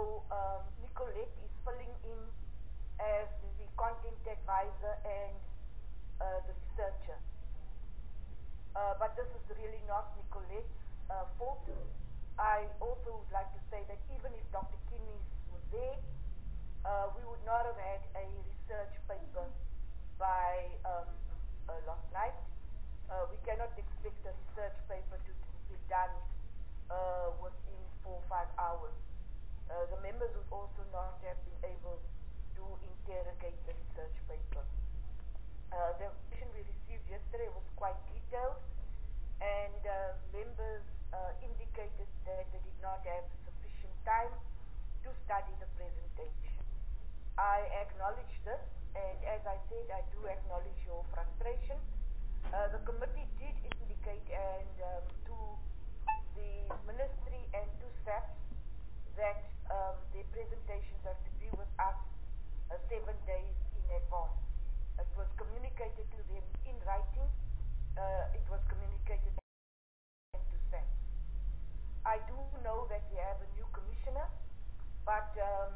Nicolette is filling in as the content advisor and the researcher. But this is really not Nicolette's fault. I also would like to say that even if Dr. Kinney was there, we would not have had a research paper by last night. We cannot expect a research paper to be done within 4 or 5 hours. The members would also not have been able to interrogate the research paper. The information we received yesterday was quite detailed, and members indicated that they did not have sufficient time to study the presentation. I acknowledge this, and as I said, I do acknowledge your frustration. The committee did indicate and to the ministry and to SAPS that their presentations have to be with us 7 days in advance. It was communicated to them in writing. It was communicated to SAPS. I do know that we have a new commissioner, but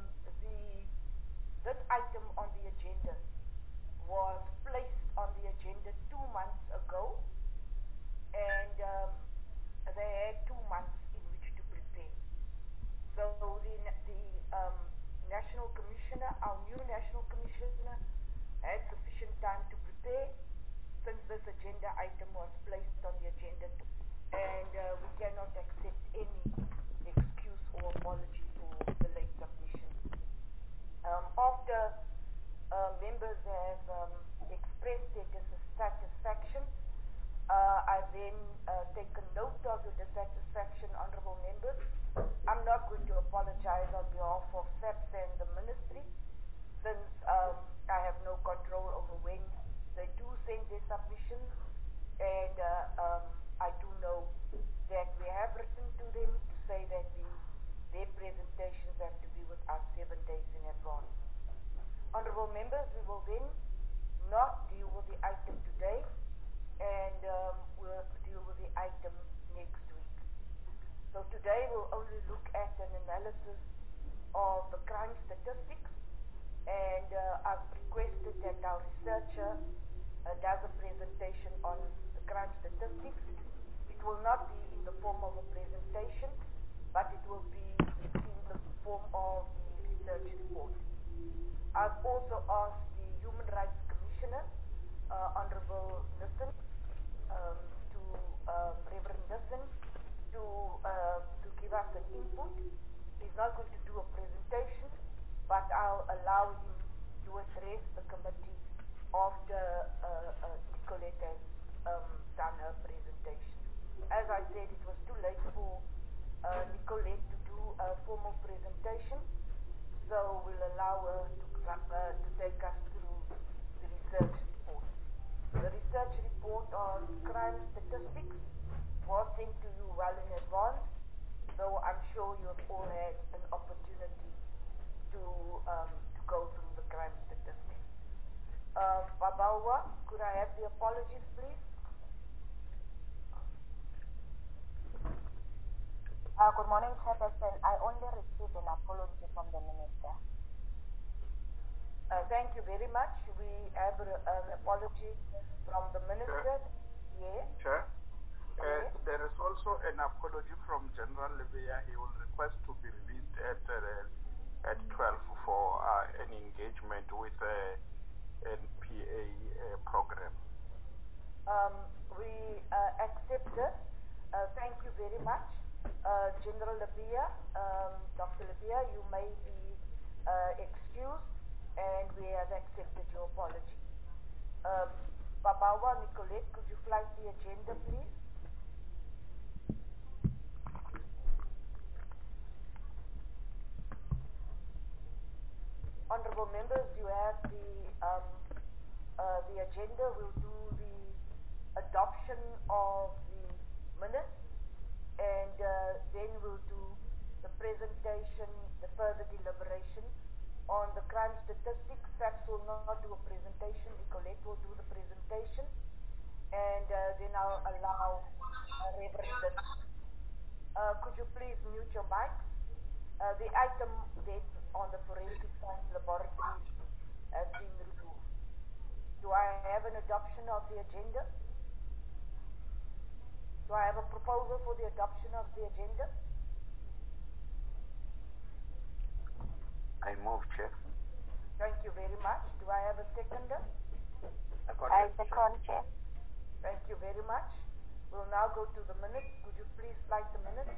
this item on the agenda was placed on the agenda 2 months ago, and they had 2 months in which to prepare. So the national commissioner, our new national commissioner, had sufficient time to prepare since this agenda item was placed on the agenda, and we cannot accept any excuse or apology for the late submission. After members have expressed their dissatisfaction, I then taken note of your dissatisfaction, honorable members. I'm not going to apologize on behalf of SAPS and the ministry, since I have no control over when they do send their submissions, and I do know that we have written to them to say that their presentations have to be with us 7 days in advance. Honorable members, we will then not deal with the item today, and we'll deal with the item next week. So today we'll only look at an analysis of the crime statistics, and I've requested that our researcher does a presentation on the crime statistics. It will not be in the form of a presentation, but it will be in the form of the research report. I've also asked the Human Rights Commissioner, Honorable Nissen, Reverend Nissen, to give us an input. He's not going to do a presentation, but I'll allow him to address the committee after Nicolette has done her presentation. As I said, it was too late for Nicolette to do a formal presentation, so we'll allow her to take us through the research report. The research report on crime statistics was sent to you well in advance, so I'm sure you have all had an opportunity to go through the crime statistics. Babawa, could I have the apologies, please? Good morning, Chairperson. I only received an apology from the Minister. Thank you very much. We have an apology from the Minister. Yes. Chair. There is also an apology from General Lebeya. He will request to be released at 12 for an engagement with NPA program. We accept this. Thank you very much. General Lebeya, Dr. Lebeya, you may be excused, and we have accepted your apology. Babawa, Nicolette, could you flag the agenda, please? Honorable members, you have the agenda. We'll do the adoption of the minutes, and then we'll do the presentation, the further deliberation on the crime statistics. SAPS will not do a presentation. Nicolette will do the presentation, and then I'll allow Reverend. Could you please mute your mics? The item then on the forensic science laboratory has been removed. Do I have an adoption of the agenda? Do I have a proposal for the adoption of the agenda? I move, Chair. Thank you very much. Do I have a seconder? I second, Chair. Thank you very much. We'll now go to the minutes. Could you please slide the minutes?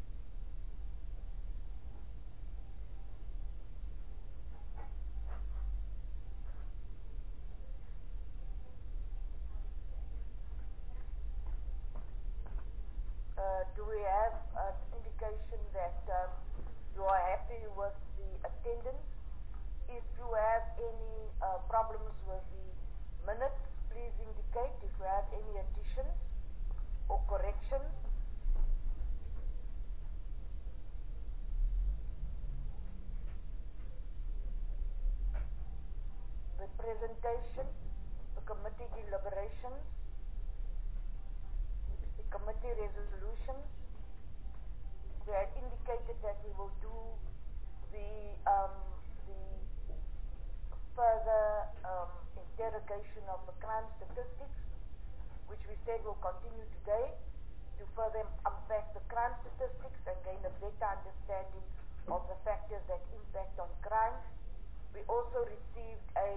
Do we have an indication that you are happy with the attendance? If you have any problems with the minutes, please indicate. If you have any additions or corrections. The presentation, the committee deliberations, the committee resolutions. We had indicated that we will do the further interrogation of the crime statistics, which we said will continue today to further unpack the crime statistics and gain a better understanding of the factors that impact on crime. We also received a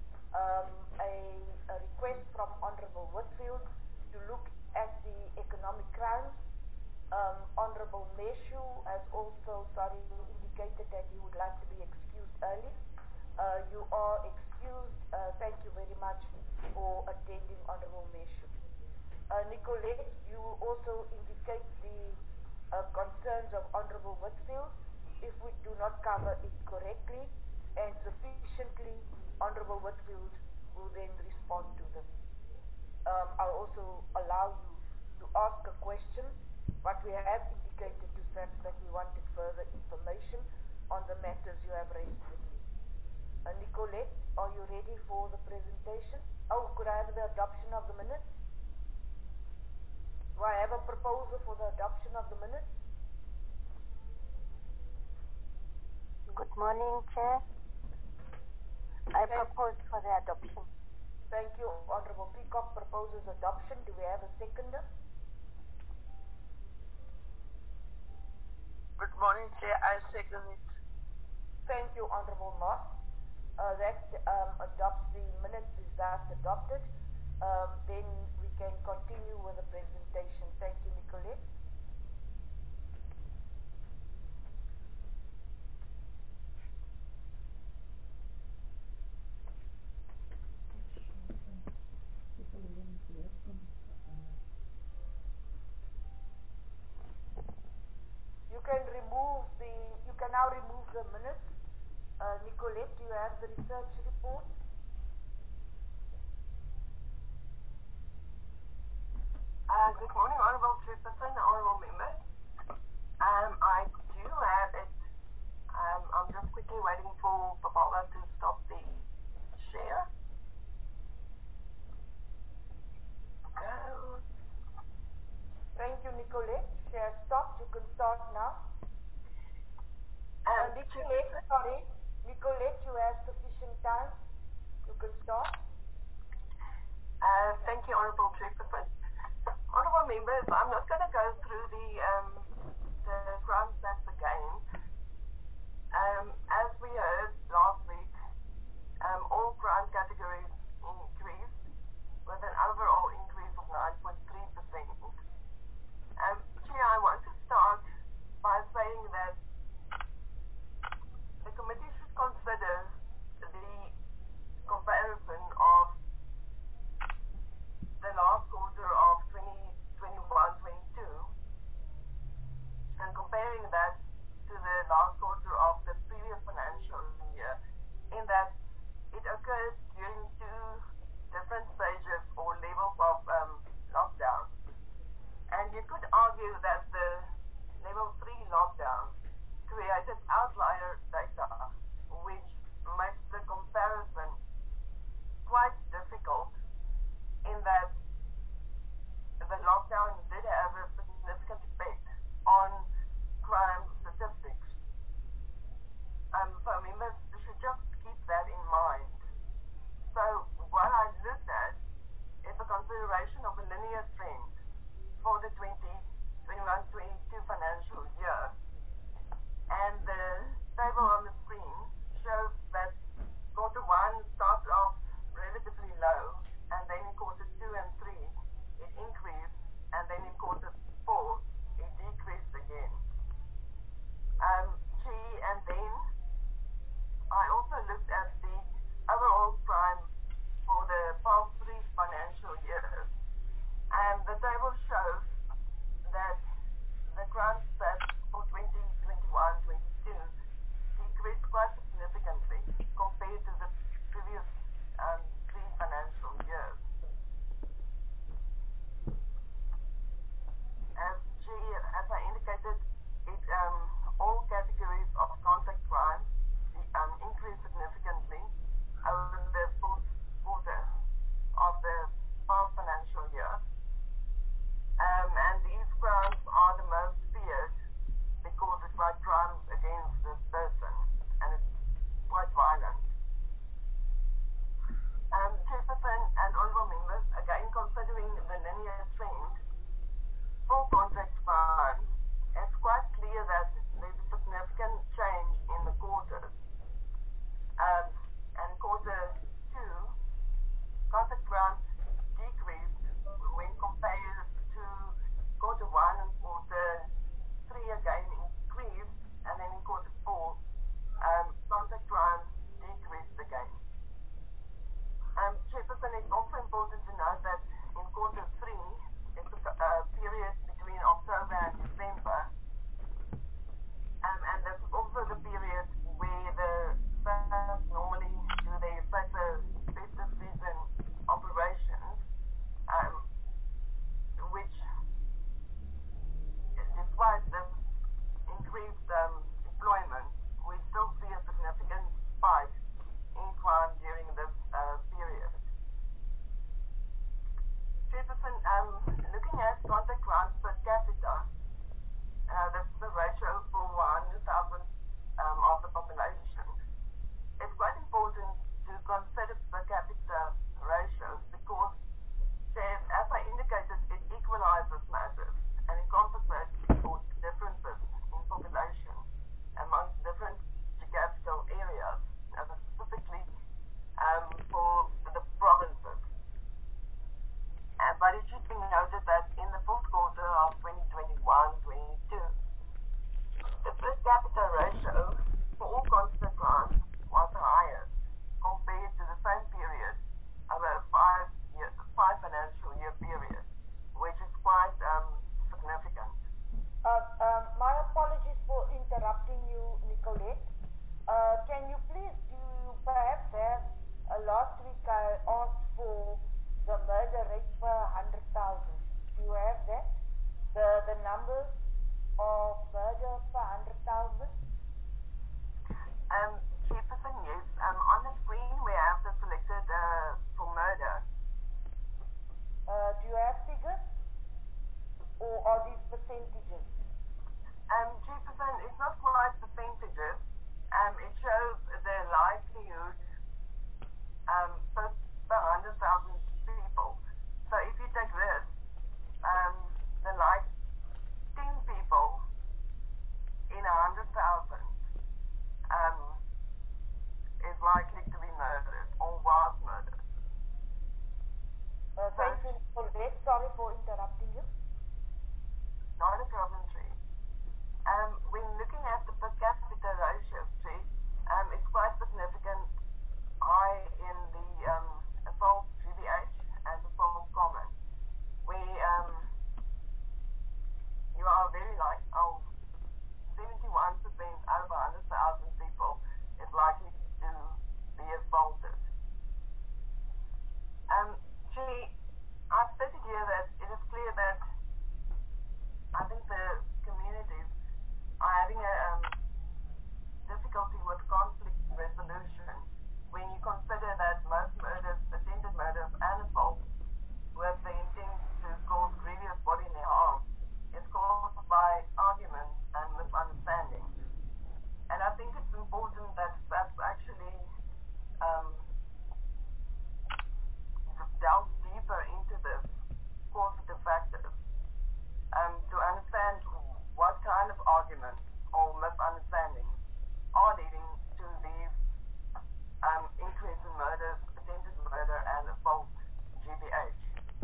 request from Honorable Whitfield to look at the economic crimes. Honorable Meshu has also indicated that he would like to be excused early. You are excused. Thank you very much for attending, Honorable Meshu. Nicolette, you also indicate the concerns of Honorable Whitfield. If we do not cover it correctly and sufficiently, Honorable Whitfield will then respond to them. I'll also allow you to ask a question, but we have indicated to SAPS that we wanted further information on the matters you have raised with me. Nicolette, are you ready for the presentation? Oh, could I have the adoption of the minutes? Do I have a proposal for the adoption of the minutes? Good morning, Chair. I propose for the adoption. Thank you. Honorable Peacock proposes adoption. Do we have a seconder? Good morning, Chair. I second it. Thank you, Honorable Moss. That adopts the minutes, is thus adopted. Then we can continue with the presentation. Thank you, Nicolette. You can now remove the minutes. Nicolette, do you have the research report? Good morning, Honorable Chairperson, Honorable Members. I do have it. I'm just quickly waiting for Babala to stop the share. Thank you, Nicolette. Share stopped. You can start now. Nicolette, you have sufficient time. You can start. Thank you, Honorable Chairperson. Honorable Members, I'm not going to go through the crime stats again. As we heard last week, all crime categories increased with an overall increase of 9.3%. Chair, I want to start by saying that the committee should consider the comparison of the last quarter of 2021-22 and comparing that to the last quarter of the previous financial year, in that it occurred during two different stages or levels of lockdown. And you could argue that the level 3 lockdown created outlier data, which makes the comparison quite difficult, in that the lockdown did have a significant effect on crime statistics. numbers of murder per 100,000? Chairperson, yes. On the screen we have the selected for murder. Do you have figures? Or are these percentages? Chairperson, it's not quite percentages. It shows the likelihood per 100,000 people. So if you take this, the like 10 people in 100,000 is likely to be murdered or was murdered. Thank you, Colette. Sorry for interrupting you. Not a problem, Tree. When looking at the per capita ratio, Tree, it's quite significant high in the assault GBH and assault common, where you are very like 71% out of 100,000 people is likely to be assaulted. I've stated here that it is clear that I think the communities are having a difficulty with conflict resolution when you consider that most murders, attempted murders and assaults with the intent to cause grievous bodily harm is caused by arguments and misunderstandings. And I think it's important that that's actually delve deeper into this causative factors to understand what kind of arguments or misunderstandings are leading to these increase in murders, attempted murder and assault GBH.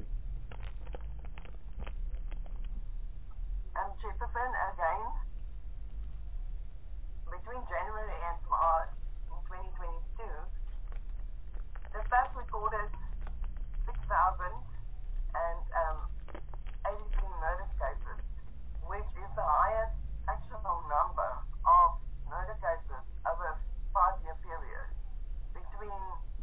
Chairperson, again, between January and March in 2022, the staff recorded 6,083 murder cases, which is the highest actual number of murder cases over a 5-year period between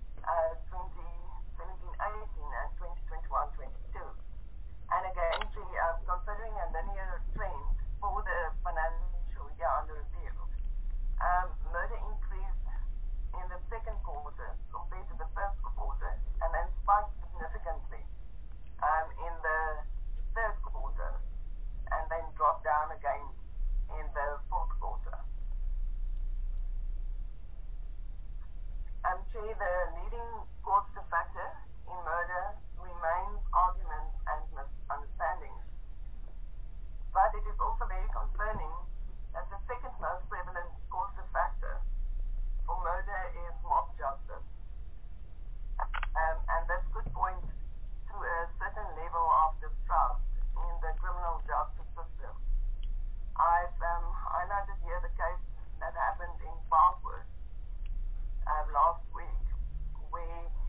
2017-18 and 2021-22. And again, considering a linear trend for the financial year under review, murder increased in the second quarter compared to the first quarter, and then spiked significantly in the third quarter, and then dropped down again in the fourth quarter. Chair, the leading causative factor in murder remains arguments and misunderstandings. But it is also very concerning that the second most prevalent causative factor for murder is mob justice. And this could point to a certain level of distrust in the criminal justice system. I've highlighted here the case that happened in Parkwood last week, where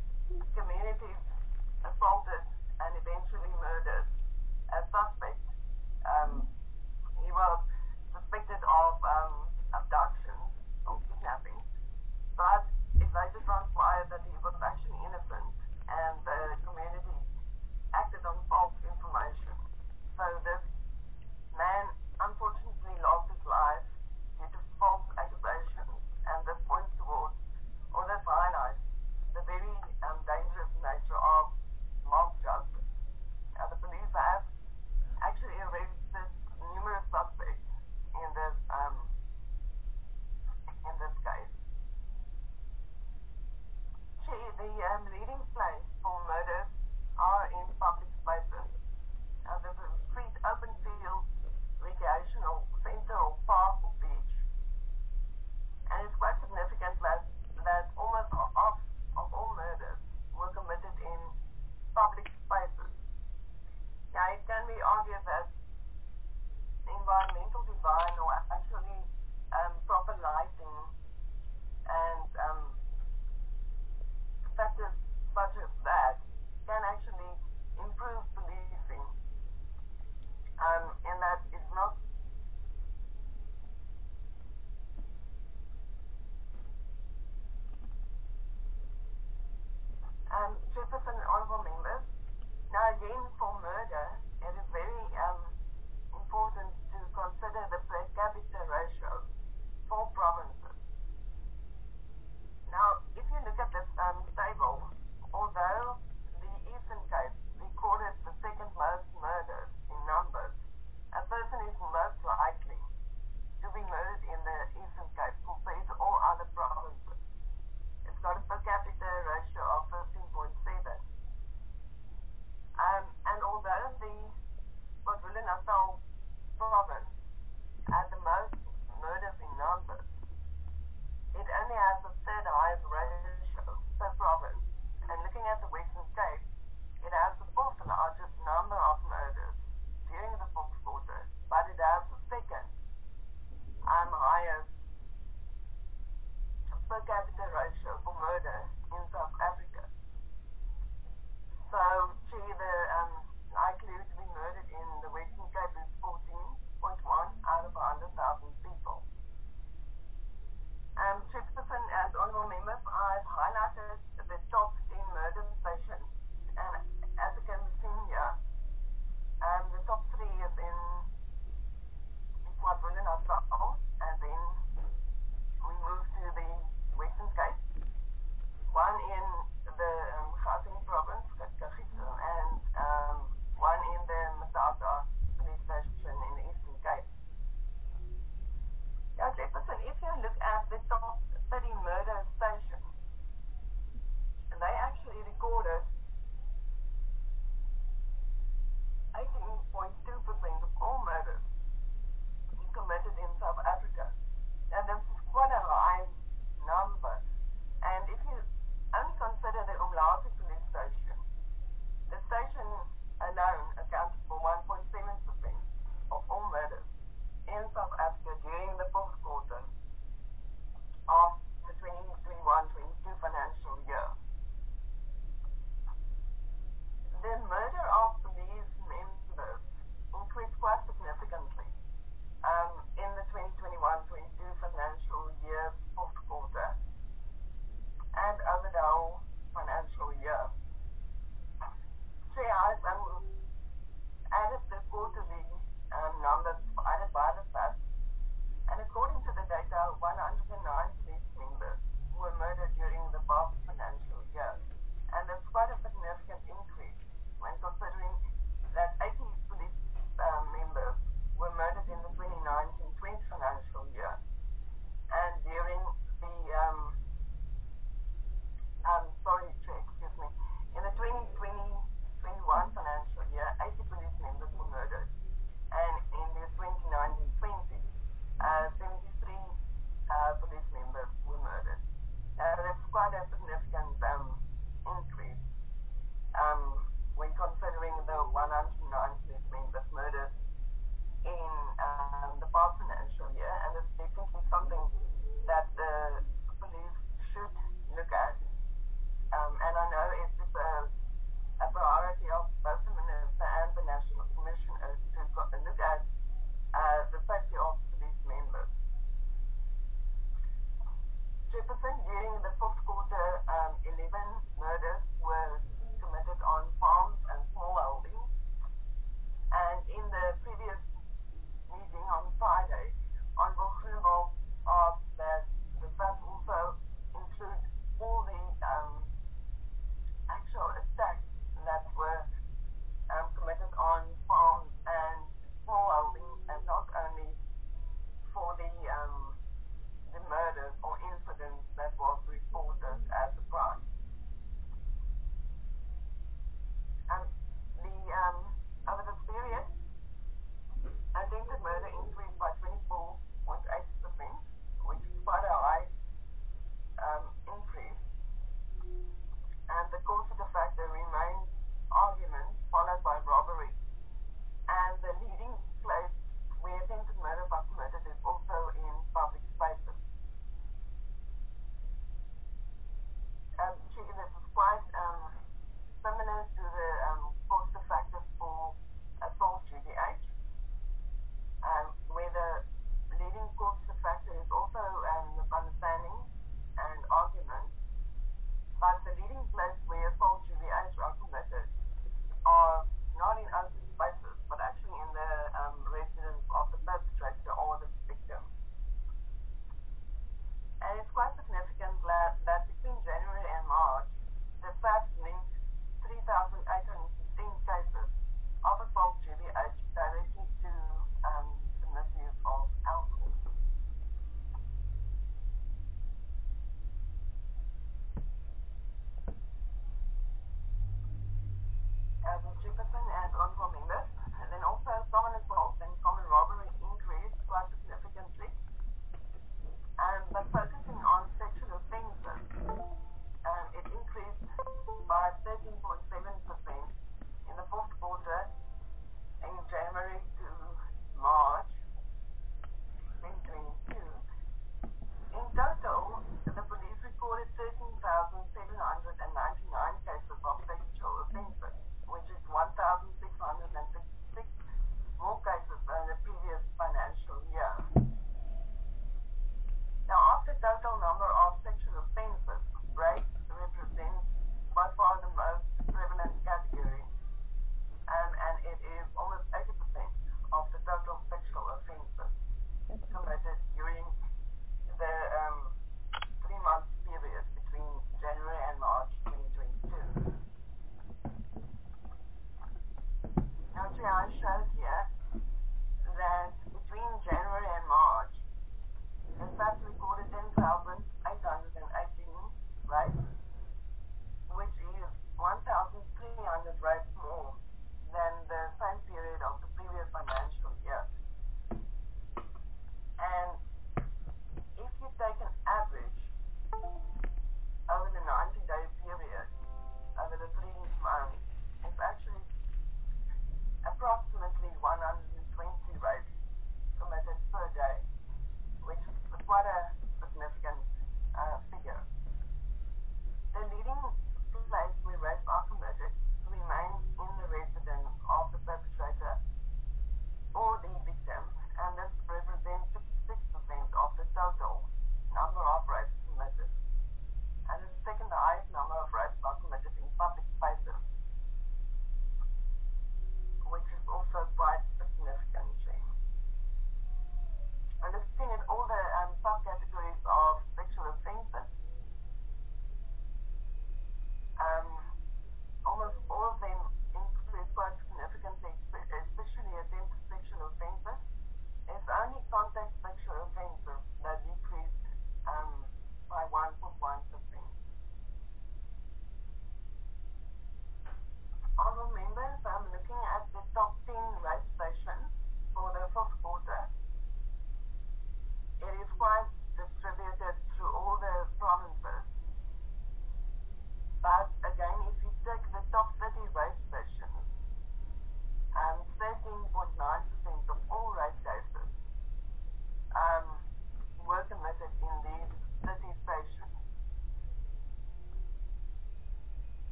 during the fourth quarter, 11 murders were committed on farms and smallholdings. And in the previous meeting on Friday, Honorable Groenewald asked that the VAT also include all the actual attacks that were committed on farms and smallholdings, and not only for the murders or incidents that was reported as a crime.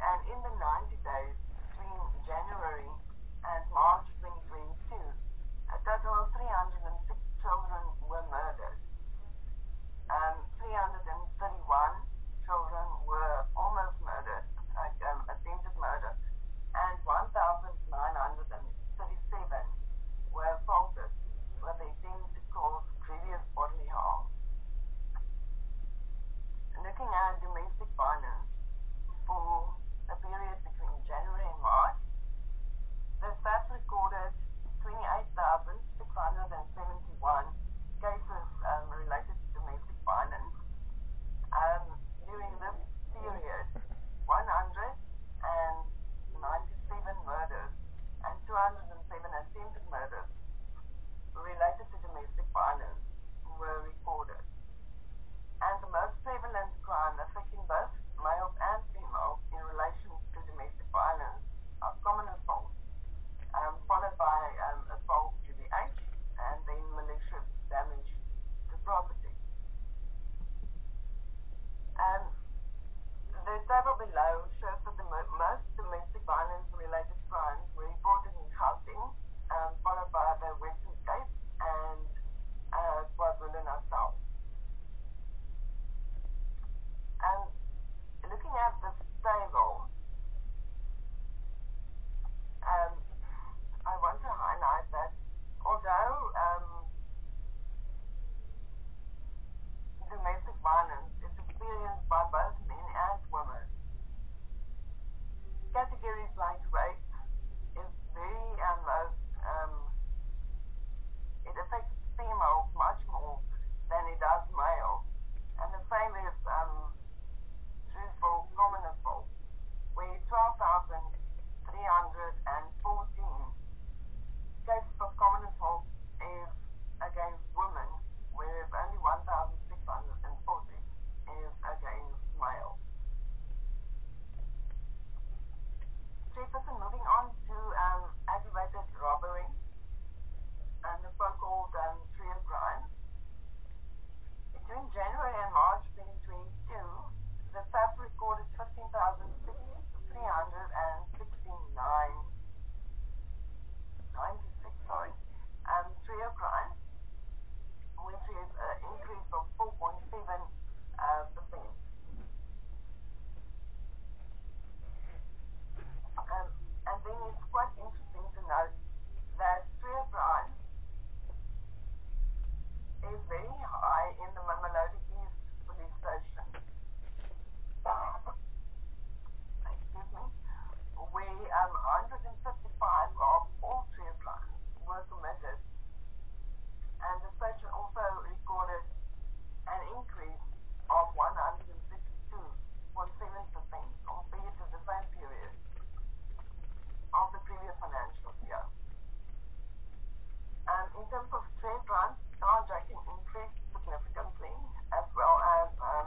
And in the 90 days between January and March 2022, a total of 306 children were murdered. 331 children were almost murdered, like attempted murder, and 1,937 were assaulted with the intent to cause grievous bodily harm. Looking at domestic violence for the period between January and March, the stats recorded 28,671 cases related to domestic violence. During this period, 197 murders and 207 attempted murders related to domestic violence were recorded. And the most prevalent crime affecting both males and females in relation to domestic violence are common assault, followed by assault GBH, and then malicious damage to property. The table below shows that the most domestic violence-related crimes were reported in Gauteng, followed by the Western Cape and KwaZulu-Natal. Looking at this table, I want to highlight that although domestic violence is experienced by both men and women, categories like rape is very it affects females much more than it does males, and the same is true for common assault, where 12,314 cases of common assault is against women, whereas only 1,640 is against males. Moving on to aggravated robbery and the so-called trio crime. Between January and March 2022, the SAF recorded 15,369 trio crimes, which is an increase of 4.7%. And then it's quite interesting to note that trio crime is very high in the Mamelodi East police station. Excuse me. Where 155 of all trio crimes were committed, and the station also recorded an increase of 162.7% compared to the same period of the previous financial year. In terms of trade runs, carjacking increased significantly, as well as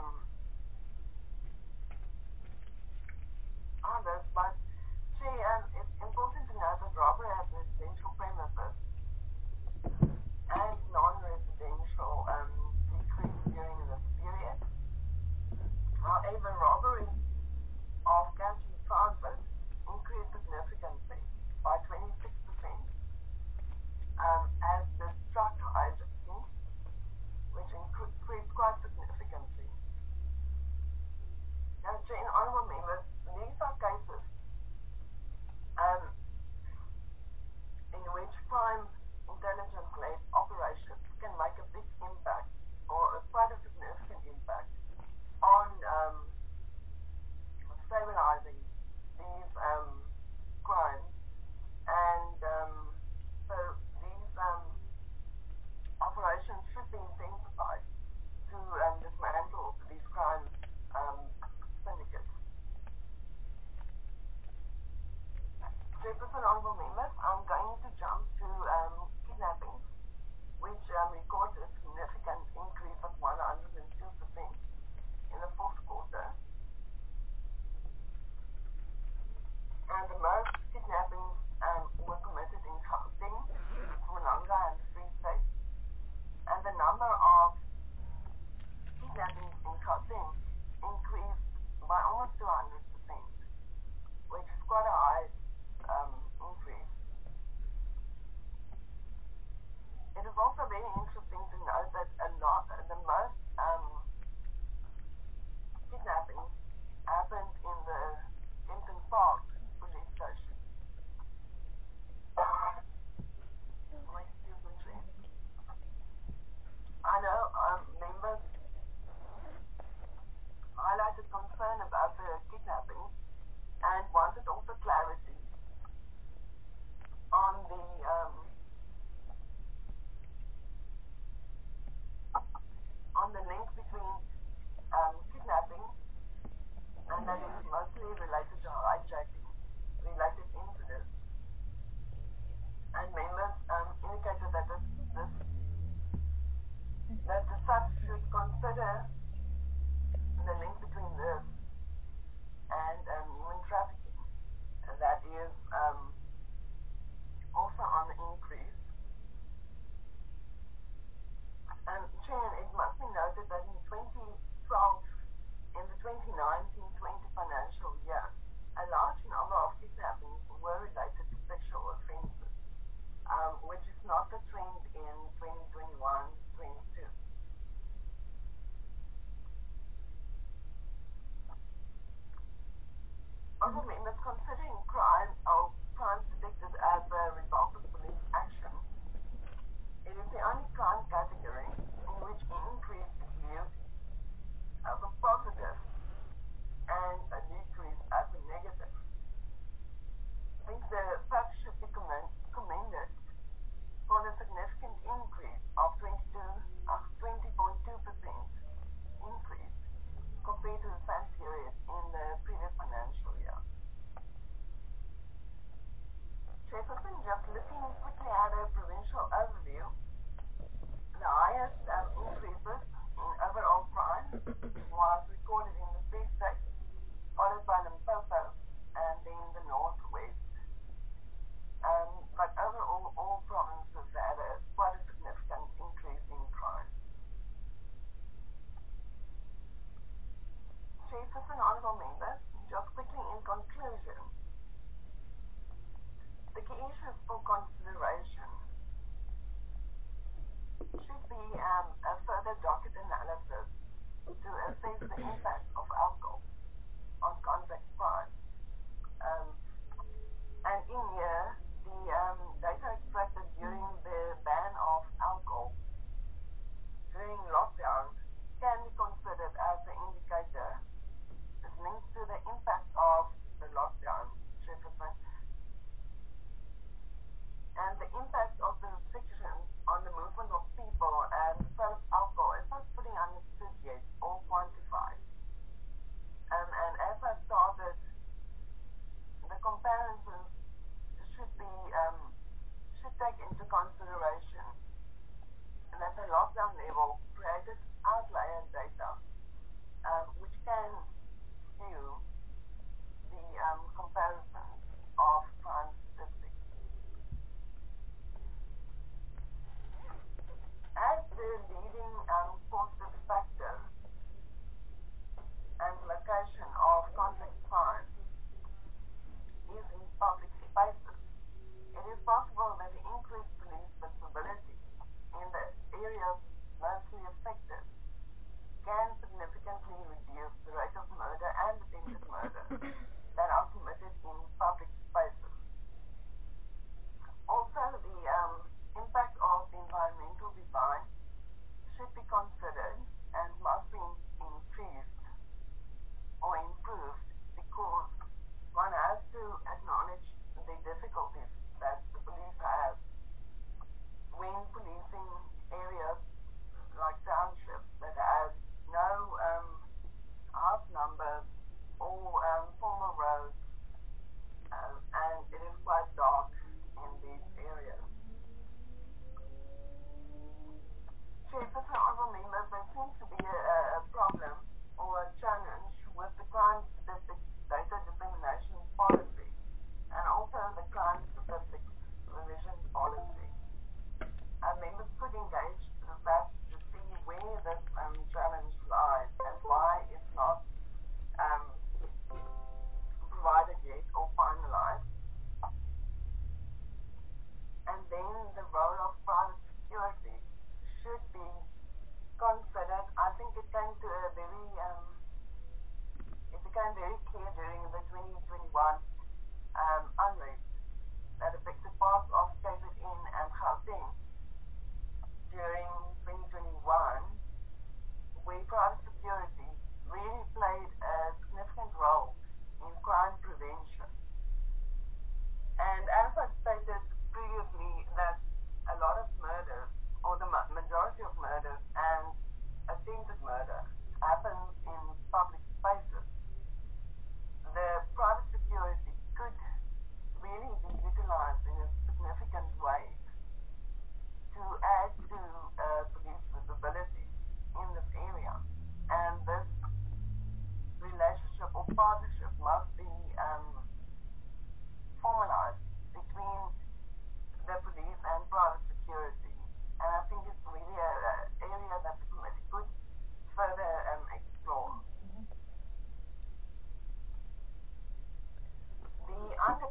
others, but it's important to note that robbery at residential premises and non-residential decreased during this period. However, robbery of cash in transit increased significantly by 26%, as the truck hijacking, which increased quite significantly. Now, Jane, honorable members, these are cases in which crime intelligence-led operations can make a big impact, or quite a significant impact, on stabilizing these crimes, and so these operations should be intensified to dismantle these crime syndicates. Chairperson, honorable members, I'm going to jump to kidnappings, which recorded a significant increase of 102% in the fourth quarter. And the most kidnappings were committed in Gauteng, Mpumalanga, and the Free State. And the number of kidnappings in Gauteng increased by almost 200%.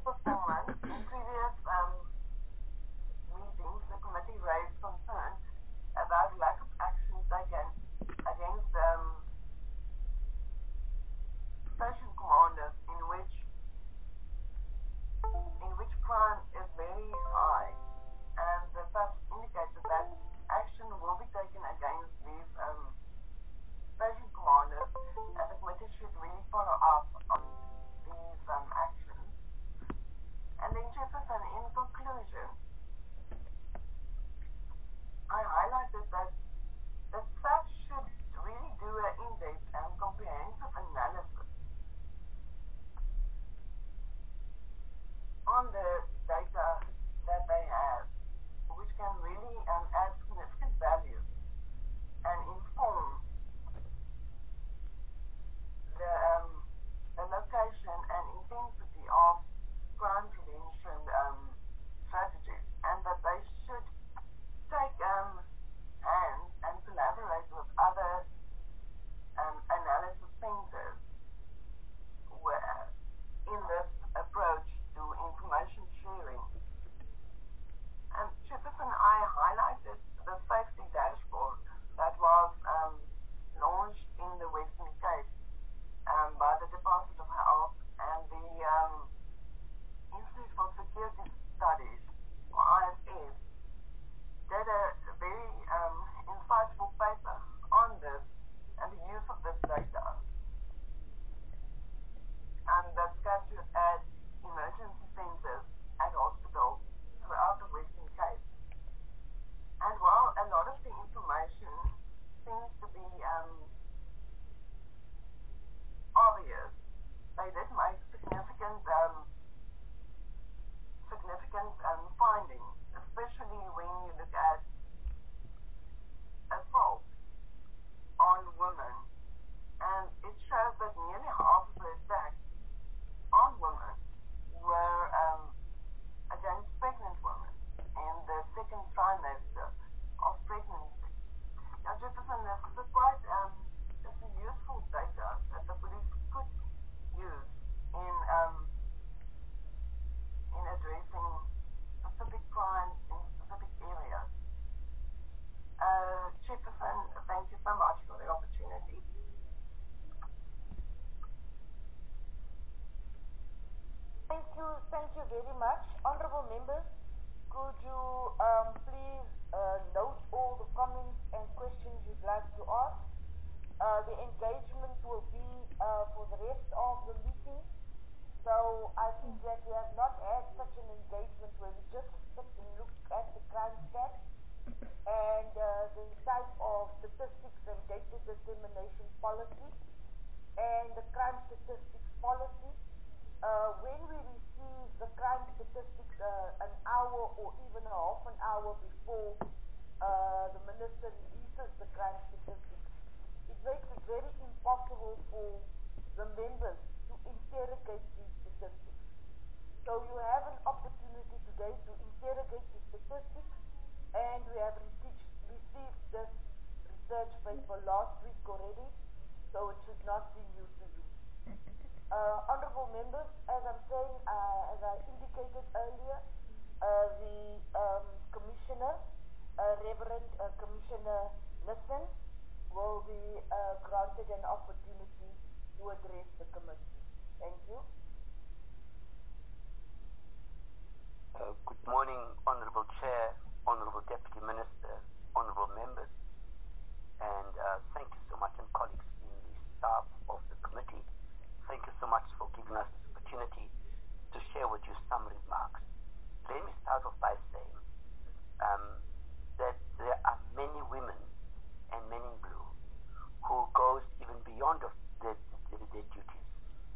performance. In previous meetings, the committee raised concern about lack of action taken against station commanders in which crime is very high, and the SAPS indicated that action will be taken against these station commanders, and the committee should really follow up on these actions. And then, Chairperson, in conclusion, I highlighted that the SAPS should really do an in-depth and comprehensive analysis on the data that they have, which can really add significant value and inform the location and intensity of crime prevention strategies, and that they should take hands and collaborate with other analysis centers in this approach to information sharing. And Chairperson, I highlighted the safety dashboard that was launched in the Western Cape by the Department of Health and the Institute for Security Studies, or ISS, did a very insightful paper on this and the use of this data, and that's captured at emergency centers at hospitals throughout the Western Cape. And while a lot of the information seems to be obvious, they did make significant findings, especially when you look at assault on women. And it shows that nearly half of the attacks on women were against pregnant women in the second trimester of pregnancy. Now, Jefferson, this is quite it's a useful data that the police could use in addressing specific crimes in specific areas. Jefferson, thank you so much for the opportunity. Thank you very much. Honorable members, could you please note all the comments and questions you'd like to ask? The engagement will be for the rest of the meeting. So I think that we have not had such an engagement where we just sit and look at the crime stats and the type of statistics and data dissemination policy and the crime statistics policy. When we receive the crime statistics an hour or even a half an hour before the minister releases the crime statistics, it makes it very impossible for the members to interrogate these statistics. So you have an opportunity today to interrogate the statistics, and we have received this research paper last week already, so it should not be new to you. Honorable members, as I'm saying, as I indicated earlier, the Commissioner, Reverend Commissioner Nissen, will be granted an opportunity to address the committee. Thank you. Good morning, Honorable Chair, Honorable Deputy Minister, Honorable members, and thank you so much, and colleagues in the staff of the committee. Thank you so much for giving us this opportunity to share with you some remarks. Let me start off by saying that there are many women and men in blue who goes even beyond of their duties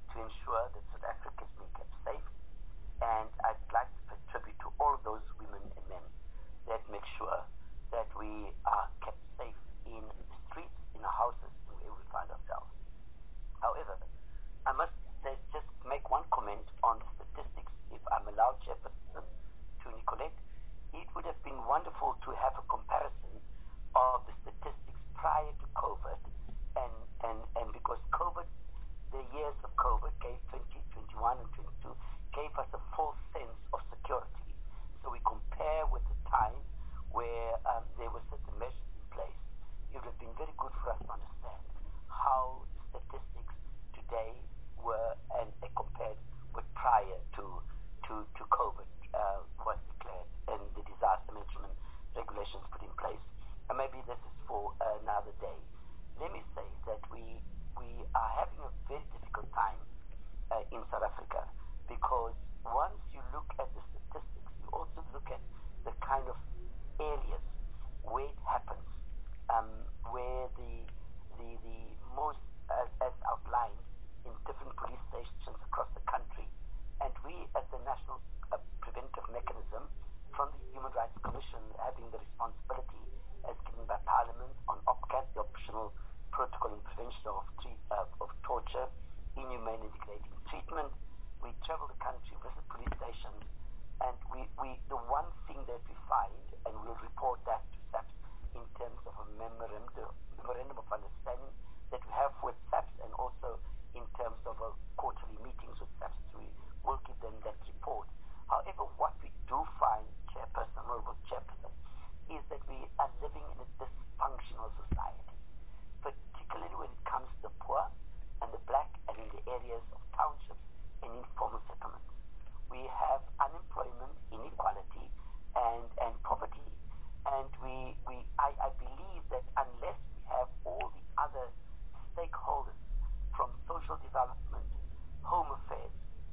South Africa, because once you look at the statistics, you also look at the kind of areas where it happens, where the most, as outlined in different police stations across the country. And we, as the National Preventive Mechanism, from the Human Rights Commission, having the responsibility as given by Parliament on OPCAT, the Optional Protocol in Prevention of Torture, Inhumane and Degrading Treatment. We travel the country, visit police stations, and the one thing that we find, and we'll report that to SAPS in terms of a memorandum of understanding that we have with SAPS, and also in terms of quarterly meetings with SAPS, we will give them that report. However, what we do find, Chairperson, Honorable Chairperson, is that we are living in a dysfunctional society, particularly when it comes to the poor and the black, and in the areas of townships and informal settlements. We have unemployment, inequality, and poverty. And I believe that unless we have all the other stakeholders from social development, home affairs,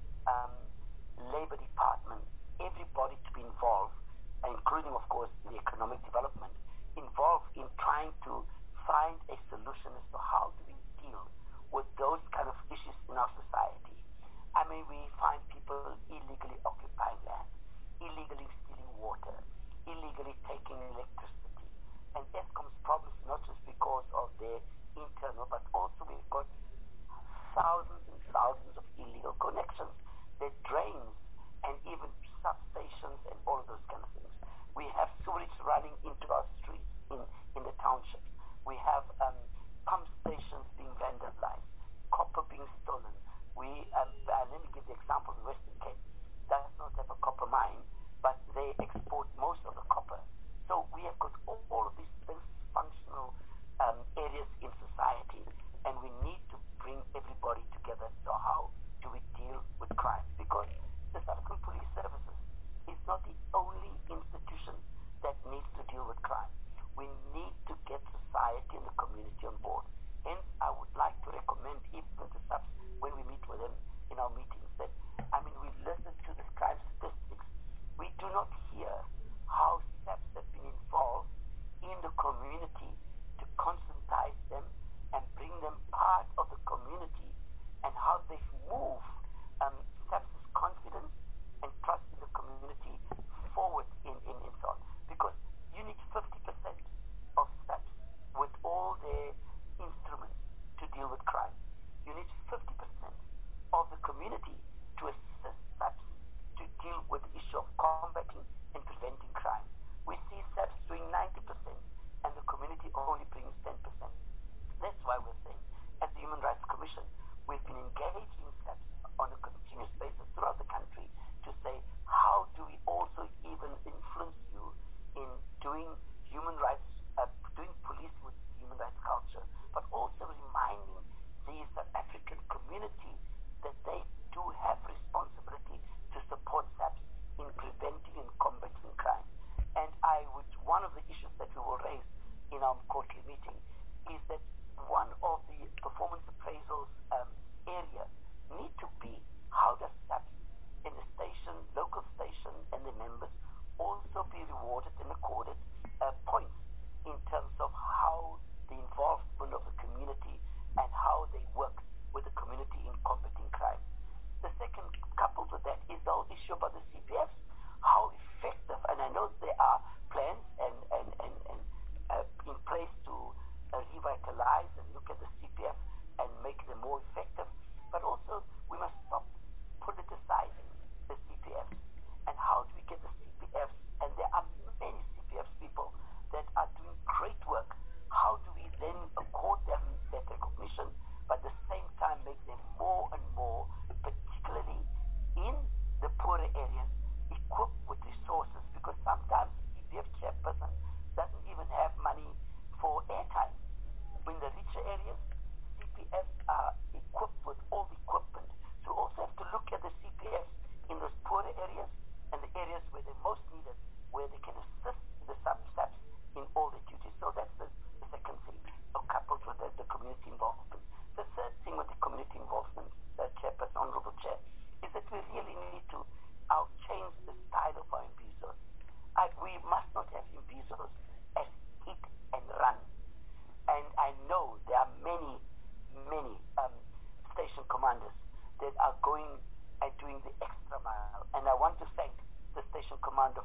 labor department, everybody to be involved, including, of course, the economic development, involved in trying to find a solution as to how do we deal with those kind of issues in our society. I mean, we find people illegally occupying land, illegally stealing water, illegally taking electricity. And Eskom's problems not just because of their internal, but also we've got thousands and thousands of illegal connections. There's drains and even substations and all of those kind of things. We have sewage running into our streets in the townships. We have pump stations being vandalized, copper being stolen. Let me give the example, the Western Cape does not have a copper mine, but they export most of the copper. So we have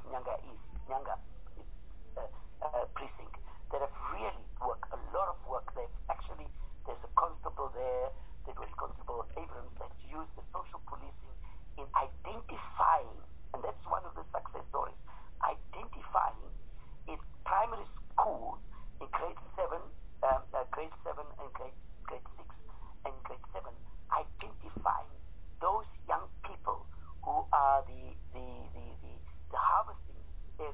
Nyanga East, Nyanga precinct that have really worked a lot of work. There's a constable there, that was Constable Abrams, that used the social policing in identifying, and that's one of the success stories, identifying in primary schools in grade 7 and grade 6 and grade 7, identifying those young people who are the harvesting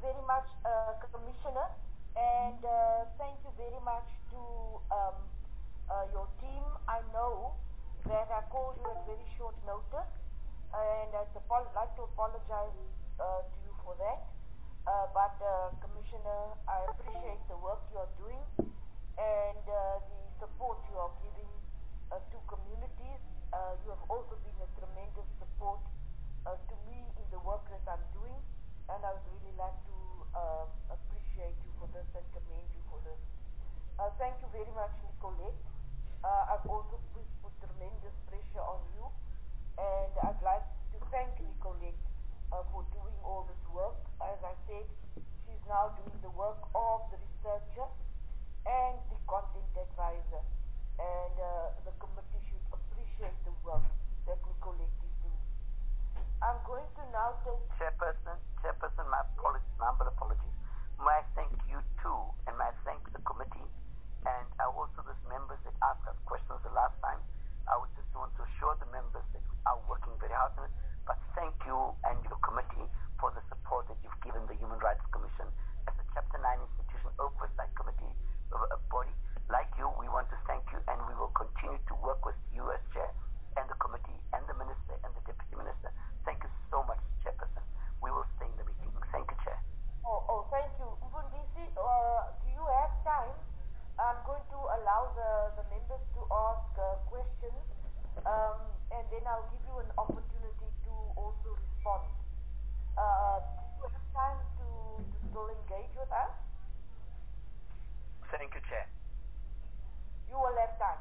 very much, Commissioner, and thank you very much to your team. I know that I called you at very short notice, and I'd like to apologize to you for that. But Commissioner, I appreciate the work you are doing and the support you are giving to communities. You have also been a tremendous support to me in the work that I'm doing, and I would really like to appreciate you for this and commend you for this. Thank you very much, Nicolette. I've also put tremendous pressure on you, and I'd like to thank Nicolette for doing all this work. As I said, she's now doing the work of the researcher and the content advisor, and the committee should appreciate the work that Nicolette is doing. I'm going to now take... Chairperson, my humble apologies. May I thank you too, and may I thank the committee, and also those members that asked us questions the last time. I would just want to assure the members that we are working very hard on it, but thank you and your committee for the support that you've given the Human Rights Commission. As a Chapter 9 institution oversight committee, a body like you, we want to thank you, and we will continue to work with you as chair and the committee and the minister and the deputy minister. Thank you so much, Chairperson. We will stay in the meeting. Thank you, Chair. Thank you. Mfundisi, do you have time? I'm going to allow the members to ask questions, and then I'll give you an opportunity to also respond. Do you have time to still engage with us? Thank you, Chair. You will have time.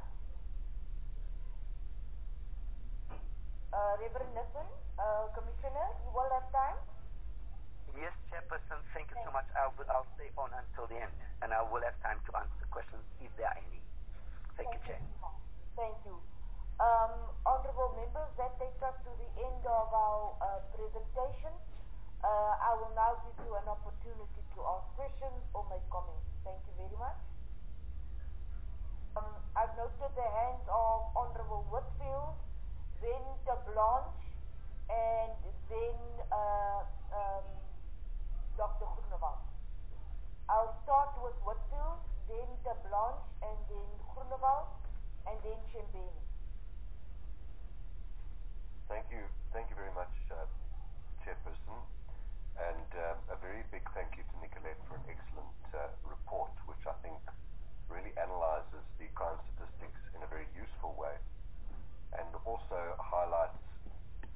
Reverend Nissen, Commissioner, you will have time? Yes, Chairperson, thank you so much. I'll stay on until the end, and I will have time to answer questions if there are any. Thank you, Chair. Thank you. Honorable members, that takes us to the end of our presentation. I will now give you an opportunity to ask questions or make comments. Thank you very much. I've noted the hands of Honorable Whitfield, then Blanche, and then Dr. Groenewald. I'll start with Whitfield, then Blanche, and then Groenewald, and then Chembeni. Thank you very much, Chairperson, and a very big thank you to Nicolette for an excellent report, which I think really analyzes the crime statistics in a very useful way, and also highlights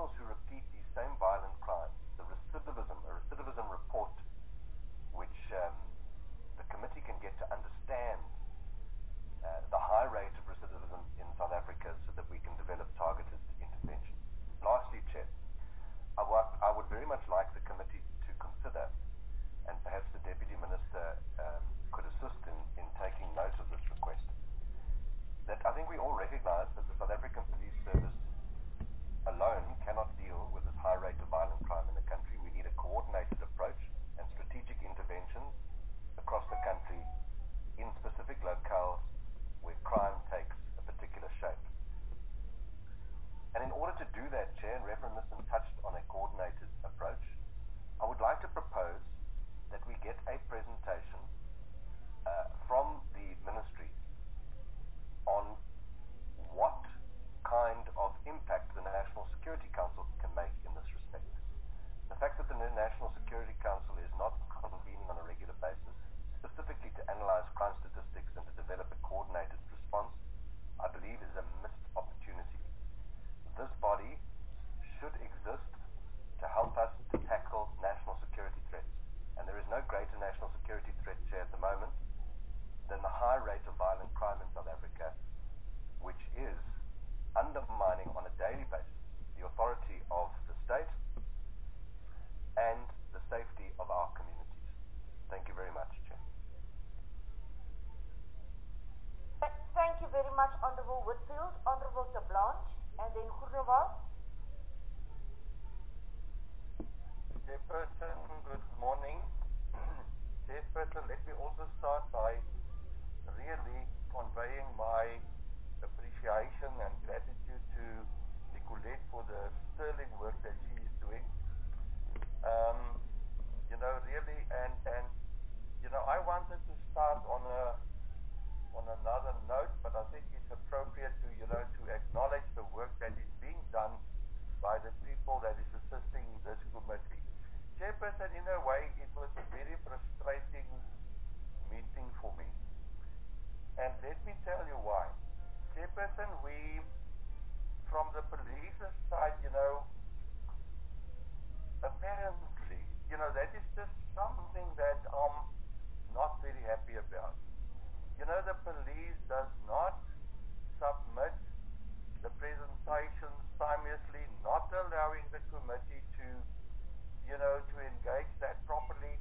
criminals who repeat these same violent crimes, a recidivism report, which the committee can get to understand the high rate of recidivism in South Africa so that we can develop targeted intervention. Lastly, Chair, I would very much like the committee to consider, and perhaps the Deputy Minister could assist in taking note of this request, that I think we all recognize that the South African Police Service alone cannot deal with this high rate of violent crime in the country. We need a coordinated approach and strategic interventions across the country in specific locales where crime takes a particular shape. And in order to do that, Chair, and Reverend Nissen touched on a coordinated approach, I would like to propose that we get a presentation from the ministry on what kind of impact the National Security Council can make in this respect. The fact that the National Security Council is not convening on a regular basis, specifically to analyze crime statistics and to develop a coordinated response, I believe is a missed opportunity. This body should exist to help us to tackle national security threats. And there is no greater national security threat, Chair, at the moment than the high rate of violent crime in South Africa, which is undermining on a daily basis the authority of the state and the safety of our communities. Thank you very much, Chair. Thank you very much, Honourable Whitfield. Honourable de Blanche, and then Groenewald. Chairperson, good morning. Chairperson, let me also start by really conveying my appreciation and gratitude to Nicolette for the sterling work that she is doing. Really, and I wanted to start on another note, but I think it's appropriate to acknowledge the work that is being done by the people that is assisting this committee. Chairperson, in a way, it was a very frustrating meeting for me. And let me tell you why. Chairperson, we, from the police side, apparently, that is just something that I'm not very happy about. The police does not submit the presentations timeously, not allowing the committee to engage that properly.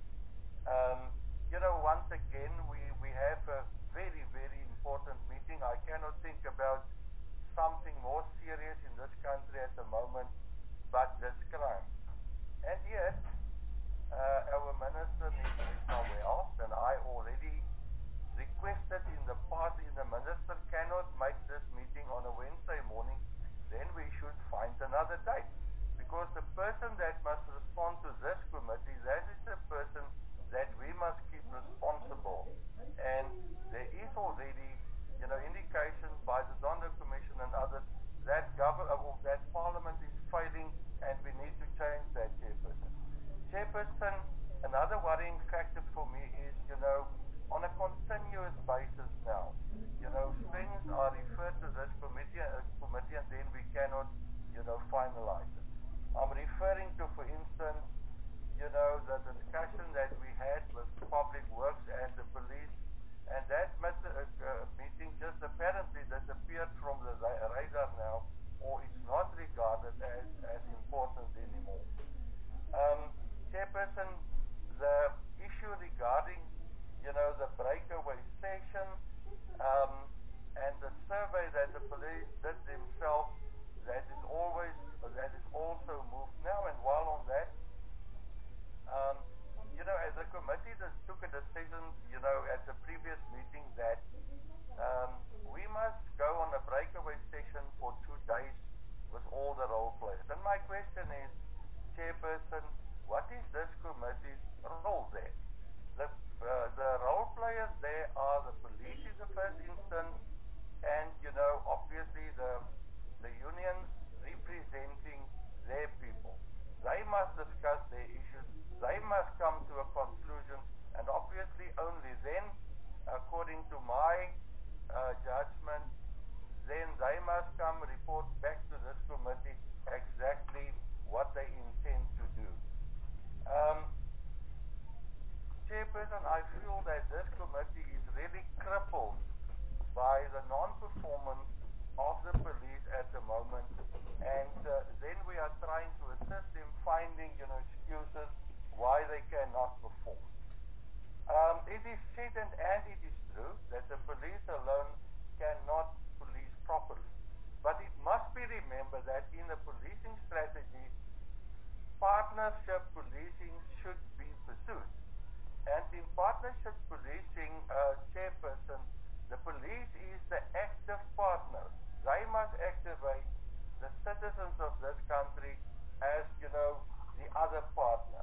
Once again, we have a very, very important meeting. I cannot think about something more serious in this country at the moment but this crime. And yet, our minister is nowhere else, and I already requested in the past, if the minister cannot make this meeting on a Wednesday morning, then we should find another date. Because the person that must respond to this committee, that is the person that we must keep responsible. And there is already, indications by the Zondo Commission and others that that Parliament is failing, and we need to change that, Chairperson. Chairperson, another worrying factor for me is, on a continuous basis now, things are referred to this committee and then we cannot, finalize it. I'm referring to, for instance, the discussion that we had with Public Works and the police, and that meeting just apparently disappeared from the radar now, or it's not regarded as important anymore. Chairperson, the issue regarding, the breakaway session, and the survey that the police did themselves, that is also moved now. And while on that, as a committee that took a decision, at the previous meeting that we must go on a breakaway session for 2 days with all the role players. And my question is, Chairperson, what is this committee's role there? The role players there are the police in the first instance, and obviously the unions representing their people. They must discuss their issues. They must come to a conclusion, and obviously only then, according to my judgment, then they must come report back to this committee exactly I feel that this committee is really crippled by the non-performance of the police at the moment, and then we are trying to assist in finding, excuses why they cannot perform. It is said and it is true that the police alone cannot police properly, but it must be remembered that in the policing strategy, partnership policing should be pursued. And in partnership policing, chairperson, the police is the active partner. They must activate the citizens of this country as, the other partner.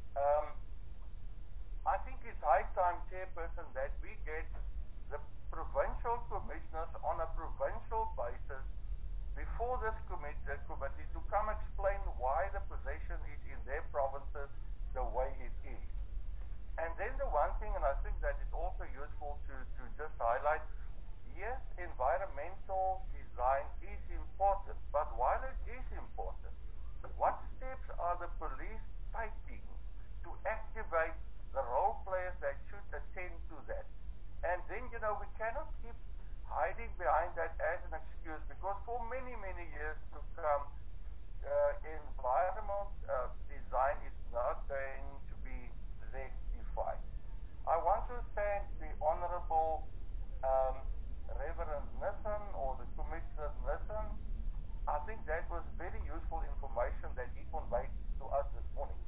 I think it's high time, chairperson, that we get the provincial commissioners on a provincial basis before this committee to come explain why the possession is in their provinces the way it is. And then the one thing, and I think that it's also useful to just highlight, yes, environmental design is important, but while it is important, what steps are the police taking to activate the role players that should attend to that? And then, we cannot keep hiding behind that as an excuse, because for many, many years to come, environmental design is not going to be rectified. I want to thank the Honorable Reverend Nissen, or the Commissioner Nissen. I think that was very useful information that he conveyed to us this morning.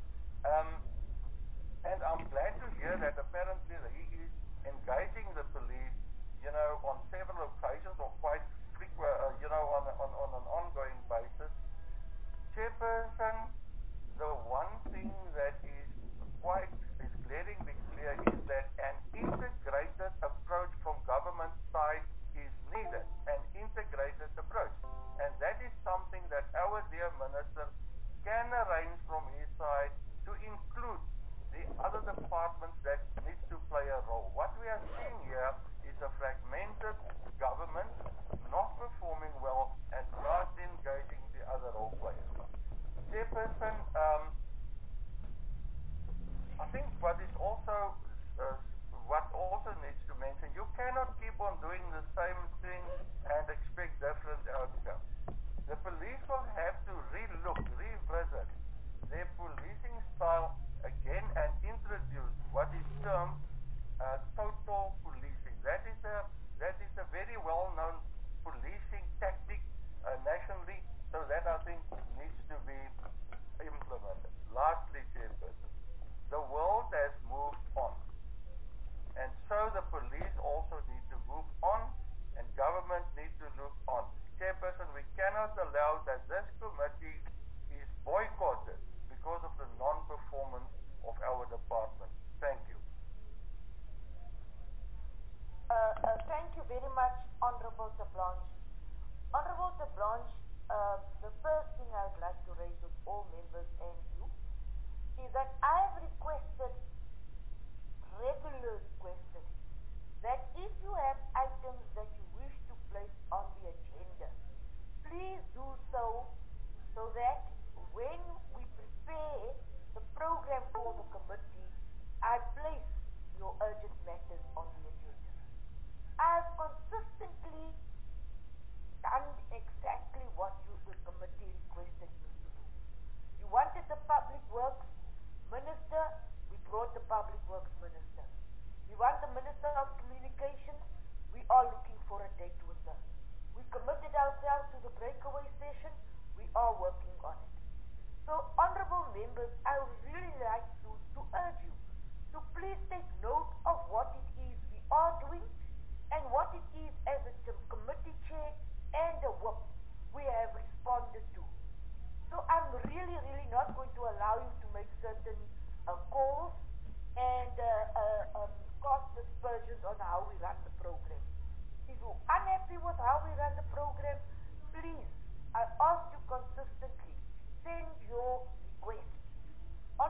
And I'm glad to hear that apparently he is engaging the police, on several occasions, or quite frequent, on an ongoing basis. Chairperson, the one thing that is glaringly clear is that an integrated approach from government side is needed, an integrated approach. And that is something that our dear minister can arrange from his side to include the other departments that need to play a role. What we are seeing here is a fragmented government not performing well and not engaging the other role players. Chairperson, I think what also needs to mention, you cannot keep on doing the same thing and expect different outcomes. The police will have to revisit their policing style again and introduce what is termed total policing. That is a very well-known policing tactic nationally, so that I think needs to be implemented. Lastly, chairperson, the world has moved on, and so the police also need to move on, and government need to look on. Chairperson, we cannot allow that this committee is boycotted because of the non-performance of our department. Thank you. Thank you very much, Honorable Sir Blanche. Honorable Sir Blanche, the first thing I would like to raise with all members and you is that I have regularly requested, that if you have items that you wish to place on the agenda, please do so that when we prepare the program for the committee, I place your urgent matters on the agenda. I have consistently done exactly what the committee requested me to do. You wanted the public works minister, we brought the public works minister. We want the minister of communications, we are looking for a date with her. We committed ourselves to the breakaway session, we are working on it. So, honorable members, I would really like to urge you to please take note of what it is we are doing and what it is as a committee chair and a whip we have responded to. So I'm really not going to allow you to make certain calls and cast aspersions on how we run the program. If you're unhappy with how we run the program, please, I ask you consistently, send your request.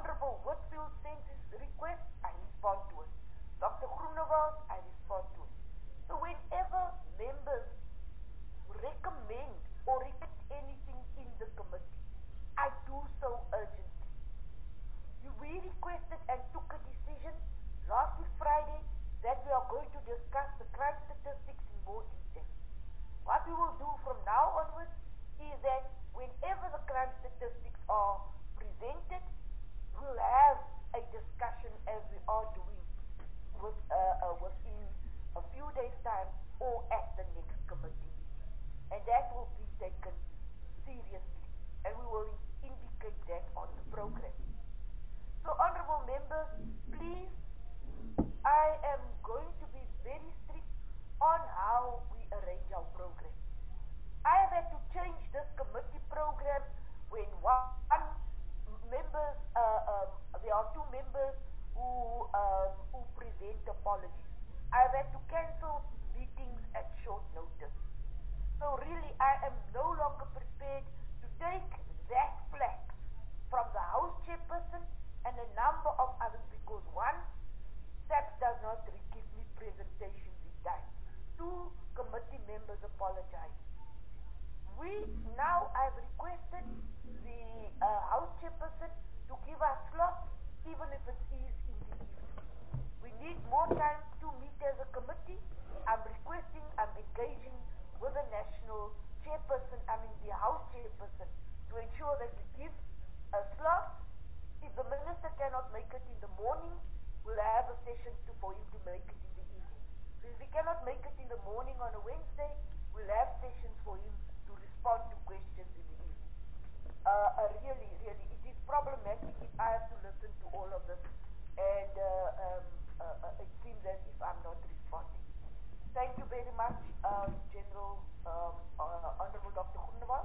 I've had to cancel meetings at short notice. So really, I am no longer prepared to take that flack from the House Chairperson and a number of others because one, SAPS does not give me presentations in time. Two, committee members apologize. I've requested the House Chairperson to give us slots, even if it is in the evening. We need more time to meet as a committee. I'm engaging with the National Chairperson, the House Chairperson, to ensure that we give a slot. If the Minister cannot make it in the morning, we'll have a session for him to make it in the evening. So if he cannot make it in the morning on a Wednesday, we'll have sessions for him to respond to questions in the evening. Really, it is problematic if I have to listen to all of this, and it seems as if I'm not responding. Thank you very much, General Honorable Dr. Groenewald.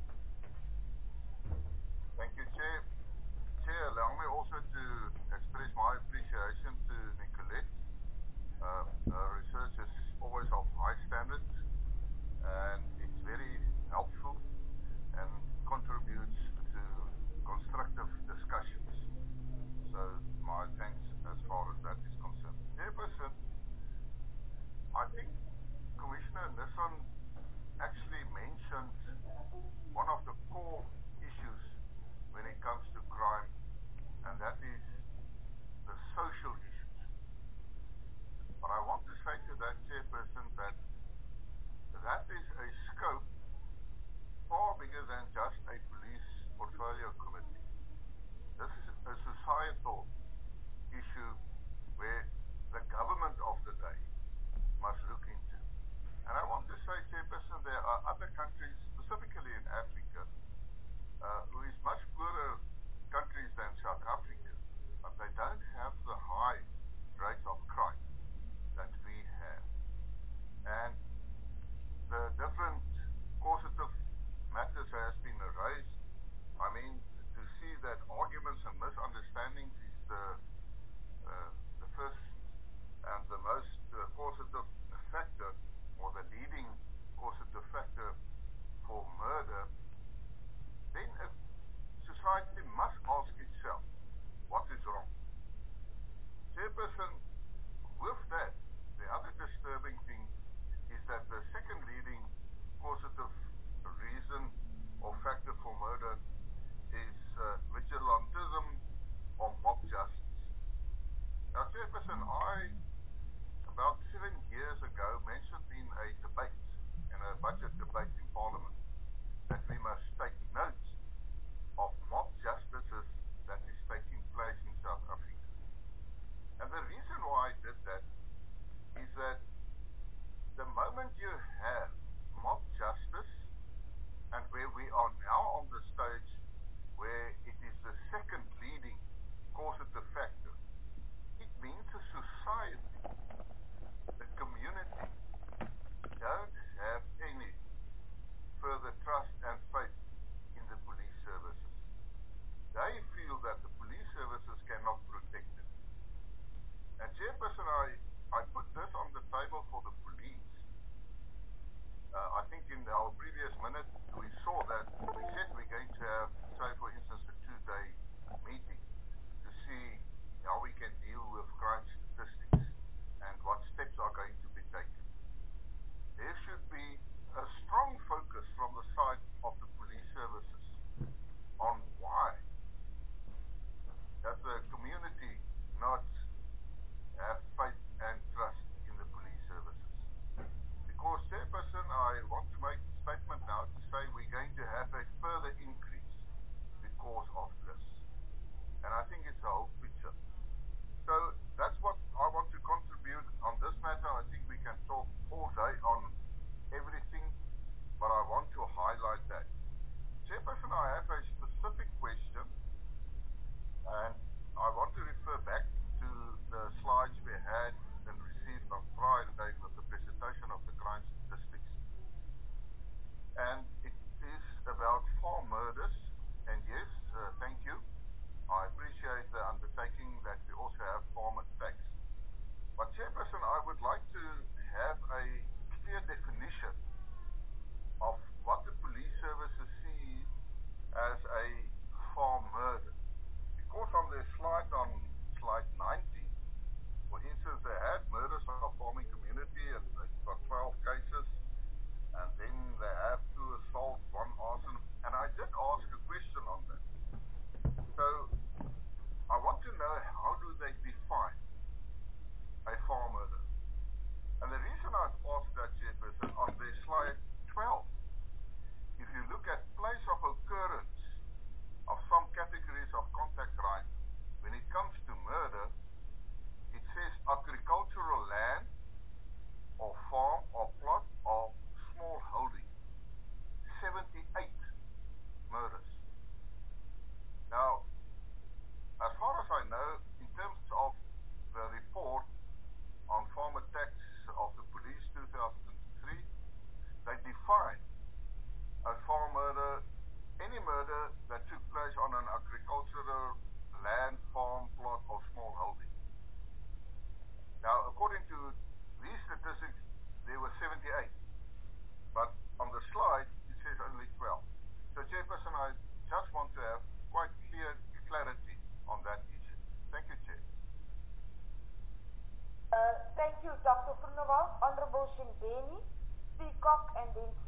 Thank you, Chair. Chair, allow me also to express my appreciation to Nicolette. Her research is always of high standards, and it's very helpful and contributes to constructive discussions. So my thanks as far as that is concerned. Chairperson, I think Commissioner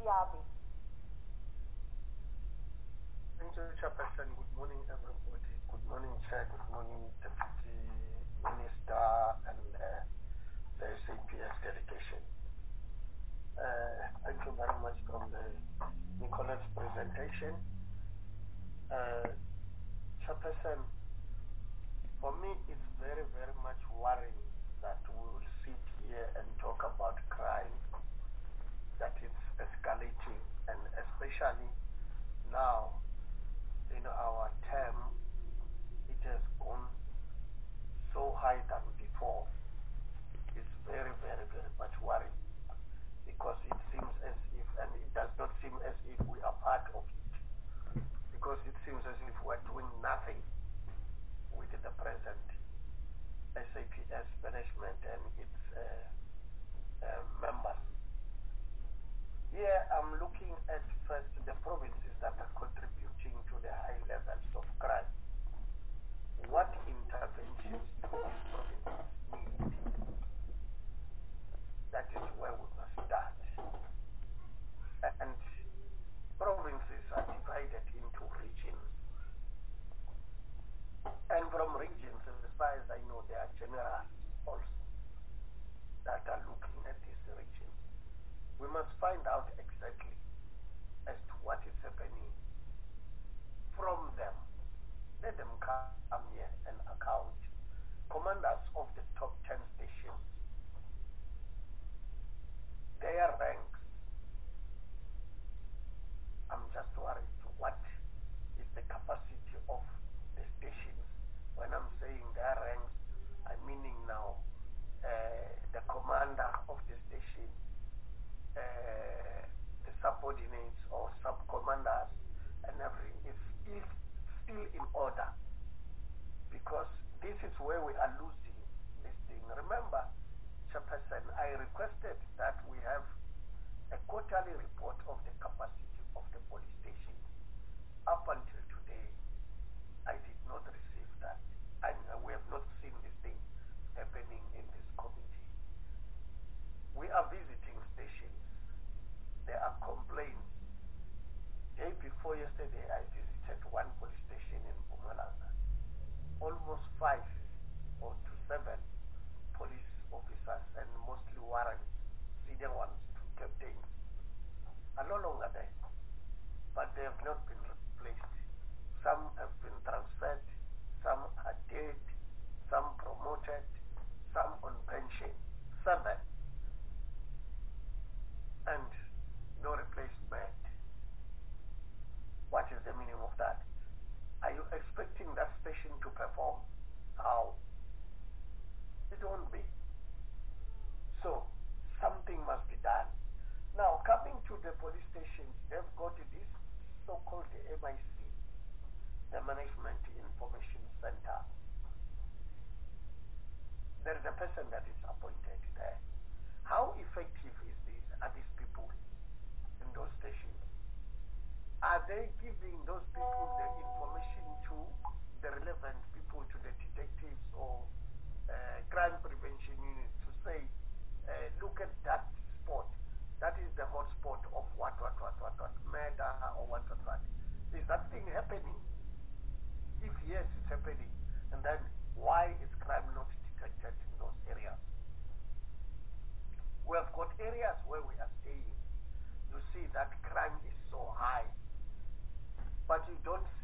Siabe. Thank you, Chairperson. Good morning, everybody. Good morning, Chair. Good morning, Deputy Minister and the SAPS delegation. Thank you very much from the Nicholas presentation. Chairperson, for me, it's very, very much worrying that we will sit here and talk about crime, that it's escalating, and especially now, in our term, it has gone so high than before. It's very, very, very much worrying because it seems as if, and it does not seem as if we are part of it, because it seems as if we're doing nothing with the present SAPS management and its members. Here I'm looking at first the provinces that are contributing to the high levels of crime. What interventions do these provinces need? That is where we must start. And provinces are divided into regions. And from regions, as far as I know, there are generals also that are looking at these regions. We must find out exactly as to what is happening from them. Let them come here and account. Commanders of the top 10 stations, their ranks. I'm just worried what is the capacity of the stations. When I'm saying their ranks, I'm meaning now the commander of the station, the subordinates or sub-commanders and everything is still in order, because this is where we are losing this thing. Remember, Chairperson, I requested that we have a quarterly report of the capacity of the police stations. Up until today, I did not receive that, and we have not seen this thing happening in this committee. We are visiting stations. There are complaints. Day before yesterday, I visited one police station in Mpumalanga. Almost 5 or to 7 police officers and mostly warrants, senior ones to captains, are no longer there. But they have not been replaced. Some have been transferred, some are dead, some promoted, some on pension. 7. And no replacement. What is the meaning of that? Are you expecting that station to perform? How? It won't be. So, something must be done. Now, coming to the police stations, they've got this so-called MIC, the Management Information Center. There is a person that is appointed there. How effective is this? Are these people in those stations? Are they giving those people the information to the relevant people, to the detectives or crime prevention unit to say, look at that spot. That is the hot spot of what, murder or what. Is that thing happening? If yes, it's happening. And then why is crime not detected in those areas? We have got areas where we are staying. You see that crime is so high, but you don't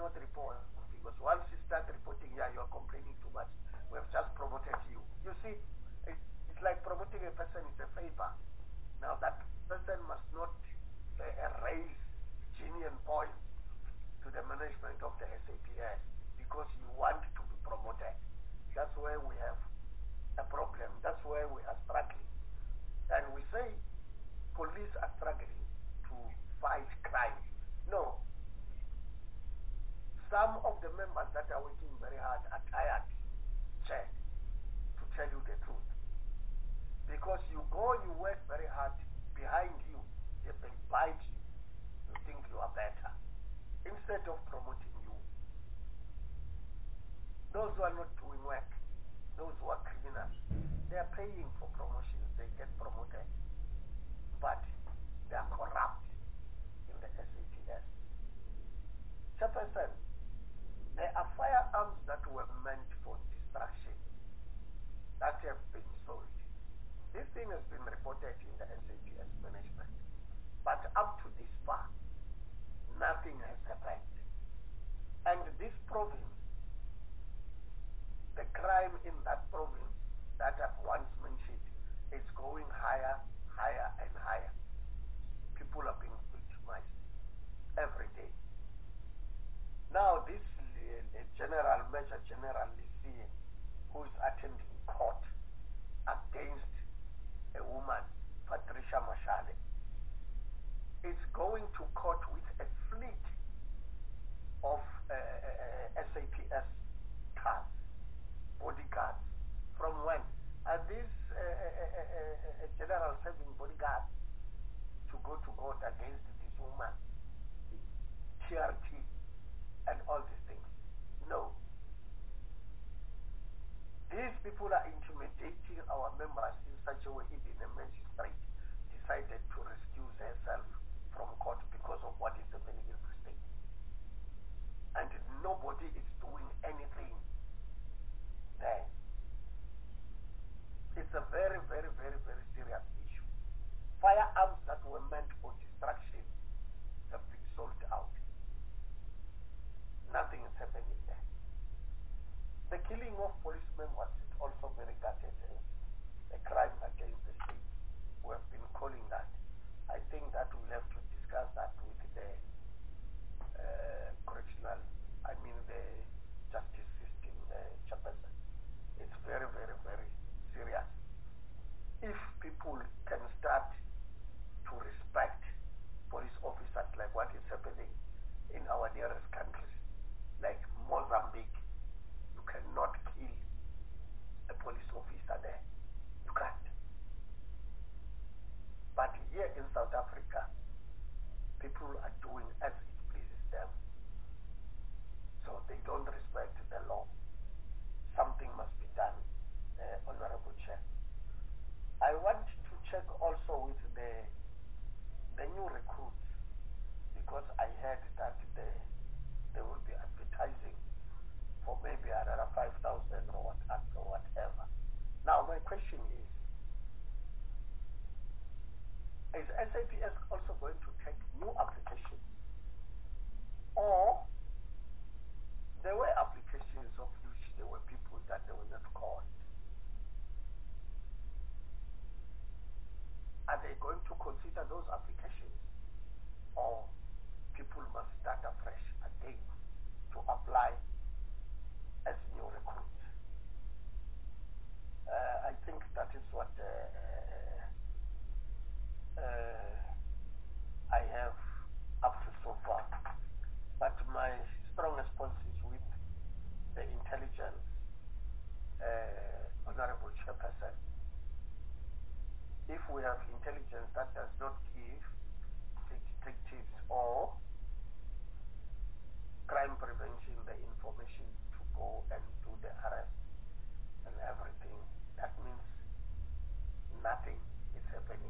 not report, because once you start reporting, yeah, you're complaining too much. We have just promoted you. You see, it's like promoting a person is a favor. Now that person must not raise genuine points to the management of the SAPS because you want to be promoted. That's where we have a problem. That's where we are struggling. And we say police are struggling to fight crime. No. Some of the members that are working very hard are tired, Chair, to tell you the truth. Because you work very hard, behind you, they bite you. You think you are better. Instead of promoting you, those who are not doing work, those who are criminals, they are paying for promotions, they get promoted. But they are corrupt in the SAPS. Chairperson, there are firearms that were meant for destruction that have been sold. This thing has been reported in the SAPS management. But up to this far, nothing has happened. And this province, the crime in that province that I've once mentioned is going higher, higher and higher. People are being victimized every day. Now this Major General Lissie, who is attending court against a woman, Patricia Mashale, is going to court with a fleet of SAPS cars, bodyguards. From when? Are these generals having bodyguards to go to court against this woman, TRT, and all these things? No. These people are intimidating our members in such a way, even a magistrate decided to excuse herself from court because of what is happening in the state. And nobody is doing anything there. It's a very, very, very, very serious issue. Firearms that were meant for destruction have been sold out. Nothing is happening there. The killing of policemen was also very regarded as a crime against the state. We have been calling that. I think that we'll have to discuss that with the the justice system, chairperson. It's very, very, very serious. If people can start to respect police officers like what is happening in our nearest countries, like Mozambique, you cannot kill a police officer there. You can't. But here in South Africa, people are doing as it pleases them. So they don't respect the law. Something must be done, Honorable Chair. I want to check also with the new recruits, because I heard that they will be advertising for maybe another 5,000 or whatever. Now my question is SAPS also going to take new applications? Or there were applications of which there were people that they were not called? Are they going to consider those applications? Or people must start afresh again to apply as new recruits? I think that is what I have up to so far. But my strong response is with the intelligence, Honorable Chairperson. If we have intelligence that does not give the detectives or crime prevention the information to go and do the arrest and everything, that means nothing is happening.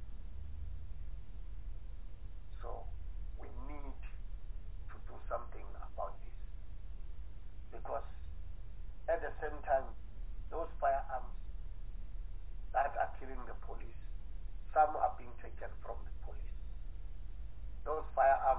So we need to do something about this, because at the same time, those firearms that are killing the police, some are being taken from the police. Those firearms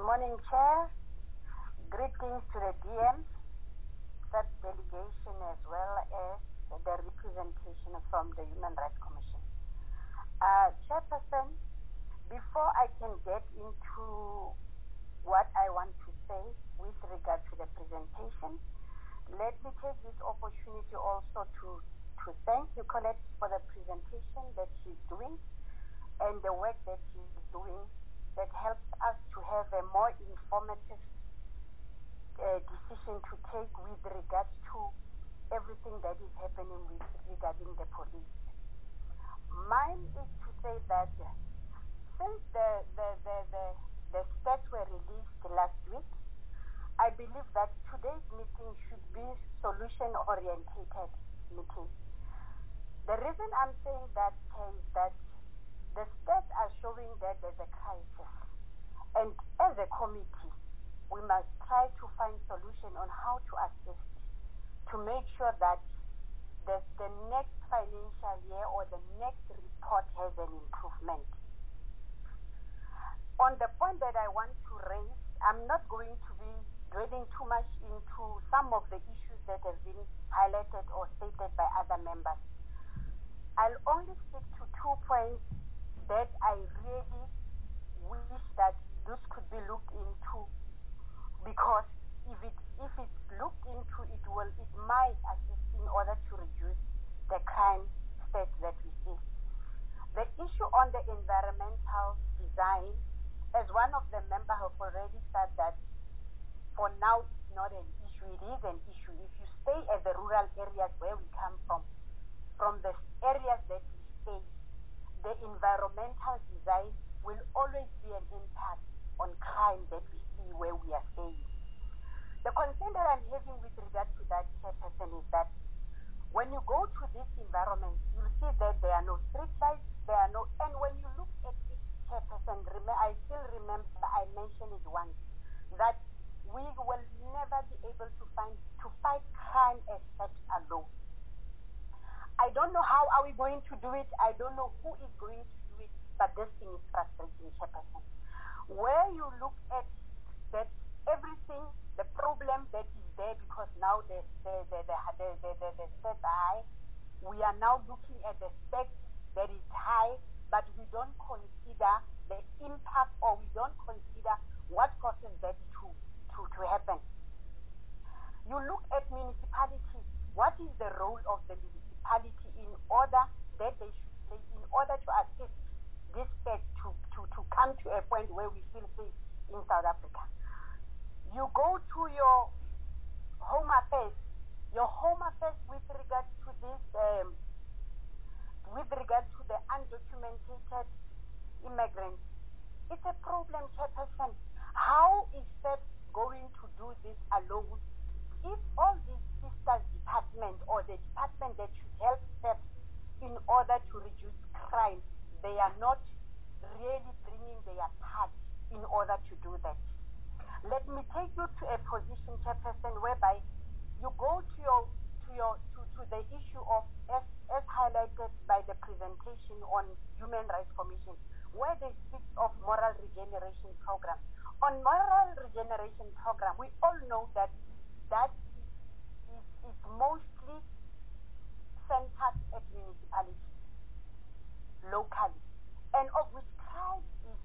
morning, Chair. Greetings to the DM, that delegation, as well as the representation from the Human Rights Commission. Chairperson, before I can get into what I want to say with regard to the presentation, let me take this opportunity also to thank Nicolette for the presentation that she's doing and the work that she's doing that helps us to have a more informative decision to take with regards to everything that is happening regarding the police. Mine is to say that since the stats were released last week, I believe that today's meeting should be solution-orientated meeting. The reason I'm saying that is that the stats are showing that there's a crisis. And as a committee, we must try to find solution on how to assist to make sure that the next financial year or the next report has an improvement. On the point that I want to raise, I'm not going to be dwelling too much into some of the issues that have been highlighted or stated by other members. I'll only stick to 2 points that I really wish that this could be looked into, because if it's looked into, it might assist in order to reduce the crime stats that we see. The issue on the environmental design, as one of the members have already said that for now it's not an issue, it is an issue. If you stay at the rural areas where we come from the areas that we stay, the environmental design will always be an impact on crime that we see where we are staying. The concern that I'm having with regard to that, Chairperson, is that when you go to this environment, you'll see that there are no street lights, and when you look at it, Chairperson, I still remember I mentioned it once, that we will never be able to fight crime as such alone. I don't know how are we going to do it. I don't know who is going to do it, but this thing is frustrating, Chairperson. Where you look at that everything, the problem that is there, because now the stats are high, we are now looking at the stats that is high, but we don't consider the impact, or we don't consider what causes that to happen. You look at municipalities. What is the role of the municipality in order that they should play, in order to assist this state to come to a point where we feel safe in South Africa? You go to your home affairs with regard to this, with regard to the undocumented immigrants. It's a problem, Chairperson. How is SEP going to do this alone if all these sisters department or the department that should help SEP in order to reduce crime, they are not really bringing their part in order to do that? Let me take you to a position, Chairperson, whereby you go to the issue of, as highlighted by the presentation on Human Rights Commission, where they speak of moral regeneration program. On moral regeneration program, we all know that is mostly centered at municipalities, locally, and of which crime is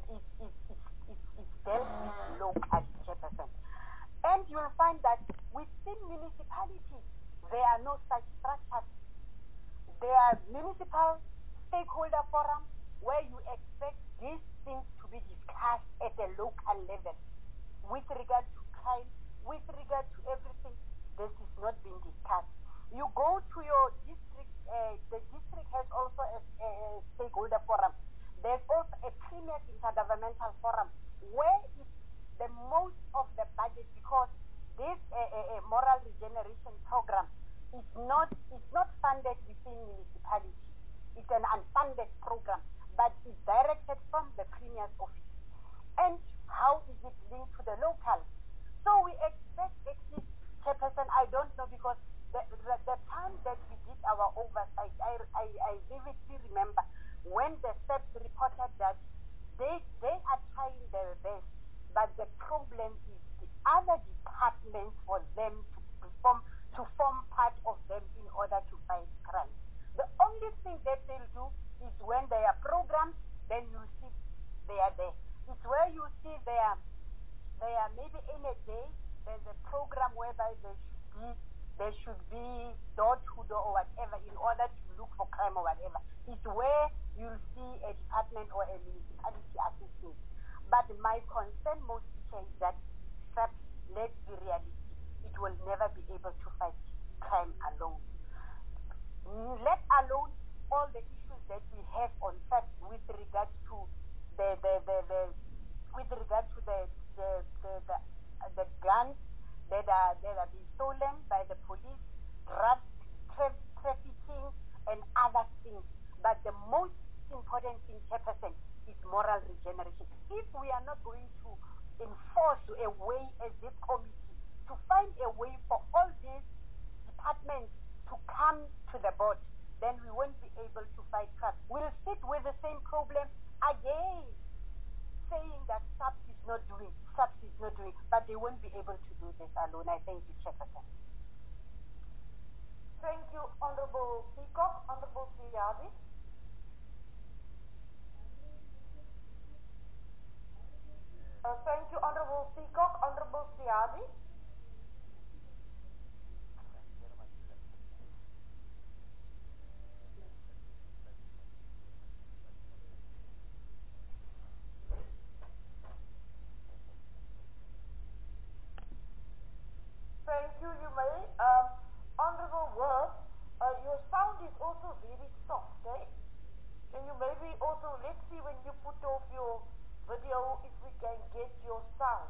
dealt with locally, Chairperson. And you'll find that within municipalities, there are no such structures. There are municipal stakeholder forums where you expect these things to be discussed at a local level. With regard to crime, with regard to everything, this is not being discussed. You go to your district, the district has also a stakeholder forum. There's also a premier intergovernmental forum where it's the most of the budget, because this moral regeneration program is not funded within municipalities. It's an unfunded program, but it's directed from the Premier's office. And how is it linked to the local? So we expect at least, Chairperson, I don't know, because the time that we did our oversight, I vividly remember when the SEPs reported that they are trying their best, but the there are maybe in a day there's a program whereby there should be door to door or whatever in order to look for crime or whatever. It's where you'll see a department or a municipality assisting. But my concern mostly is that SAPS, let's be realistic, it will never be able to fight crime alone. Let alone all the issues that we have on SAPS with regards to the guns that are being stolen by the police, drug trafficking, and other things. But the most important thing, Chairperson, is moral regeneration. If we are not going to enforce a way as this committee to find a way for all these departments to come to the board, then we won't be able to fight crime. We'll sit with the same problem again, saying that SAPS is not doing, but they won't be able to do this alone. I thank you, Chairperson. Thank you, Honorable Peacock. Honorable Siadi. Thank you, Honorable Peacock. Honorable Siadi. Thank you, you may. Honorable Word, your sound is also very soft, eh? Can you maybe also, let's see when you put off your video if we can get your sound.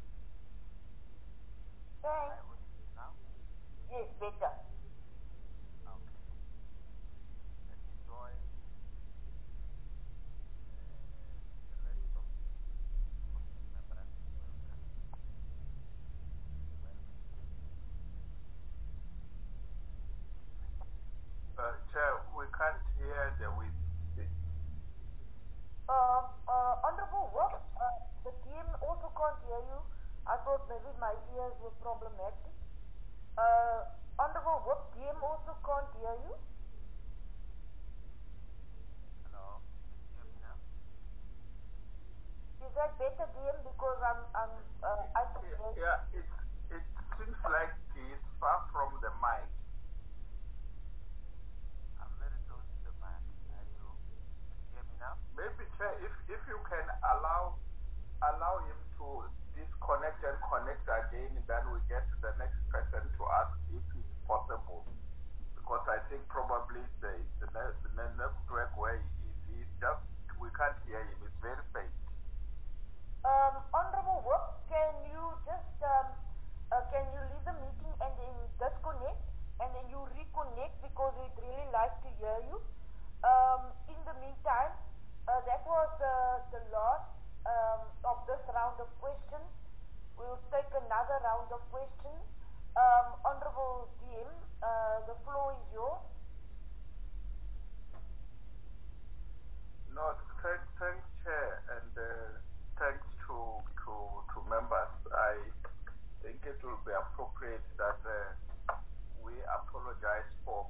Thanks. Yes, better. Chair, we can't hear the with. Honorable Work, the team also can't hear you. I thought maybe my ears were problematic. Honorable Work, team also can't hear you. Hello, can you hear me now? Is that better, DM? Because I can hear you. Yeah, it seems like he's far from the mic. I'm very close to the mic. Can you hear me now? Maybe, Chair, if you can allow him to disconnect and connect again, then we get the next person to ask if it's possible. Because I think probably the network where he is, we can't hear him. It's very faint. Honorable Work, can you just can you leave the meeting and then disconnect and then you reconnect because we'd really like to hear you. In the meantime, that was the last of this round of questions. We'll take another round of questions. Honorable DM, the floor is yours. No, thanks, Chair, and thanks to members. I think it will be appropriate that we apologize for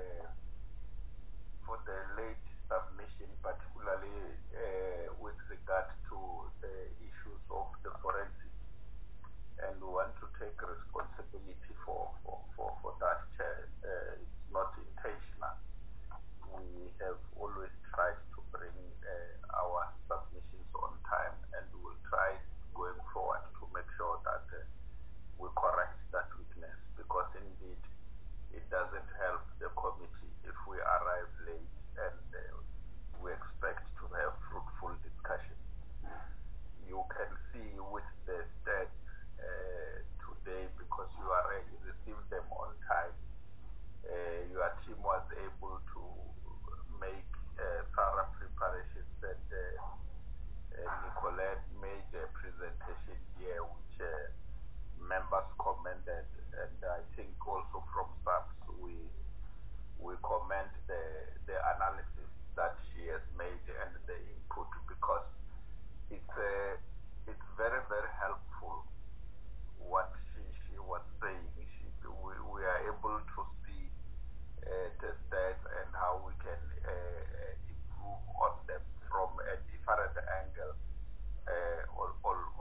the late submission, particularly with regard to the issues of the forensic, and we want to take responsibility for that, Chair. It's not intentional. We have always tried to bring our submissions on time, and we will try going forward to make sure that we correct that weakness, because indeed it doesn't help the committee if we arrive late and we expect to have fruitful discussion. You can see with the stats today, because you received them on time, your team was able to make thorough preparations, and Nicolette made a presentation here which members commended, and I think also from SAPS we commend the analysis that she has made and the input, because it's very, very helpful what she was saying. We are able to see the stats and how we can improve on them from a different angle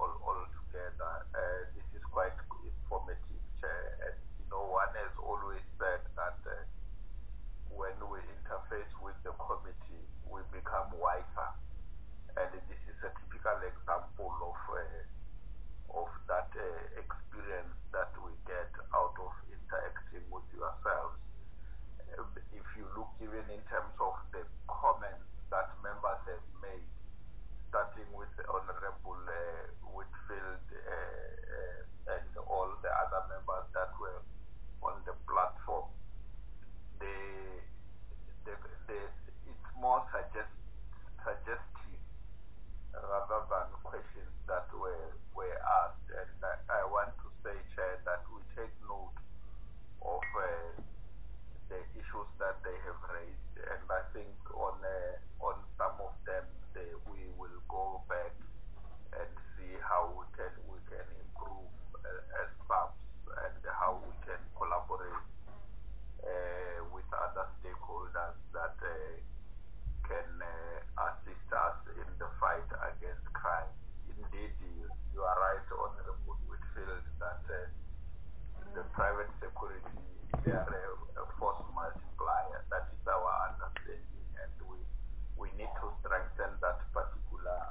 security, they are a force multiplier. That is our understanding, and we need to strengthen that particular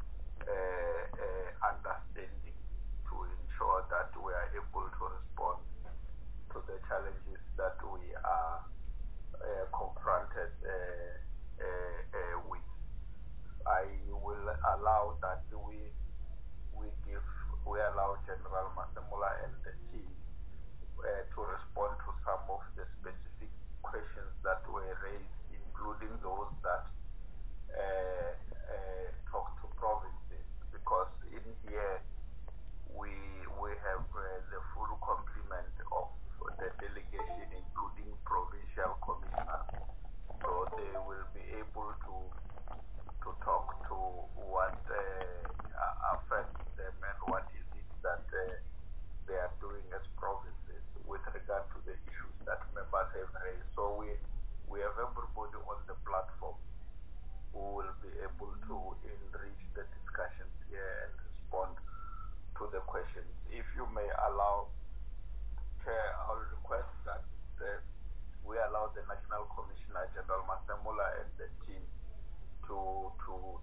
understanding to ensure that we are able to respond to the challenges that we are confronted with. I will allow that we allow General Masemola and the team to respond to some of the specific questions that were raised, including those that talk to provinces, because in here we have the full complement of the delegation, including provincial commissioners, so they will be able to talk to what affects them and what is it that they are doing as provinces with regard to the issues that members have raised. So we have everybody on the platform who will be able to enrich the discussions here and respond to the questions. If you may allow, Chair, I'll request that we allow the National Commissioner General Masemola and the team to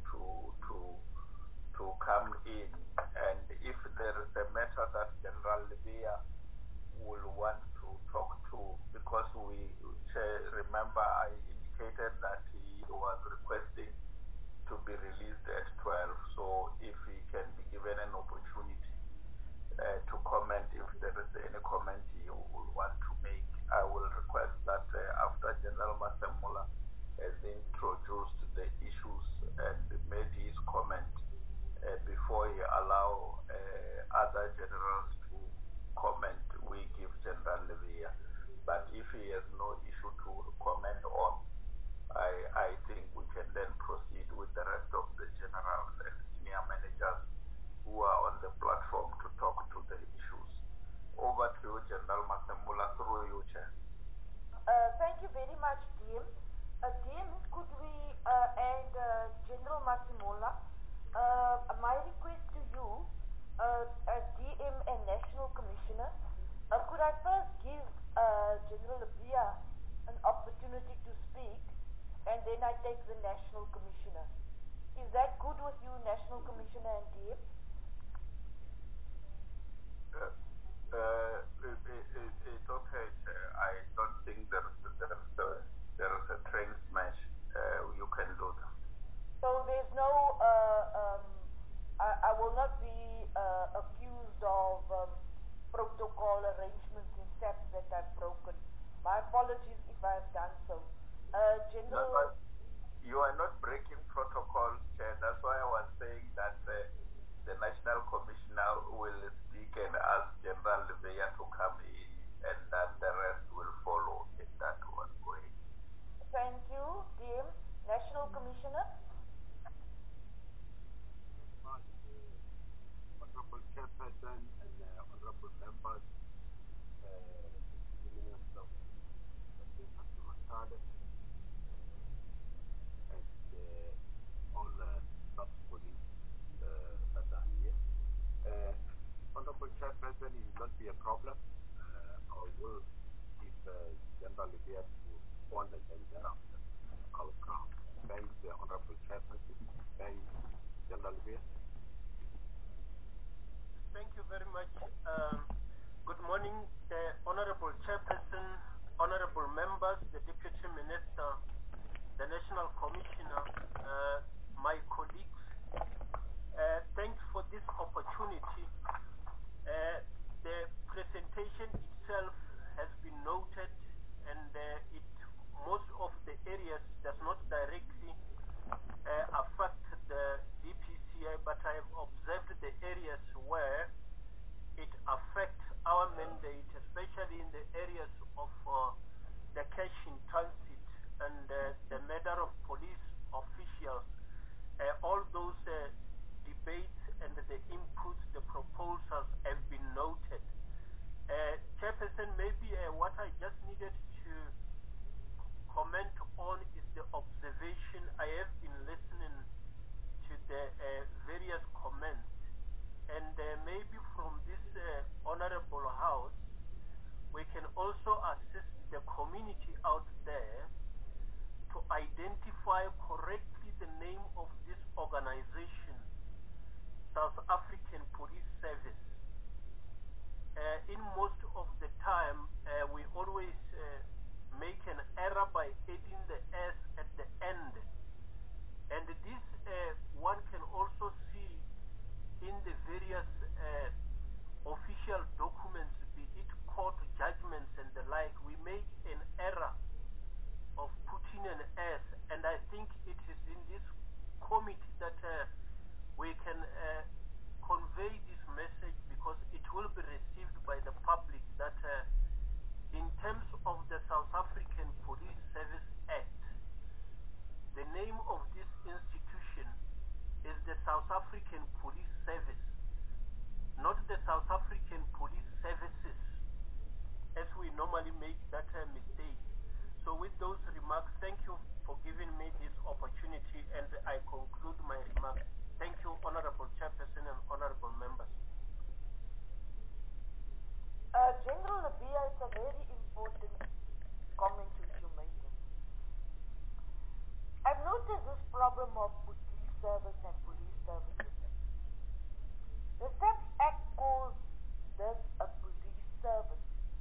come in, and if there is a matter that General Libya will want to talk to, because remember I indicated that he was requesting to be released at 12, so if he can be given an opportunity to comment, if there is any comment he will want to make, I will request that after General Masemola has introduced the issues and made his comment, before he allow other generals to comment, we give General Levia. But if he has no issue to comment on, I think we can then proceed with the rest of the generals and senior managers who are on the platform to talk to the issues. Over to you, General Masemola, through you, Chair. Thank you very much, DM. DM, could we, and General Masemola, my request to you, as DM and National Commissioner, could I first give General Labia an opportunity to speak, and then I take the National Commissioner. Is that good with you, National Commissioner and DM? It's okay, Chair. I don't think there is a train smash. You can do that. So there's no, I will not be accused of protocol arrangements and steps that I've broken. My apologies if I have done so. General... No, you are not breaking protocols, Chair. That's why I was saying that the National Commissioner will speak and ask General Levea to come in, and then the rest will follow in that one way. Thank you, DM. National Commissioner? Honorable Chairperson and honorable members, the Minister of Matale, and all staff police that are here. Honorable Chairperson, it will not be a problem. I will keep General Libya to respond, and then thereafter I'll come. Thanks, the Honorable Chairperson. Thanks, General Libya. Thank you very much. Good morning, Honorable Chairperson, Honorable Members, the Deputy Minister, the National Commissioner, my colleagues. Thanks for this opportunity. The presentation itself has been noted, and most of the areas does not directly affect the DPCI, but I have observed the areas where it affects our mandate, especially in the areas of the cash in transit and the matter of police officials. All those debates and the inputs, the proposals have been noted. Chairperson, maybe what I just needed to comment on is the observation. I have been listening to the various comments, and maybe the South African Police Services, as we normally make that mistake. So with those remarks, thank you for giving me this opportunity, and I conclude my remarks. Thank you, Honorable Chairperson and Honorable Members. General Labia, it's a very important comment which you're making. I've noticed this problem of police service and police services. The SAPS Act calls this a police service.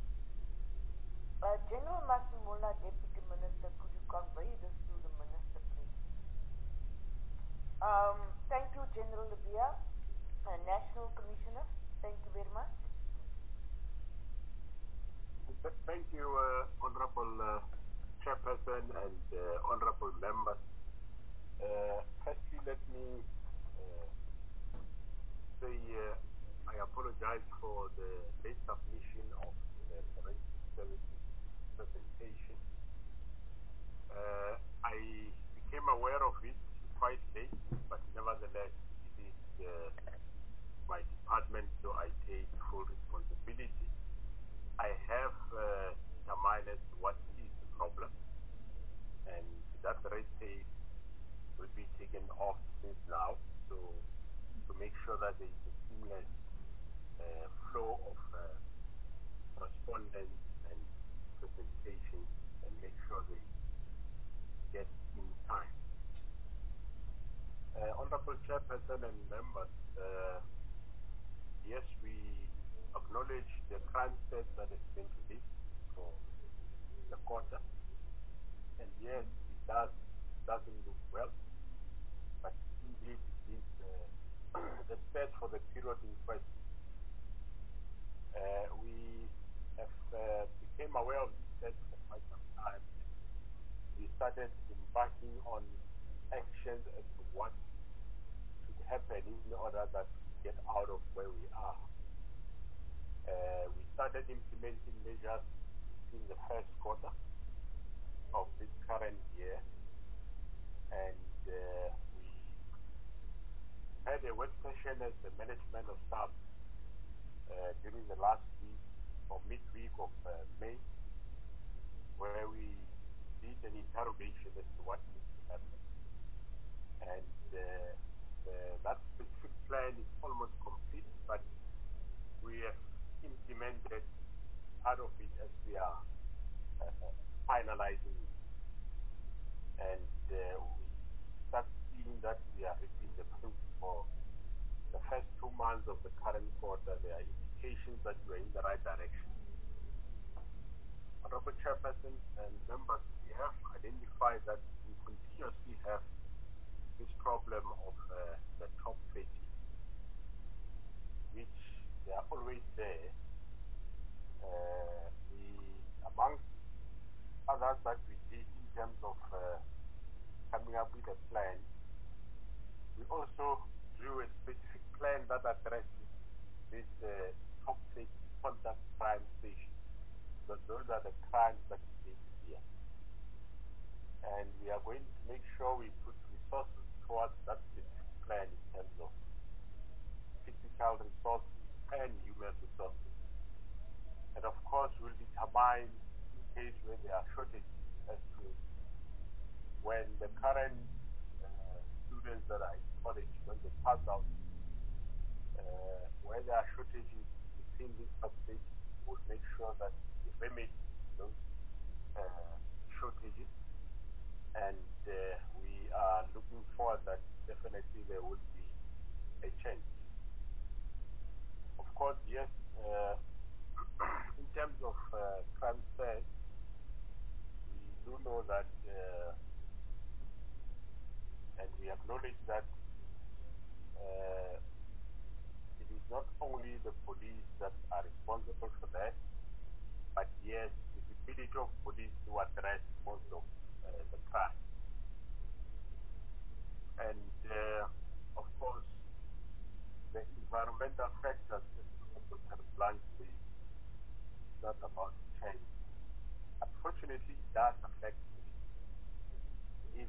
General Masimula, Deputy Minister, could you convey this to the Minister, please? Thank you, General Labia, National Commissioner. Thank you very much. Thank you, Honorable Chairperson and Honorable Members. Firstly, let me say I apologize for the late submission of the forensic services presentation. I became aware of it quite late, but nevertheless, it is my department, so I take full responsibility. I have determined what is the problem, and that red tape will be taken off since now, so to make sure that there is a seamless flow of correspondence and presentations, and make sure they get in time. Honorable Chairperson and members, yes, we acknowledge the crime stats that has been released for the quarter, and yes, it doesn't look well, but indeed it is the stats for the period in question. We have became aware of these stats for quite some time. We started embarking on actions as to what should happen in order that we get out of where we are. We started implementing measures in the first quarter of this current year, and we had a work session as the management of staff during the last week or midweek of May, where we did an interrogation as to what needs to happen. And that specific plan is almost complete, but we have implemented part of it as we are finalizing it. And we start seeing that we are reaping the fruits for the first 2 months of the current quarter. There are indications that we are in the right direction. Honorable Chairperson and members, we have identified that we continuously have this problem of the top 30, which they are always there. Amongst others that we did in terms of coming up with a plan, we also drew a specific plan that addresses this top 30 conduct crime station. But those are the crimes that we need here. And we are going to make sure we put resources towards that specific plan in terms of physical resources and human resources. And of course, we'll determine in case where there are shortages as to when the current students that are in college, when they pass out, where there are shortages within this subject, we'll make sure that we remedy those shortages. And we are looking forward that definitely there will be a change. Of course, yes, in terms of crime stats, we do know that, and we acknowledge that it is not only the police that are responsible for that, but yes, the ability of police to address most of the crime. And of course, the environmental factors that Dr. Blanchard is not about to change. Unfortunately, it does affect police. If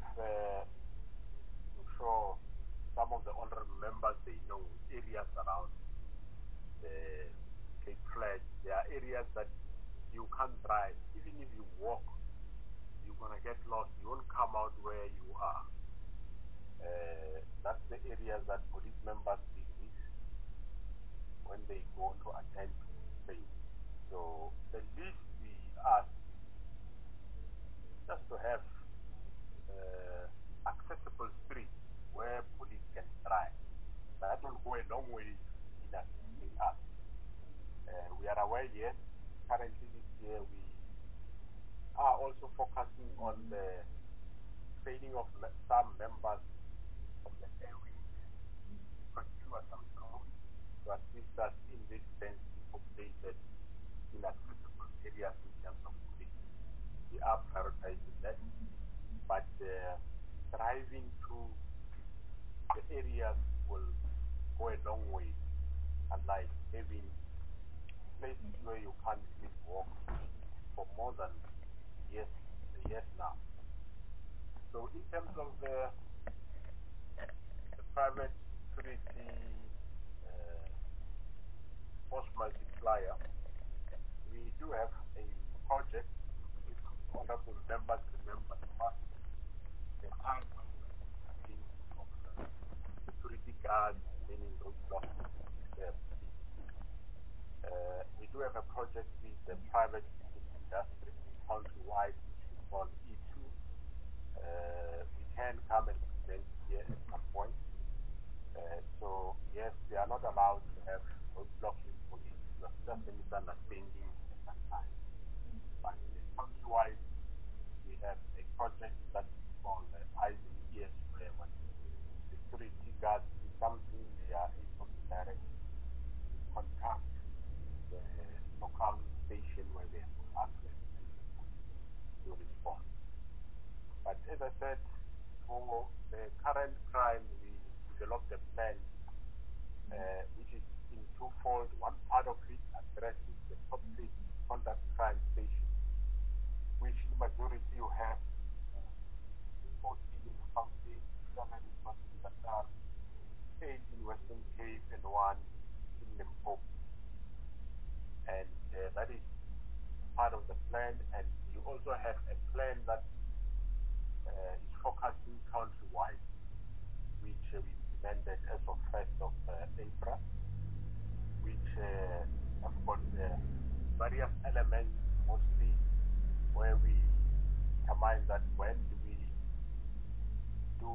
I'm sure some of the honorable members, they know areas around Cape Flat, there are areas that you can't drive. Even if you walk, you're going to get lost. You won't come out where you are. That's the areas that police members deal with when they go to attend to things. So the least we ask just to have accessible streets where police can drive. That will go a long way in assisting us. We are aware, yes, currently this year we are also focusing on the training of some members of the airway procure some drones to assist us in this densely populated, inaccessible areas in terms of police. We are prioritizing that, but driving to the areas will go a long way, unlike having places where you can't even walk for more than years now. So in terms of the private security force multiplier, we do have a project which honorable members remember the time when we were thinking of security guards, meaning roadblocks. We do have a project with the private industry countrywide, which we call E2. We can come and present here at some point. So yes, we are not allowed to have roadblocking police. It was just a misunderstanding at that time. But countrywide, we have a project that we call Eyes and Ears, where when security guards do something, they are able to directly contact the local station where they have access to respond. But as I said, for the current crime, we developed a plan which is in twofold. One part of it addresses the top 6 conduct crime stations, which in majority you have 14 in Gauteng, 7 in KwaZulu-Natal, 8 in Western Cape, and 1 in Limpopo. And that is part of the plan. And you also have a plan that is focusing countrywide, which we implemented as of 1st of April, which have got various elements, mostly where we determine that when do we do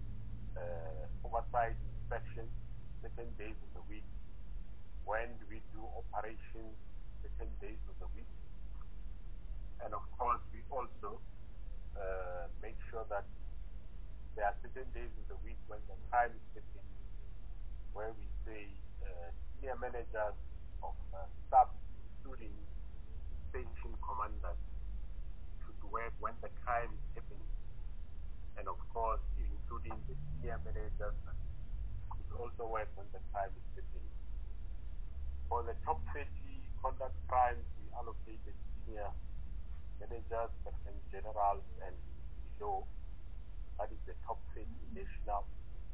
oversight inspections certain days of the week, when do we do operations certain days of the week, and of course we also make sure that there are certain days of the week when the crime is sitting, where we say senior managers of staff, including station commanders, should work when the crime is happening, and of course including the senior managers that should also work when the crime is happening. For the top 30 conduct crimes, we allocated senior managers, lieutenant generals, and below. That is the top 30 national.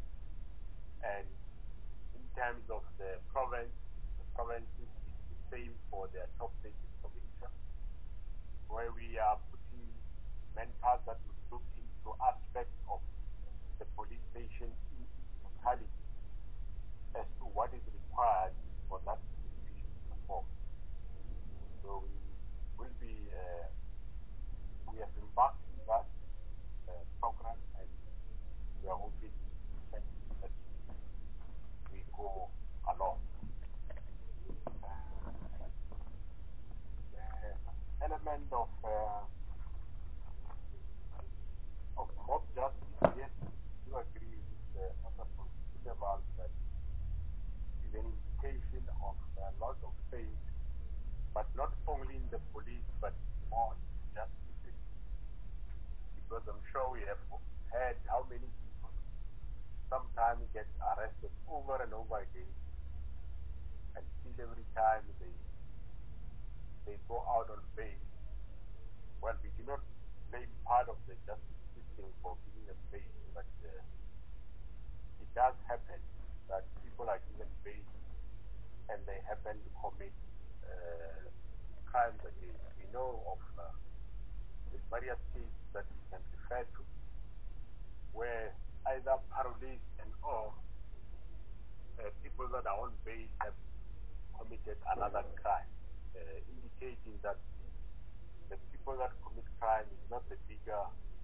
And in terms of the provinces, is the same for their top 30 provincial, where we are putting mentors that will look into aspects of the police station in its totality as to what is required for that institution to perform. So we will be, we have embarked on that program, and we are hoping that we go along. The element of mob justice, yes, we do agree with the Honorable Kunewald that is an indication of a lot of things, but not only in the police, but more in the justice system. Because I'm sure we have heard how many people sometimes get arrested over and over again, and still every time they go out on bail. Well, we do not blame part of the justice system for giving them bail, but it does happen that people are given bail and they happen commit crimes against. We know of the various cases that we can refer to where either parolees and or people that are on bail have committed another crime, indicating that the people that commit crime is not the bigger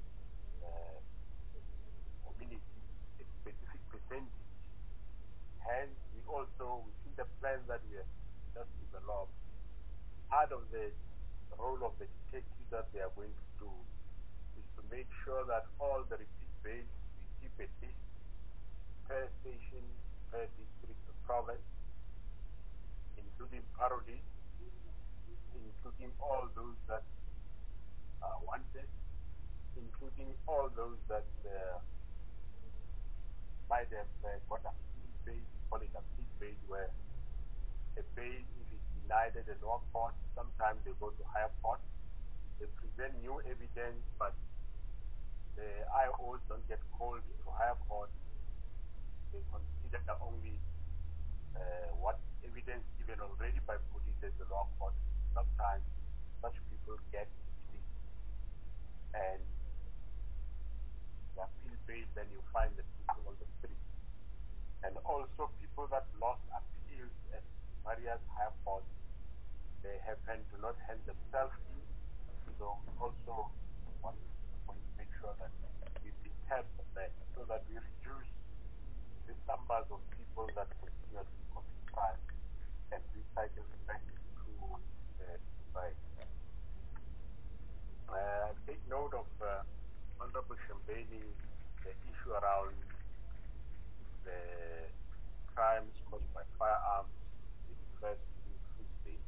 community, a specific percentage. Hence, we also, within the plan that we have just developed, part of the role of the detectives that they are going to do is to make sure that all the repeat bails, we keep a list per station, per district or province, including parolees, including all those that are wanted, including all those that might have got a plea bail, call it a plea bail, where a bail, if it's denied at the lower court, sometimes they go to higher court. They present new evidence, but the IOs don't get called to higher court. They consider only what evidence given already by police at the lower court. Sometimes such people get released, and they are appeal bail, then you find the people on the street. And also people that lost appeals at various higher courts, they happen to not hand themselves in. So we also want to make sure that we deter that, so that we reduce the numbers of people that continuously commit crime and recycle back to society. Take note of Honorable Shambeni, the issue around the crimes caused by firearms in the first Free State.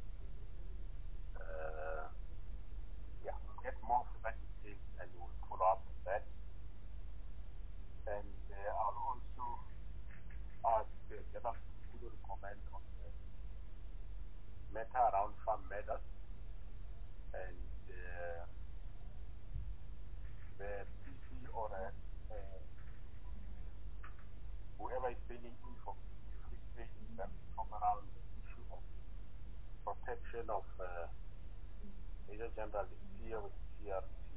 We'll get more of that details and we'll follow up on that. And I'll also ask General Kudu to comment on the matter around farm matters and the PC or whoever is sending in from Free State that come around the issue of protection of Major General Lesia with CRT.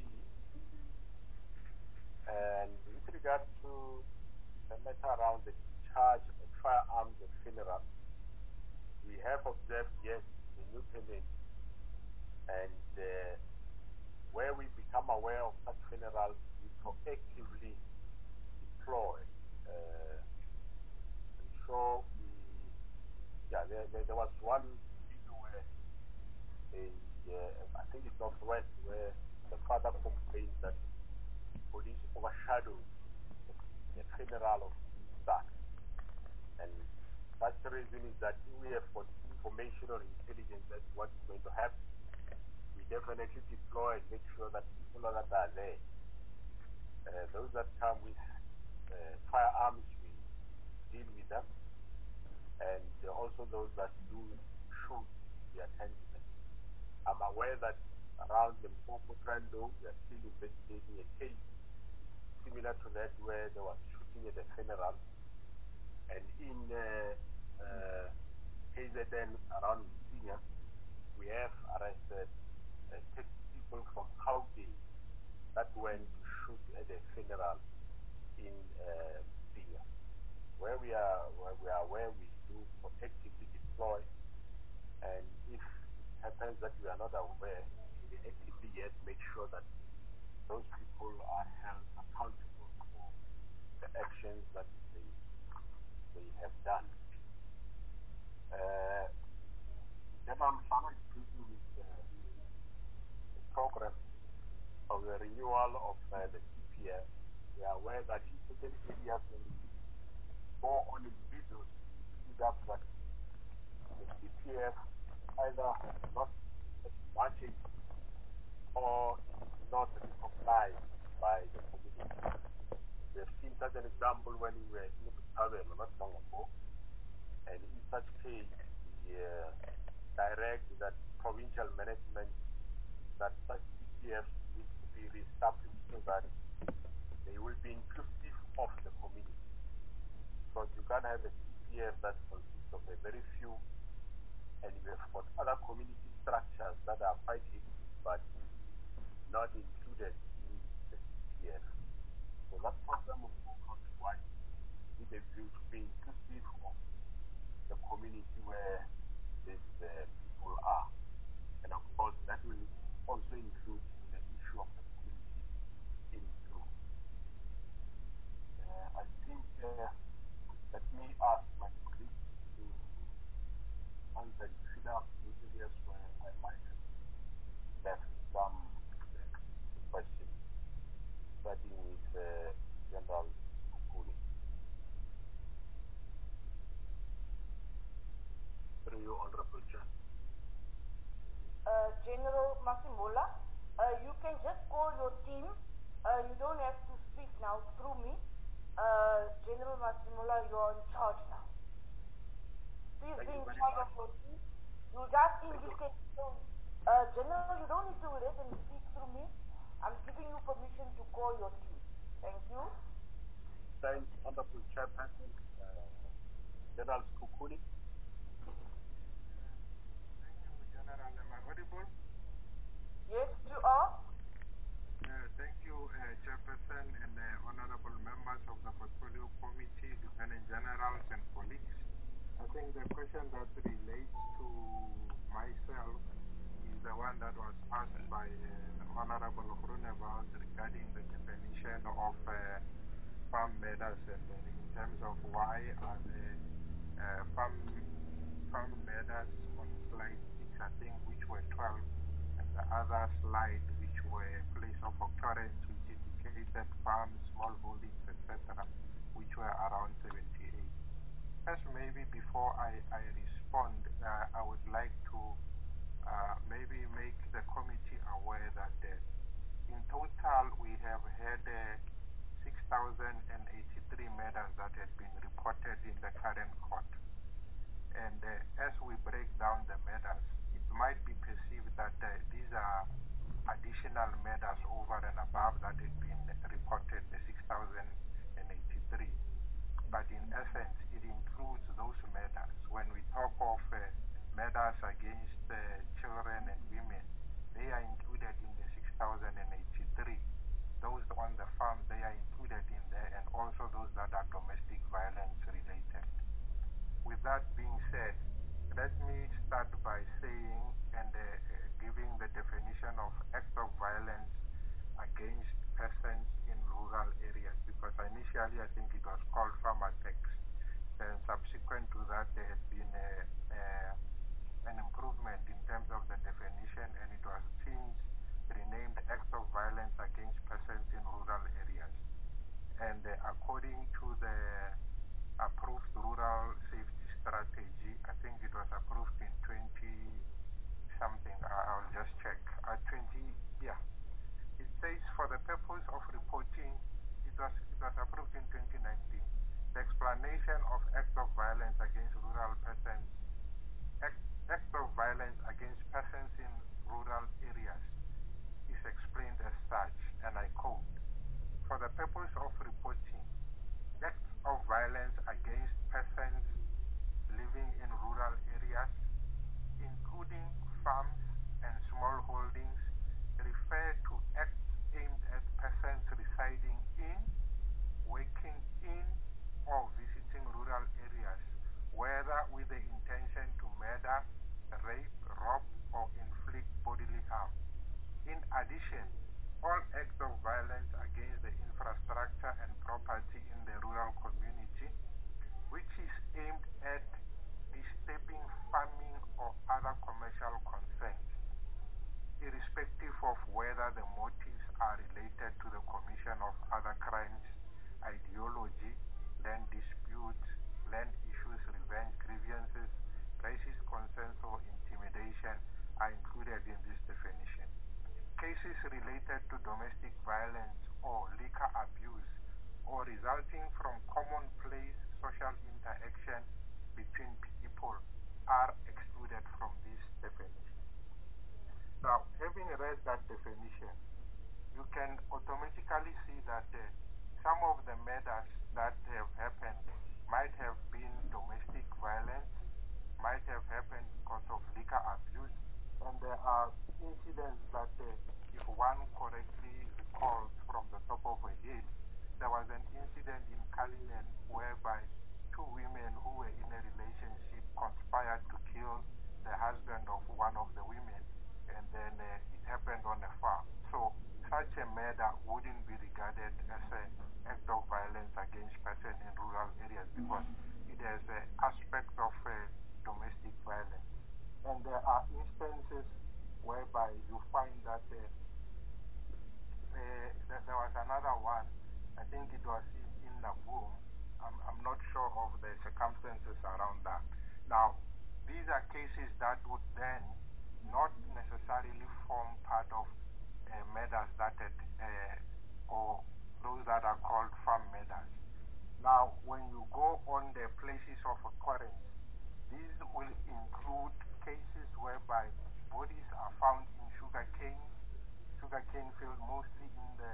And with regard to the matter around the discharge of firearms at funeral, we have observed, yes, the new tendency. And where we become aware of such funerals, we proactively deploy. And so, there was one video where I think it's Northwest, where the father complained that police overshadowed the funeral of his son. And that's the reason is that we have got information or intelligence that's what's going to happen. We definitely deploy and make sure that people that are there, those that come with firearms, we deal with them. And also those that do shoot, we attend to them. I'm aware that around Limpopo, Trando, we are still investigating a case similar to that where there was shooting at a funeral. And in KZN around Senior, we have arrested 6 people from Gauteng that went to shoot at a funeral in Senior. Where we do protectively deploy, and if it happens that we are not aware, we actively yet make sure that those people are held accountable for the actions that they have done. General Mhlanga is busy with the program of the renewal of the CPF. We are aware that in certain areas when we go on individuals, we see that the CPF either not as much or not recognized by the community. We have seen such an example when we were in Butavel not long ago, and in such case, we direct that provincial management that such CPFs need to be reestablished so that they will be inclusive of the community. Because you can't have a CPF that consists of a very few and you have got other community structures that are fighting but not included in the CPF. So that program will go countrywide with a view to be inclusive of the community where these people are. And of course, that will also include the issue of the community in blue. I think, let me ask my colleagues to answer and fill up the areas where I might have left some questions, starting with General Kukuli. Through you, Honorable Chair. General Masimola, you can just call your team. You don't have to speak now through me. General Masimola, you're in charge now. Please be in charge of your team. You just indicate. General, you don't need to let them speak through me. I'm giving you permission to call your team. Thank you. Thanks, Honorable Chairperson. General Kukuli. General, am I audible? Yes, you are. Thank you, Chairperson and honorable members of the Portfolio Committee, Lieutenant Generals and colleagues. I think the question that relates to myself is the one that was asked by Honorable Groenewald regarding the definition of farm matters and in terms of why are the farm matters on slide 6, I think, which were 12, and the other slide which were place of occurrence, which indicated farms, small holdings, etc., which were around 78. First, maybe before I respond, I would like to maybe make the committee aware that in total we have had 6,083 matters that had been reported in the current court. And as we break down the matters, it might be perceived that these are additional matters over and above that had been reported, the 6,083. But in essence, it includes those matters. When we talk of matters against children and women, they are included in the 6,083. Those on the farm, they are included in there, and also those that are domestic violence related. With that being said, let me start by saying and giving the definition of act of violence against persons in rural areas, because initially I think it was called farm attacks. Then subsequent to that, there has been an improvement in terms of the definition, and it was since renamed act of violence against persons in rural areas. And according to the approved rural safety strategy, I think it was approved in 20 something, I'll just check, 20, yeah. It says for the purpose of reporting, it was approved in 2019. The explanation of acts of violence against rural persons, acts of violence against persons in rural areas is explained as such, and I quote, for the purpose of reporting, acts of violence against persons living in rural areas, including farms and small holdings, refer to acts aimed at persons residing in, working in, or visiting rural areas, whether with the intention to murder, rape, rob, or inflict bodily harm. In addition, all acts of violence against the infrastructure and property in the rural community, which is aimed at disturbing farming or other commercial concerns, irrespective of whether the motives are related to the commission of other crimes, ideology, land disputes, land issues, revenge, grievances, racist concerns, or intimidation are included in this definition. Cases related to domestic violence or liquor abuse or resulting from commonplace social interaction between people are excluded from this definition. Now, having read that definition, you can automatically see that some of the matters that have happened might have been domestic violence, might have happened because of that would then not necessarily form part of meadows that or those that are called farm meadows. Now, when you go on the places of occurrence, these will include cases whereby bodies are found in sugarcane field, mostly in the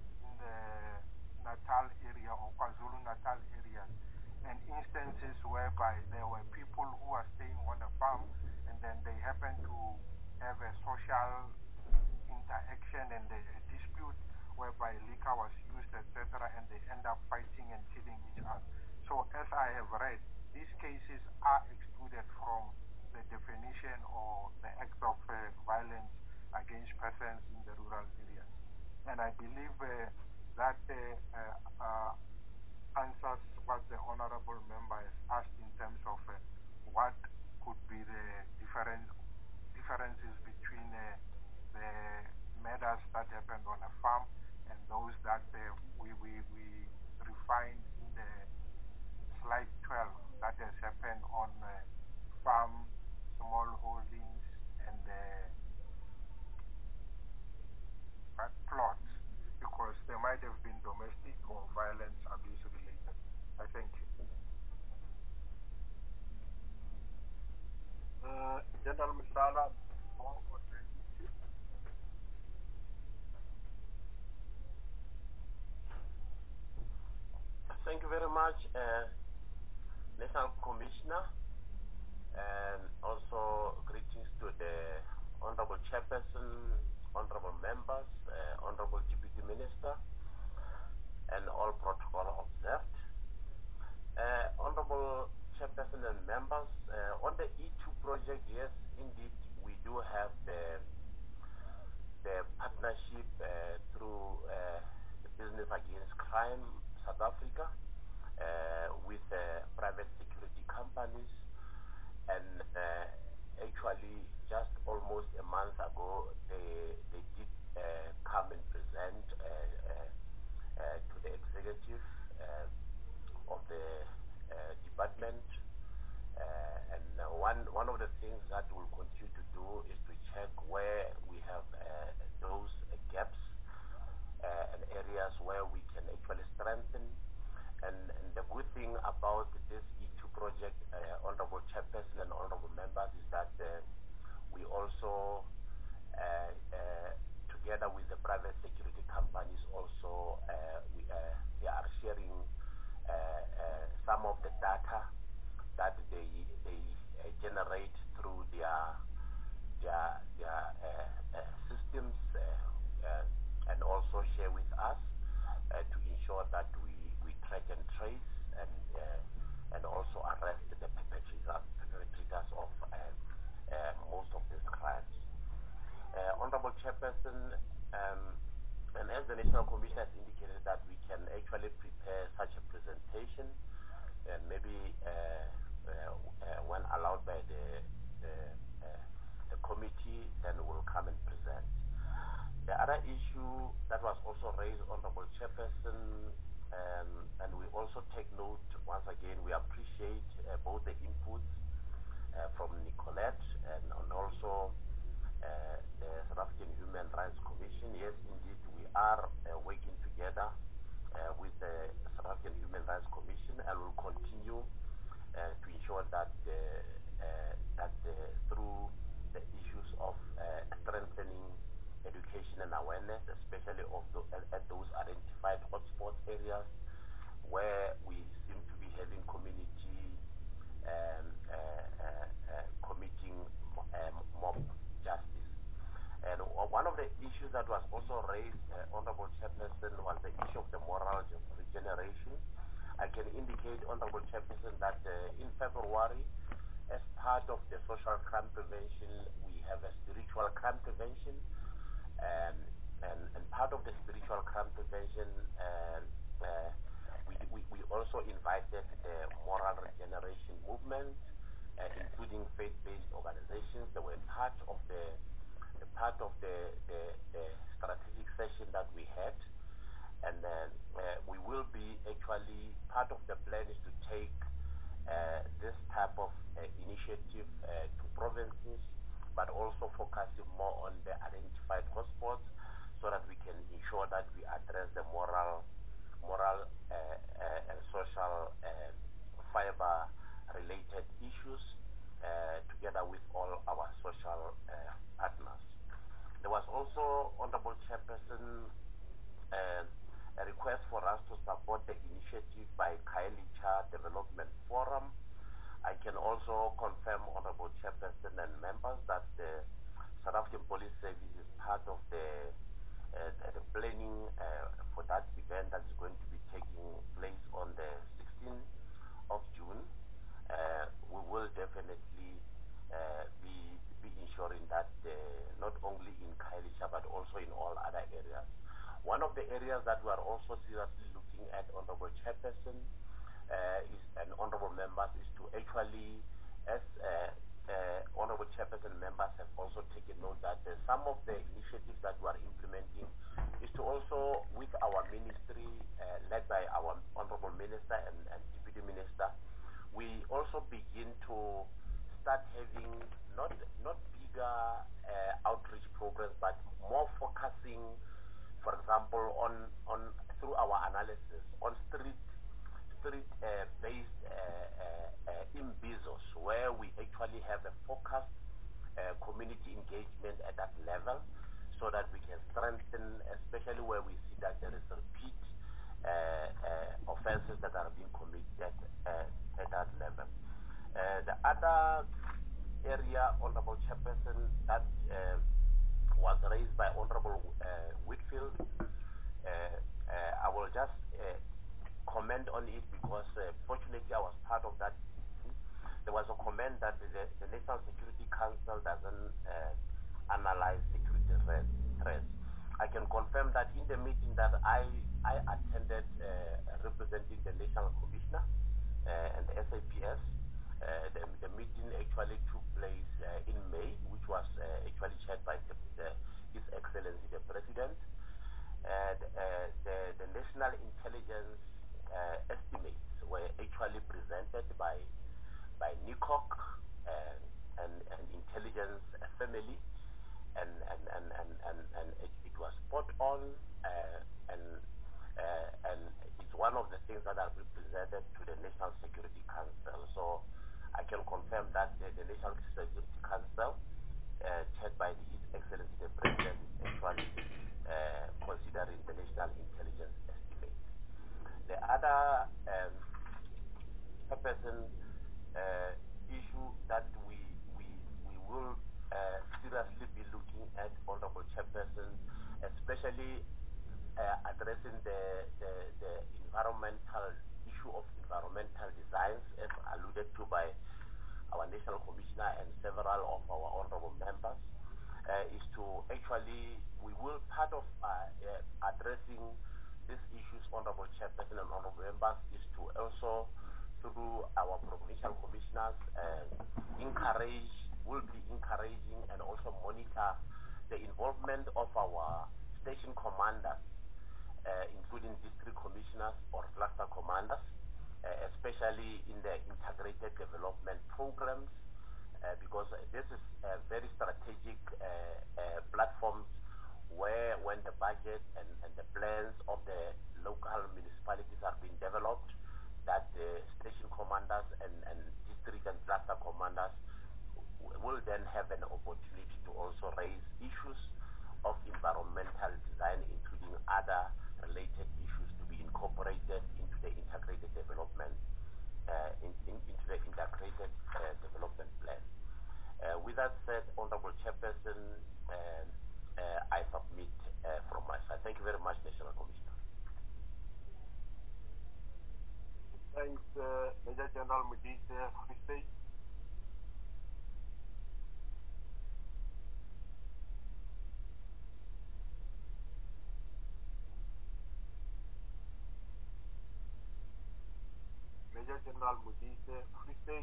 Natal area or KwaZulu-Natal area, and instances whereby there were people who are staying on a farm and then they happen to have a social interaction and a dispute whereby liquor was used, etc., and they end up fighting and killing each other. So as I have read, these cases are excluded from the definition or the act of violence against persons in the rural areas. And I believe that answers what the honorable member has asked in terms of what could be the differences between the matters that happened on a farm and those that we refined in the slide 12 that has happened on farm, small holdings, and plots, because there might have been domestic or violence abuse related. I thank you. General Msala, thank you very much, National Commissioner, and also greetings to the Honorable Chairperson, Honorable Members, Honorable Deputy Minister, and all protocol observed. Honorable Chairperson and members, on the E2 project, yes, indeed, we do have the partnership through the Business Against Crime South Africa with private security companies, and actually just almost a month ago they did come and present to the executive of the department, and one of the things that we'll continue to do is to check where we have those gaps and areas where we can actually strengthen. And the good thing about this E2 project, Honorable Chairperson and Honorable Members, is that we also, together with the private security companies, also they are sharing some of the data that they generate through their systems, and also share with us to ensure that we track and trace and also arrest the perpetrators of most of these crimes. Honorable Chairperson, and as the National Commission has indicated that we can actually prepare such a presentation, and maybe when allowed by the committee, then we'll come and present. The other issue that was also raised, Honorable Chairperson, and we also take note, once again, we appreciate both the inputs from Nicolette and also the South African Human Rights Commission. Yes, indeed, we are working together with the South African Human Rights Commission, and will continue to ensure that through the issues of strengthening education and awareness, especially of at those identified hotspot areas where we seem to be having community committing mob justice. And one of the issues that was also raised, Honorable Chairperson, was the issue of the moral regeneration. I can indicate, Honorable Chairperson, that in February, as part of the social crime prevention, we have a spiritual crime prevention. And part of the spiritual crime prevention, we also invited the moral regeneration movement, including faith-based organizations. They were part of the strategic session that we had, and we will be actually, part of the plan is to take this type of initiative to provinces provinces, but also focusing more on the identified hotspots so that we can ensure that we address the moral and social fiber-related issues together with all our social partners. There was also, Honorable Chairperson, a request for us to support the initiative by Khayelitsha Development Forum. I can also confirm, Honorable Chairperson and members, that the South African Police Service is part of the planning for that event that is going to be taking place on the 16th of June. We will definitely be ensuring that not only in Khayelitsha but also in all other areas. One of the areas that we are also seriously looking at, Honorable Chairperson, and Honorable Members, is to actually, as Honorable Chairperson members have also taken note that some of the initiatives that we are implementing is to also, with our ministry, led by our Honorable Minister and Deputy Minister, we also begin to start having not bigger outreach programs, but more focusing, for example, on through our analysis on street-based imbizos, where we actually have a focused community engagement at that level, so that we can strengthen, especially where we see that there is repeat offenses that are being committed at that level. The other area, Honorable Chairperson, that was raised by Honorable Whitfield, I will just comment on it because fortunately I was part of that meeting. There was a comment that the National Security Council doesn't analyze security threats. I can confirm that in the meeting that I attended representing the National Commissioner and the SAPS, the meeting actually took place in May, which was actually chaired by His Excellency the President. The National Intelligence estimates were actually presented by NICOC and intelligence family, and it was spot on, and it's one of the things that are represented to the National Security Council. So I can confirm that the National Security Council, chaired by His Excellency the President, is actually considering the national intelligence estimate. The other issue that we will seriously be looking at, Honorable Chairperson, especially addressing the environmental issue of environmental designs, as alluded to by our National Commissioner and several of our honorable members, is to actually, we will, part of addressing these issues, Honorable Chairperson and honorable members, is to also, through our provincial commissioners, will be encouraging and also monitor the involvement of our station commanders, including district commissioners or cluster commanders, especially in the integrated development programs, because this is very strategic platforms where, when the budget and the plans of the local municipalities are being developed, that the station commanders and district and cluster commanders will then have an opportunity to also raise issues of environmental design, including other related issues, to be incorporated into the integrated development development plan. With that said, Honorable Chairperson, I submit from my side. Thank you very much, National Commissioner. Thanks, Major General Modise Free State. Major General Modise Free State.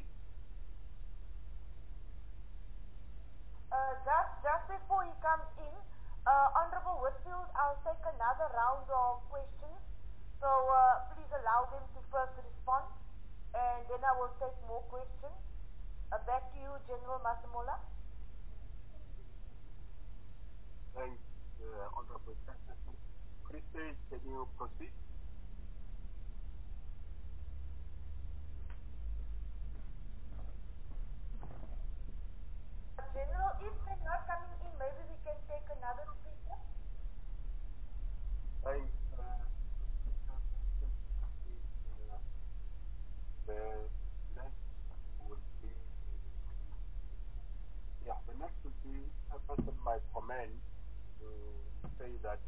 Just before he comes in, Honorable Whitfield, I'll take another round of questions. So please allow them to first respond, and then I will take more questions. Back to you, General Masemola. Thanks, Honorable Chairperson. Christy, can you proceed? General, if they're not coming in, maybe we can take another speaker. Thanks, the next will be, the next will be a person by comment to say that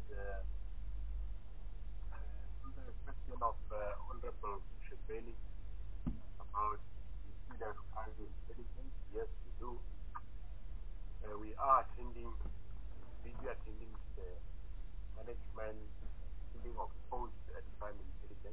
on the question of Honorable Shebeni about the Cedar Crime Intelligence, yes, we do. We are attending the management meeting of post at crime intelligence.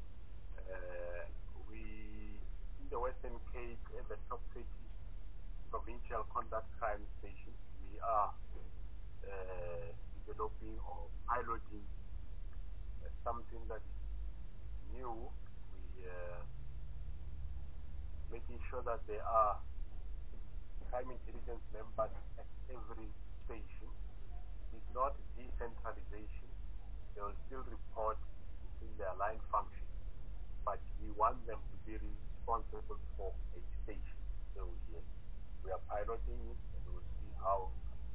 We, in the Western Cape, at the top 30 provincial conduct crime stations, we are developing or piloting something that is new. We making sure that there are crime intelligence members at every station. It's not decentralization. They will still report within their line function, but we want them to be responsible for a station. So we are piloting it, and we'll see how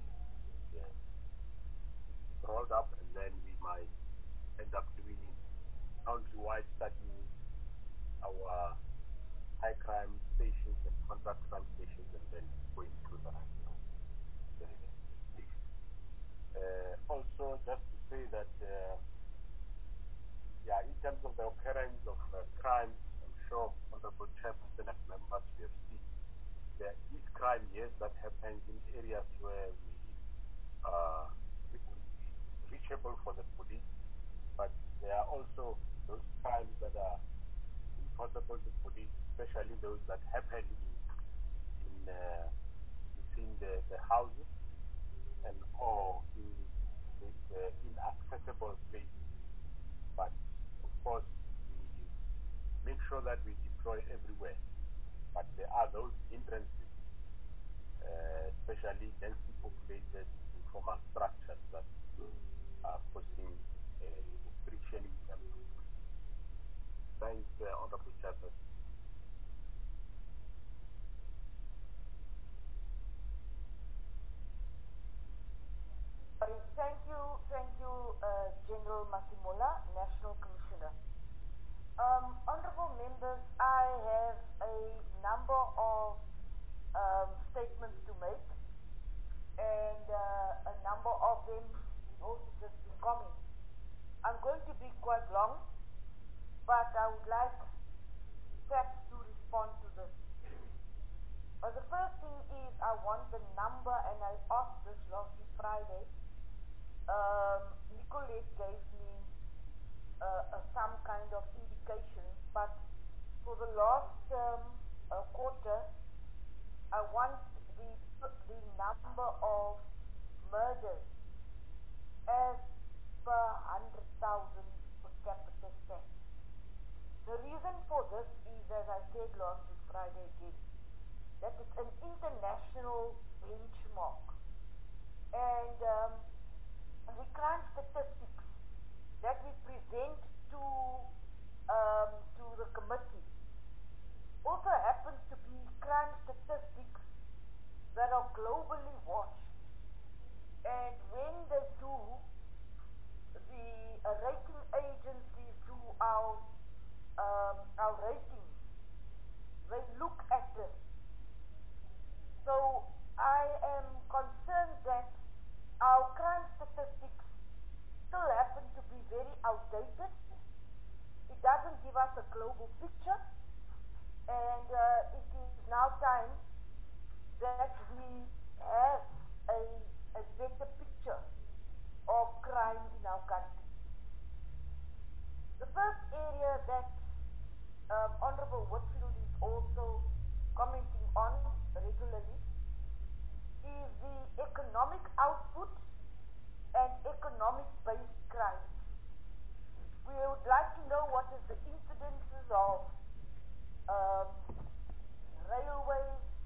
it's rolled up, and then we might end up doing it countrywide, starting with our high crime stations and conduct crime stations, and then going through the rest of the station. Also, just to say that, in terms of the occurrence of crimes, I'm sure Honorable Chairperson and members we have seen, there is crime, yes, that happens in areas where we are reachable for the police, but there are also those crimes that are impossible to police, especially those that happen within the houses and or in this inaccessible places. But of course, we make sure that we deploy everywhere. But there are those hindrances, especially densely populated informal structures that are causing friction in terms of. Thanks, Honorable Chairperson. Thank you, General Masemola, National Commissioner. Honorable members, I have a number of statements to make, and a number of them also just in comments. I'm going to be quite long, but I would like perhaps to respond to this. The first thing is I want the number, and I asked this last week Friday. Nicolette gave me some kind of indication, but for the last quarter, I want the number of murders as per 100,000 per capita stats. The reason for this is, as I said last week Friday again, that it's an international benchmark. And the crime statistics that we present to the committee also happens to be crime statistics that are globally watched. And when they do, the rating agencies do our ratings, they look at this. So I am concerned that our crime statistics still happen to be very outdated. It doesn't give us a global picture, and it is now time that we have a better picture of crime in our country. The first area that Honorable Whitfield is also commenting on regularly is the economic output and economic-based crimes. We would like to know what is the incidences of railways,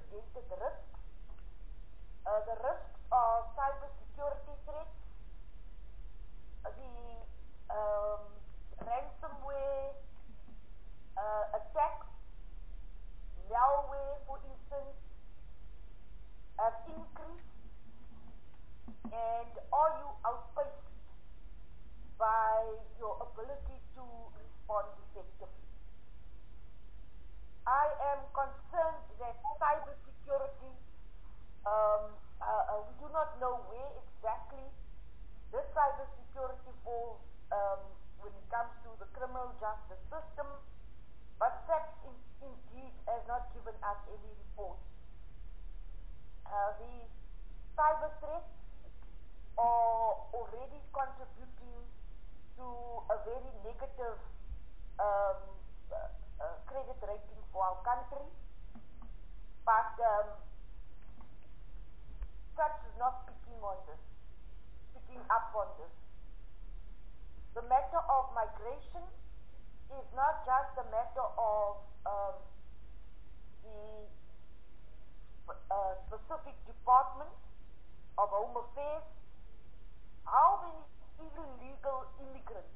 unprecedented risks. The risks of cybersecurity threats, the ransomware attacks, malware, for instance, have increased, and are you outpaced by your ability to respond effectively? I am concerned that cybersecurity, we do not know where exactly this cybersecurity falls when it comes to the criminal justice system, but SAPS indeed has not given us any reports. The cyber threats are already contributing to a very negative credit rating for our country, but SAPS is not picking up on this. The matter of migration is not just a matter of the specific department of Home Affairs. How many illegal immigrants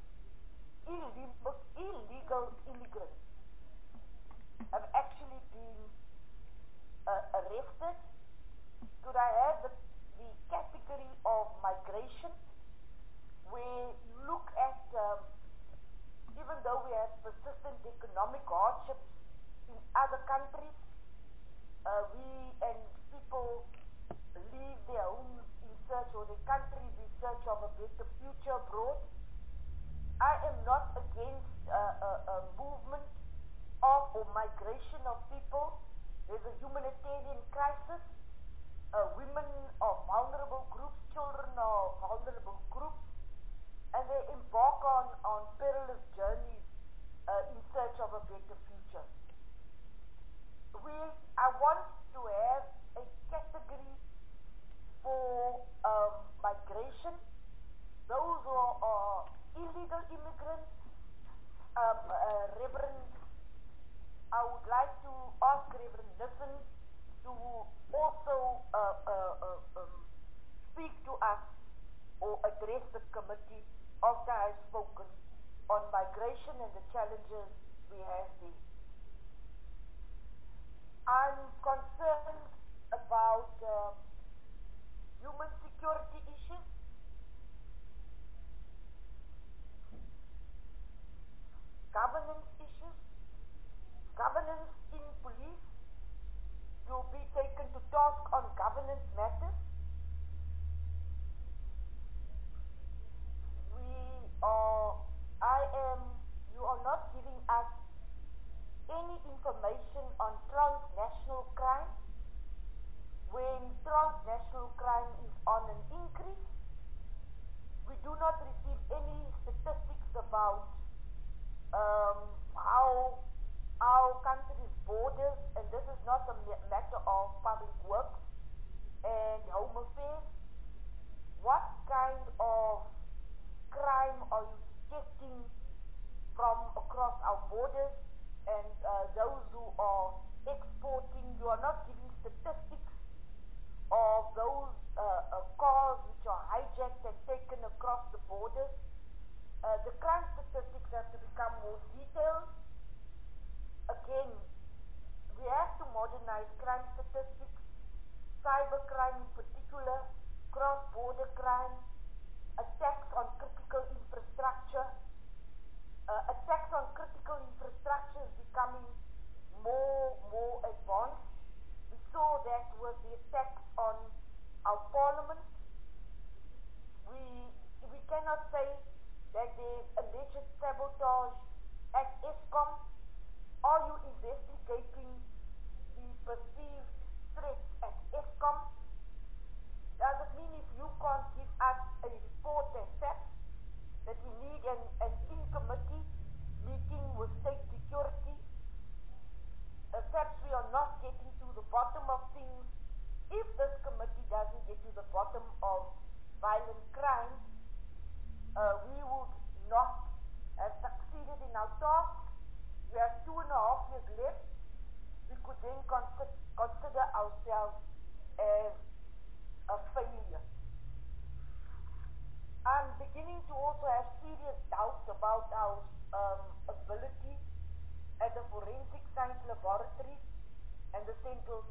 have actually been arrested? Could I have the category of migration, where you look at, even though we have persistent economic hardships in other countries, and people leave their homes in search, or their countries in search of a better future abroad. I am not against a movement of or migration of people. There's a humanitarian crisis. Women are vulnerable groups, children are vulnerable groups, and they embark on perilous journeys in search of a better future. I want to have a category for migration, those who are illegal immigrants. Reverend, I would like to ask Reverend Nissen to also speak to us or address the committee after I have spoken on migration and the challenges we have there. I'm concerned about human security issues, governance issues, governance in police. You'll be taken to task on governance matters. You are not giving us any information on transnational crime, when transnational crime is on an increase. We do not receive any statistics about how our country's borders, and this is not a matter of public works and home affairs. What kind of crime are you getting from across our borders, and those who are exporting? You are not giving statistics of those cars which are hijacked and taken across the borders. The crime statistics have to become more detailed. Again, we have to modernize crime statistics, cybercrime in particular, cross-border crime, attacks on critical infrastructure. Attacks on critical infrastructure is becoming more advanced. We saw that with the attacks on our parliament. We cannot say that there's alleged sabotage at Eskom. Are you investigating the perceived threats at Eskom? Does it mean if you can't give us a report as SAPS, that we need an in-committee meeting with state security? SAPS, we are not getting to the bottom of things. If this committee doesn't get to the bottom of violent crime, we would not have succeeded in our task. We have 2.5 years left. We could then consider our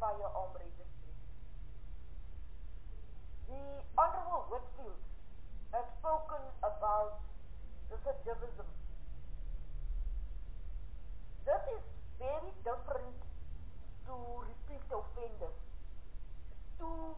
firearm registry. The Honorable Whitfield has spoken about recidivism. This is very different to repeat offenders. Two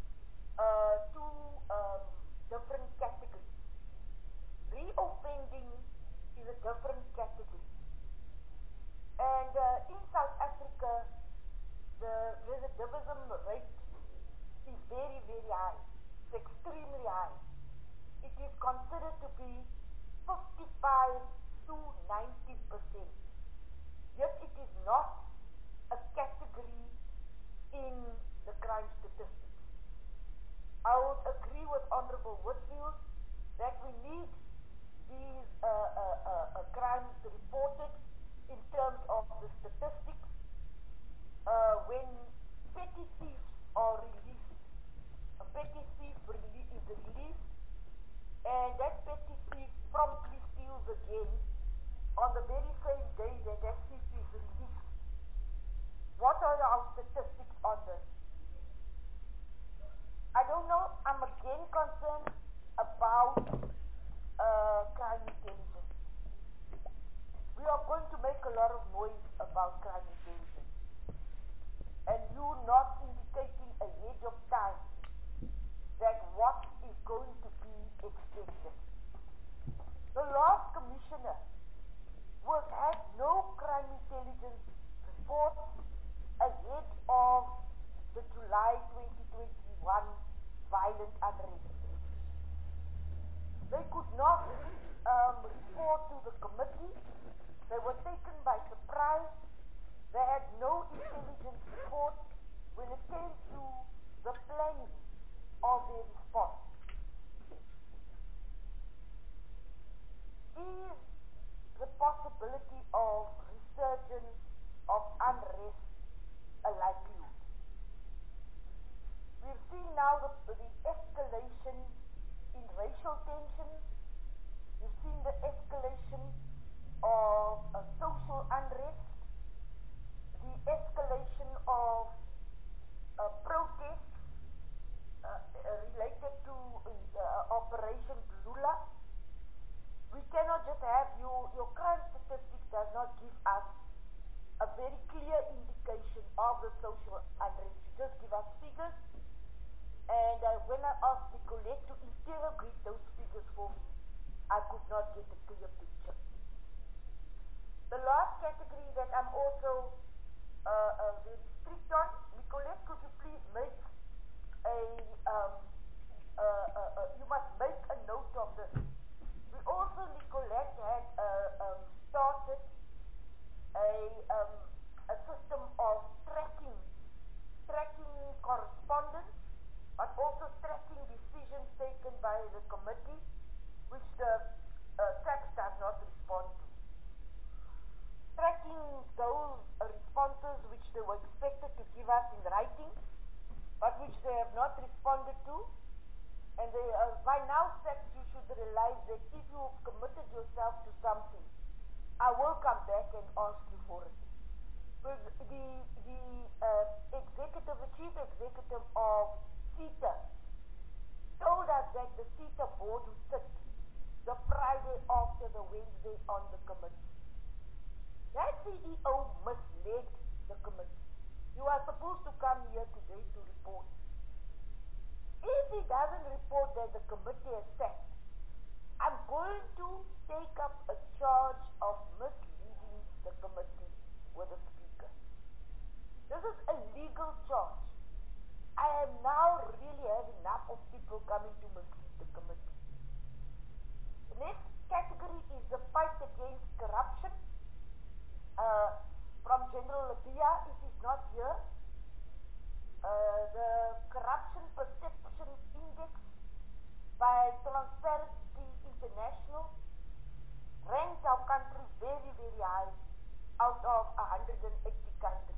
different categories. Reoffending is a different category. And in South Africa, the recidivism rate is very, very high. It's extremely high. It is considered to be 55 to 90%. Yet it is not a category in the crime statistics. I would agree with Honorable Whitfield that we need these crimes reported in terms of the statistics. When petty thieves are released, a petty thief is released, and that petty thief promptly steals again on the very same day that that thief is released. What are our statistics on this? I don't know. I'm again concerned about crime intelligence. We are going to make a lot of noise about crime intelligence. And you not indicating ahead of time that what is going to be expected. The last commissioner had no crime intelligence report ahead of the July 2021 violent unrest. They could not report to the committee. They were taken by surprise. They had no intelligence report when it came to the planning of their response. Is the possibility of resurgence of unrest a likelihood? We've seen now the escalation in racial tensions. We've seen the escalation of social unrest, the escalation of protests related to Operation Lula. We cannot just have your crime statistics does not give us a very clear indication of the social unrest. You just give us figures, and when I asked Nicolette to interrogate those figures for me, I could not get a clear picture. The last category that I'm also very strict on, Nicolette, could you please make you must make a note of this. We also, Nicolette, had started a system of tracking correspondence, but also tracking decisions taken by the committee, which the SAPS does not respond to. Tracking those responses which they were expected to give us in writing, but which they have not responded to. And they, by now, SAPS, you should realize that if you've committed yourself to something, I will come back and ask you for it. But the chief executive of CETA told us that the CETA board would sit the Friday after the Wednesday on the committee. That CEO misled the committee. You are supposed to come here today to report. If he doesn't report that the committee has sat, I'm going to take up a charge of misleading the committee with the speaker. This is a legal charge. I am now really have enough of people coming to mislead the committee. The next category is the fight against corruption. From General Labia, if he's not here, the Corruption Perception Index by Transparency International ranks our country very, very high out of 180 countries.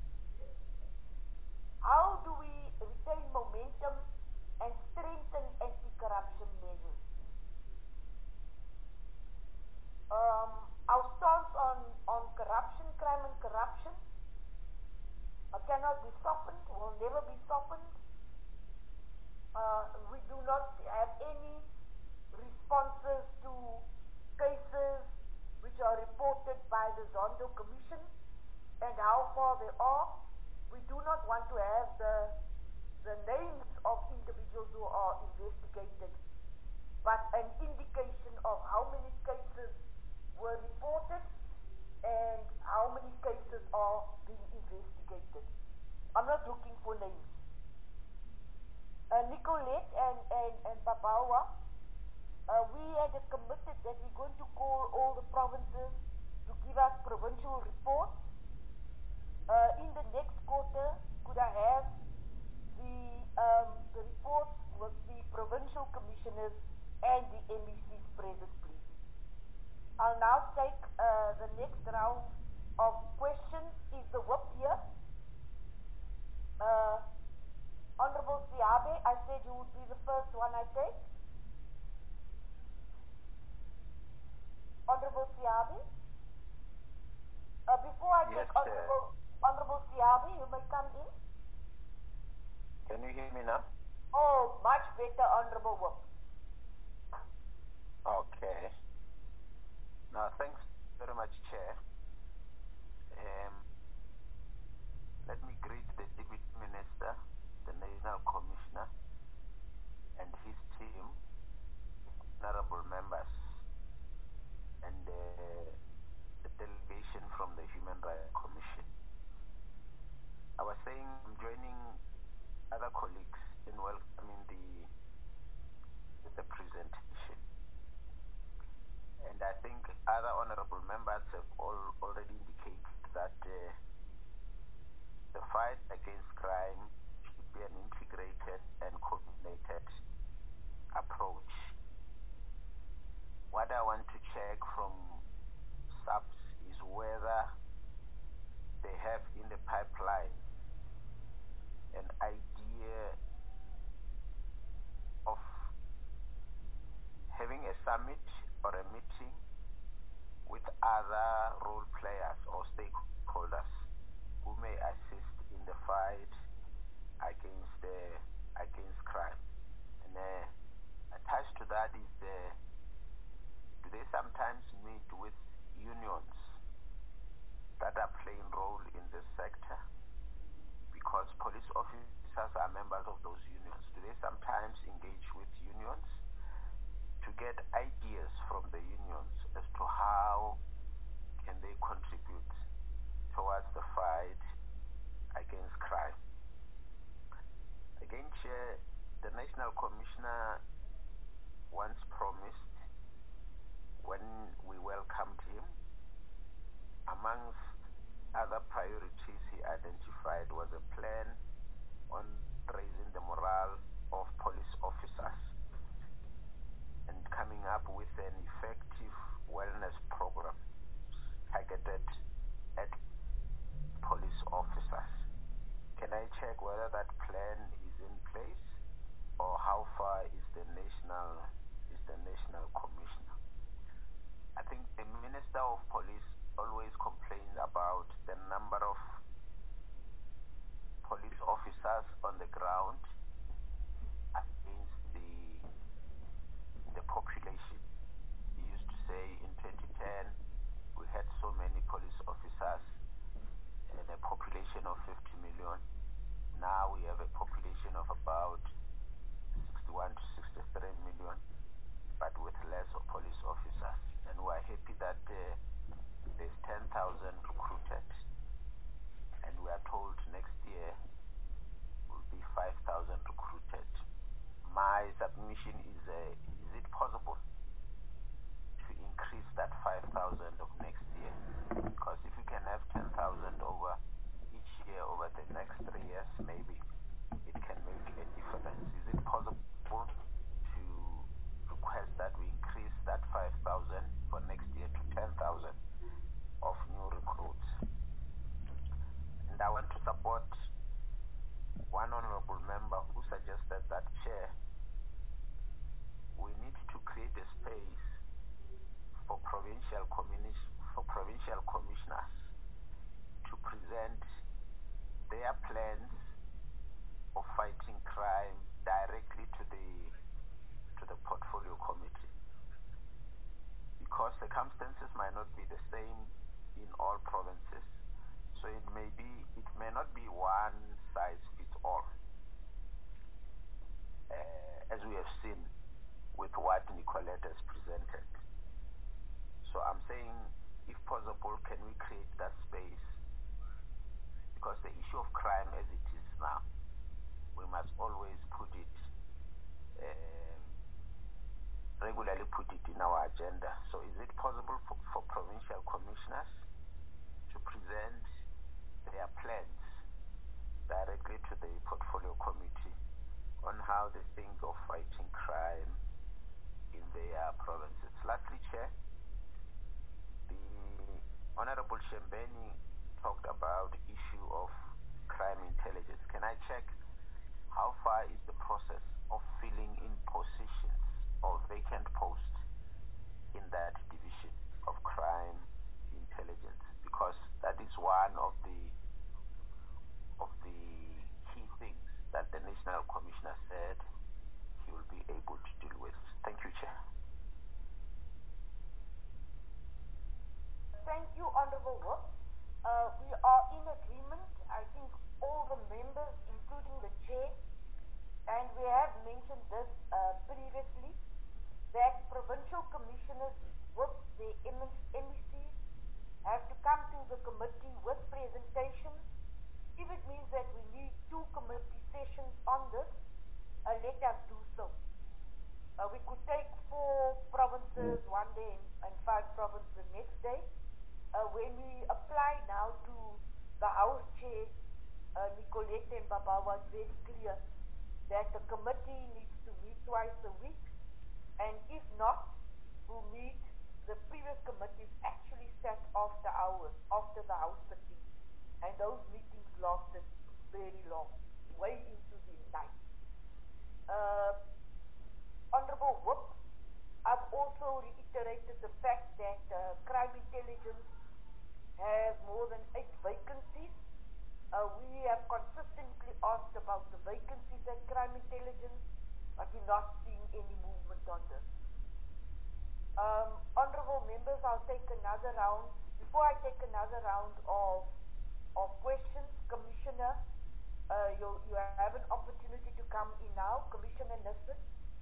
How do we retain momentum and strengthen anti-corruption measures? your names. Nicolette and Babawa, we had committed that we're going to call all the provinces to give us provincial reports. In the next quarter, could I have the reports with the provincial commissioners and the MECs present, please? I'll now take the next round of questions. Is the whip here? Honorable Siabe, I said you would be the first one I take. Honorable Siabe? Before I yes, take Honorable Siabe, you may come in. Can you hear me now? Oh, much better, Honorable Whip. Okay. Now, thanks very much, Chair. Let me greet the Deputy Minister, the National Commissioner, and his team, honorable members, and the delegation from the Human Rights Commission. I was saying I'm joining other colleagues in welcoming the presentation. And I think other honorable members have already indicated that the fight against crime should be an integrated and coordinated approach. What I want to check from SAPS is whether they have in the pipeline an idea of having a summit or a meeting with other role players or stakeholders who may assist in the fight against crime. And attached to that is do they sometimes meet with unions that are playing role in this sector? Because police officers are members of those unions. Do they sometimes engage with unions to get ideas from the unions as to how can they contribute towards the fight against crime? Again, Chair, the National Commissioner once promised when we welcomed him, amongst other priorities he identified was a plan on raising the morale of police officers and coming up with an effective wellness program targeted at police officers. Can I check whether that plan is in place, or how far is the national commissioner? I think the Minister of Police always complains about the number of police officers on the ground against the population. He used to say in 2010 we had so many police officers and a population of 50 million. Now we have a population of about 61 to 63 million, but with less of police officers. And we are happy that there's 10,000 recruited, and we are told next year will be 5,000 recruited. My submission is it possible to increase that 5,000 of next year? Because if you can have 10,000 over each year over the next 3 years, maybe it can make a difference. Is it possible to request that we increase that 5,000 for next year to 10,000 of new recruits? And I want to support one honorable member who suggested that, Chair, we need to create a space for provincial commissioners to present their plans of fighting crime directly to the portfolio committee, because circumstances might not be the same in all provinces. So it may not be one size fits all, as we have seen with what Nicolette has presented. So I'm saying, if possible, can we create that space? Because the issue of crime as it is now the Portfolio Committee on how they think of fighting crime in their provinces. Lastly, Chair, the Honorable Shembeni talked about the issue of crime intelligence. Can I check how far is the process of filling in positions or vacant posts in that division of crime intelligence? Because that is one of the key things that the National Commissioner said he will be able to deal with. Thank you, Chair. Thank you, Honorable Work. We are in agreement, I think all the members, including the Chair, and we have mentioned this previously, that provincial commissioners with their MECs have to come to the committee with presentations. If it means that we need 2 committee sessions on this, let us do so. We could take 4 provinces one day and 5 provinces the next day. When we apply now to the House Chair, Nicolette and Baba, was very clear that the committee needs to meet twice a week, and if not, we'll meet. The previous committees actually sat after hours, after the House sitting, and those meetings lasted very long, way into the night. Honorable Whip, I've also reiterated the fact that crime intelligence has more than 8 vacancies. We have consistently asked about the vacancies at crime intelligence, but we're not seeing any movement on this. Honorable members, I'll take another round. Before I take another round of questions, Commissioner, you have an opportunity to come in now. Commissioner Nissen.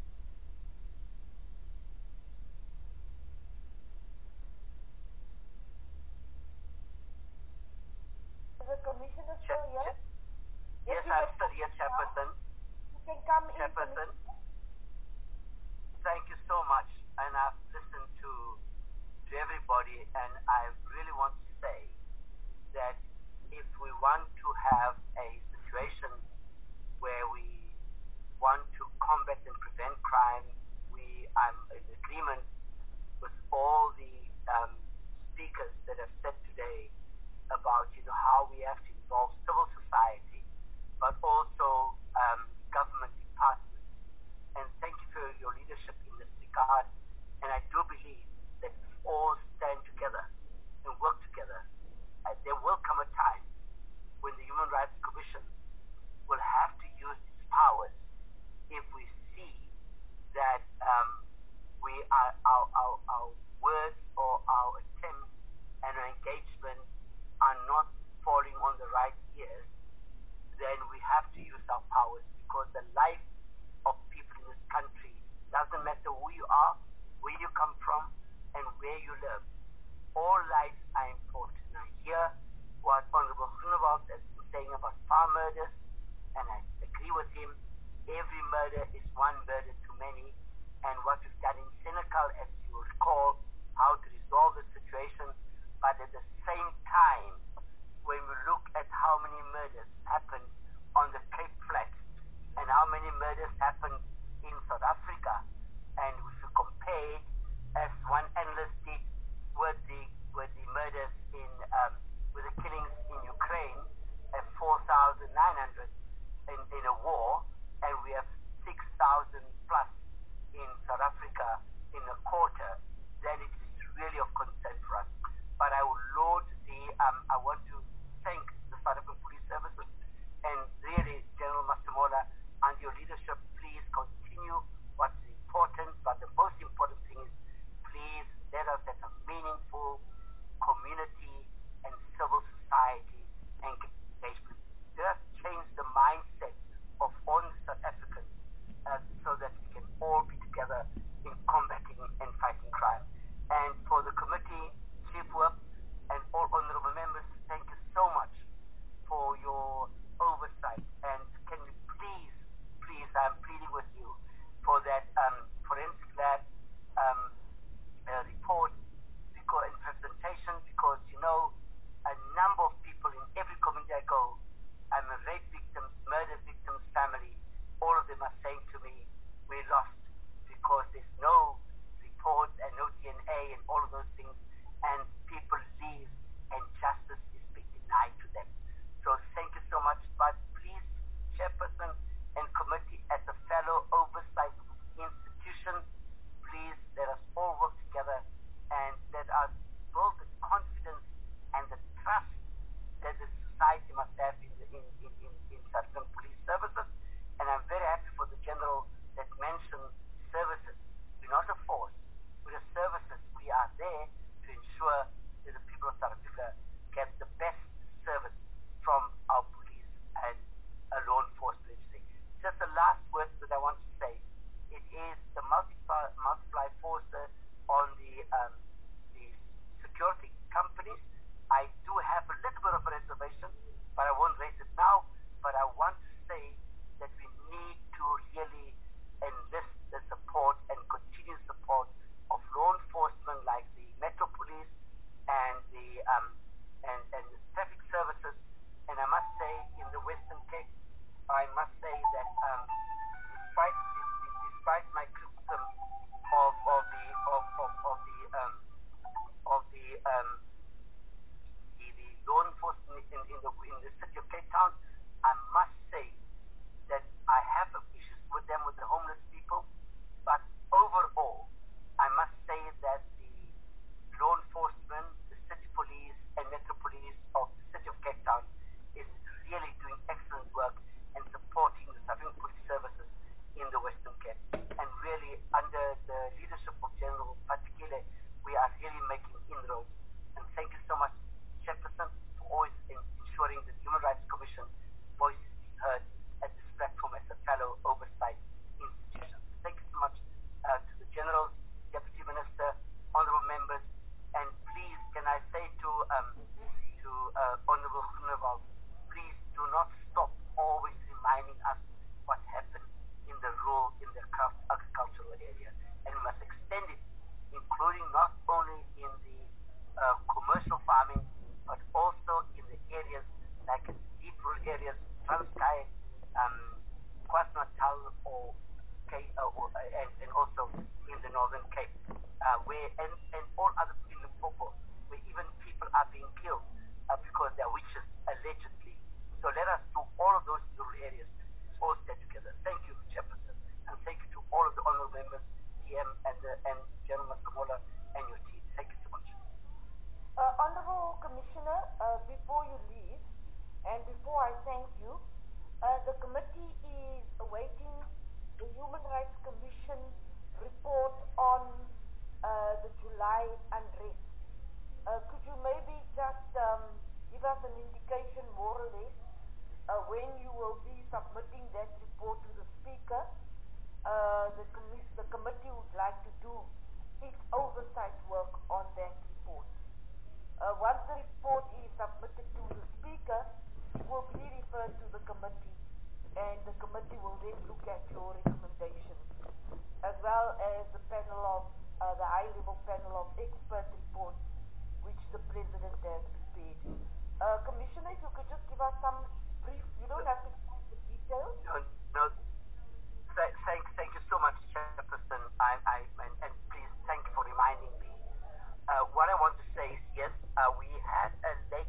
Is the Commissioner still here? Yes, I'm still here, Chairperson. You can come in, Chairperson. Thank you so much. And I've listened to everybody, and I really want to say that if we want to have a situation where we want to combat and prevent crime, I'm in agreement with all the speakers that have said today about how we have to involve civil society, but also government departments. And thank you for your leadership in this regard. And I do believe that if we all stand together and work together, there will come a time when the Human Rights Commission will have to use its powers if we see that our words or our attempts and our engagement are not falling on the right ears. Then we have to use our powers, because the life of people in this country doesn't matter who you are, where you come from, and where you live. All lives are important. I hear what Honorable Groenewald has been saying about farm murders, and I agree with him. Every murder is one murder too many, and what we've done in Senegal, as you recall, how to resolve the situation. But at the same time, when we look at how many murders happened on the Cape Flats and how many murders happened in South Africa, and if you compare it, as one analyst did, with the murders with the killings in Ukraine at 4,900 in a war, and we have 6,000 the Human Rights Commission report on the July unrest. Could you maybe just give us an indication more or less when you will be submitting that report to the Speaker? The committee would like to do its oversight work on that report. Once the report is submitted to the Speaker, it will be referred to the committee, and the committee will then look at your recommendations, as well as the the high-level panel of expert reports which the President has prepared. Commissioner, if you could just give us some brief, you don't have to give the details. No. Thank you so much, Chairperson, and please thank you for reminding me. What I want to say is, yes, we had a late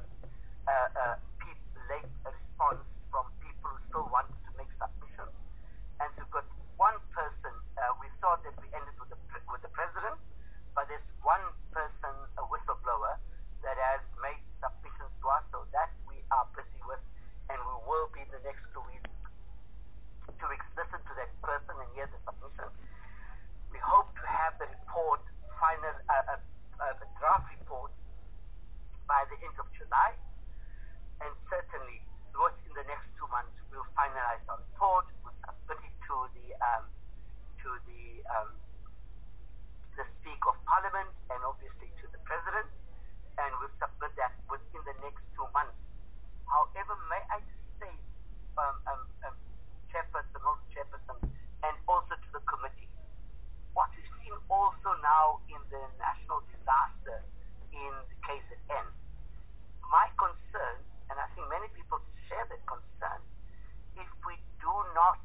response from people who still wanted to make submissions, and so got one person. We thought that we ended with the President, but there's one person, a whistleblower, that has made submissions to us, so that we are busy with, and we will be in the next 2 weeks to listen to that person and hear the submission. We hope to have the report, the draft report, by the end of July, and certainly within the next 2 months we'll finalize our report, we'll submit it to the Speaker of Parliament and obviously to the President, and we'll submit that within the next 2 months. However, may I say, Chairperson, and also to the committee, what we've seen also now in the national disaster in the KZN, my concern, and I think many people share that concern, if we do not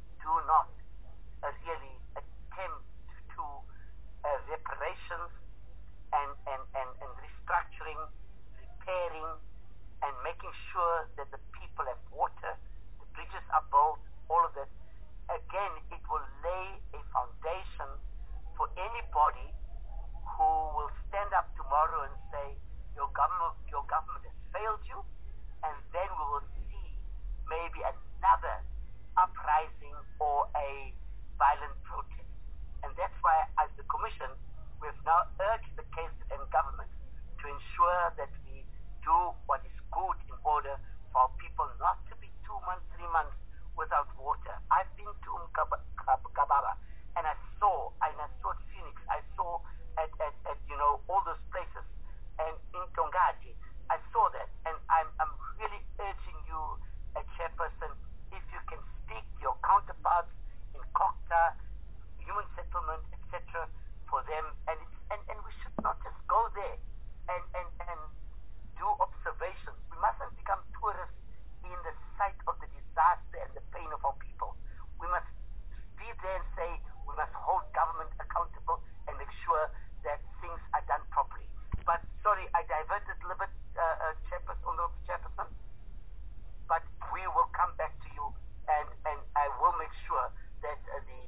really attempt to reparations and restructuring, repairing, and making sure that the people have water, the bridges are built, all of that, again, it will lay a foundation for anybody who will stand up tomorrow and say, your government has failed you, and then we will see maybe another uprising or a violent protest. And that's why, as the Commission, we've now urged the KZN government to ensure that we do what is good in order for our people not to be 2 months, 3 months without water. I've been to Kababa, and I saw Phoenix, I saw at all those places, and in Tongaji, I saw that, and I'm really urging you, Chairperson, if you can speak to your counterparts in Kokta, human settlement, etc., for them, and we should not just go there and do observations. We mustn't become tourists in the sight of the disaster and the pain of our people. We must be there and say we must hold government accountable and make sure that things are done properly. But sorry, I diverted a little bit, Chairperson, but we will come back to you, and I will make sure that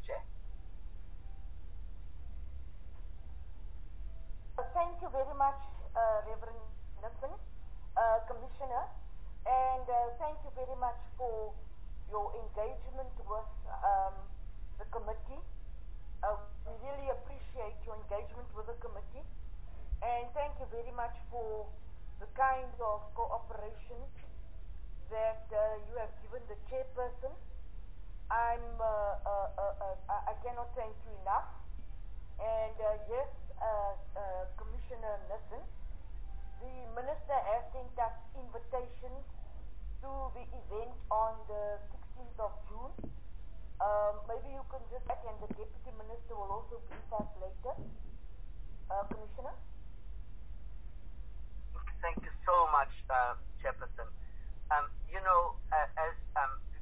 Thank you very much, Reverend Nissen, Commissioner, and thank you very much for your engagement with the committee. We really appreciate your engagement with the committee, and thank you very much for the kind of cooperation that you have given the chairperson. I cannot thank you enough. And yes, Commissioner Nissen, the Minister has sent us invitations to the event on the 16th of June. Maybe you can just, and the Deputy Minister will also brief us later. Commissioner? Thank you so much, Chairperson. As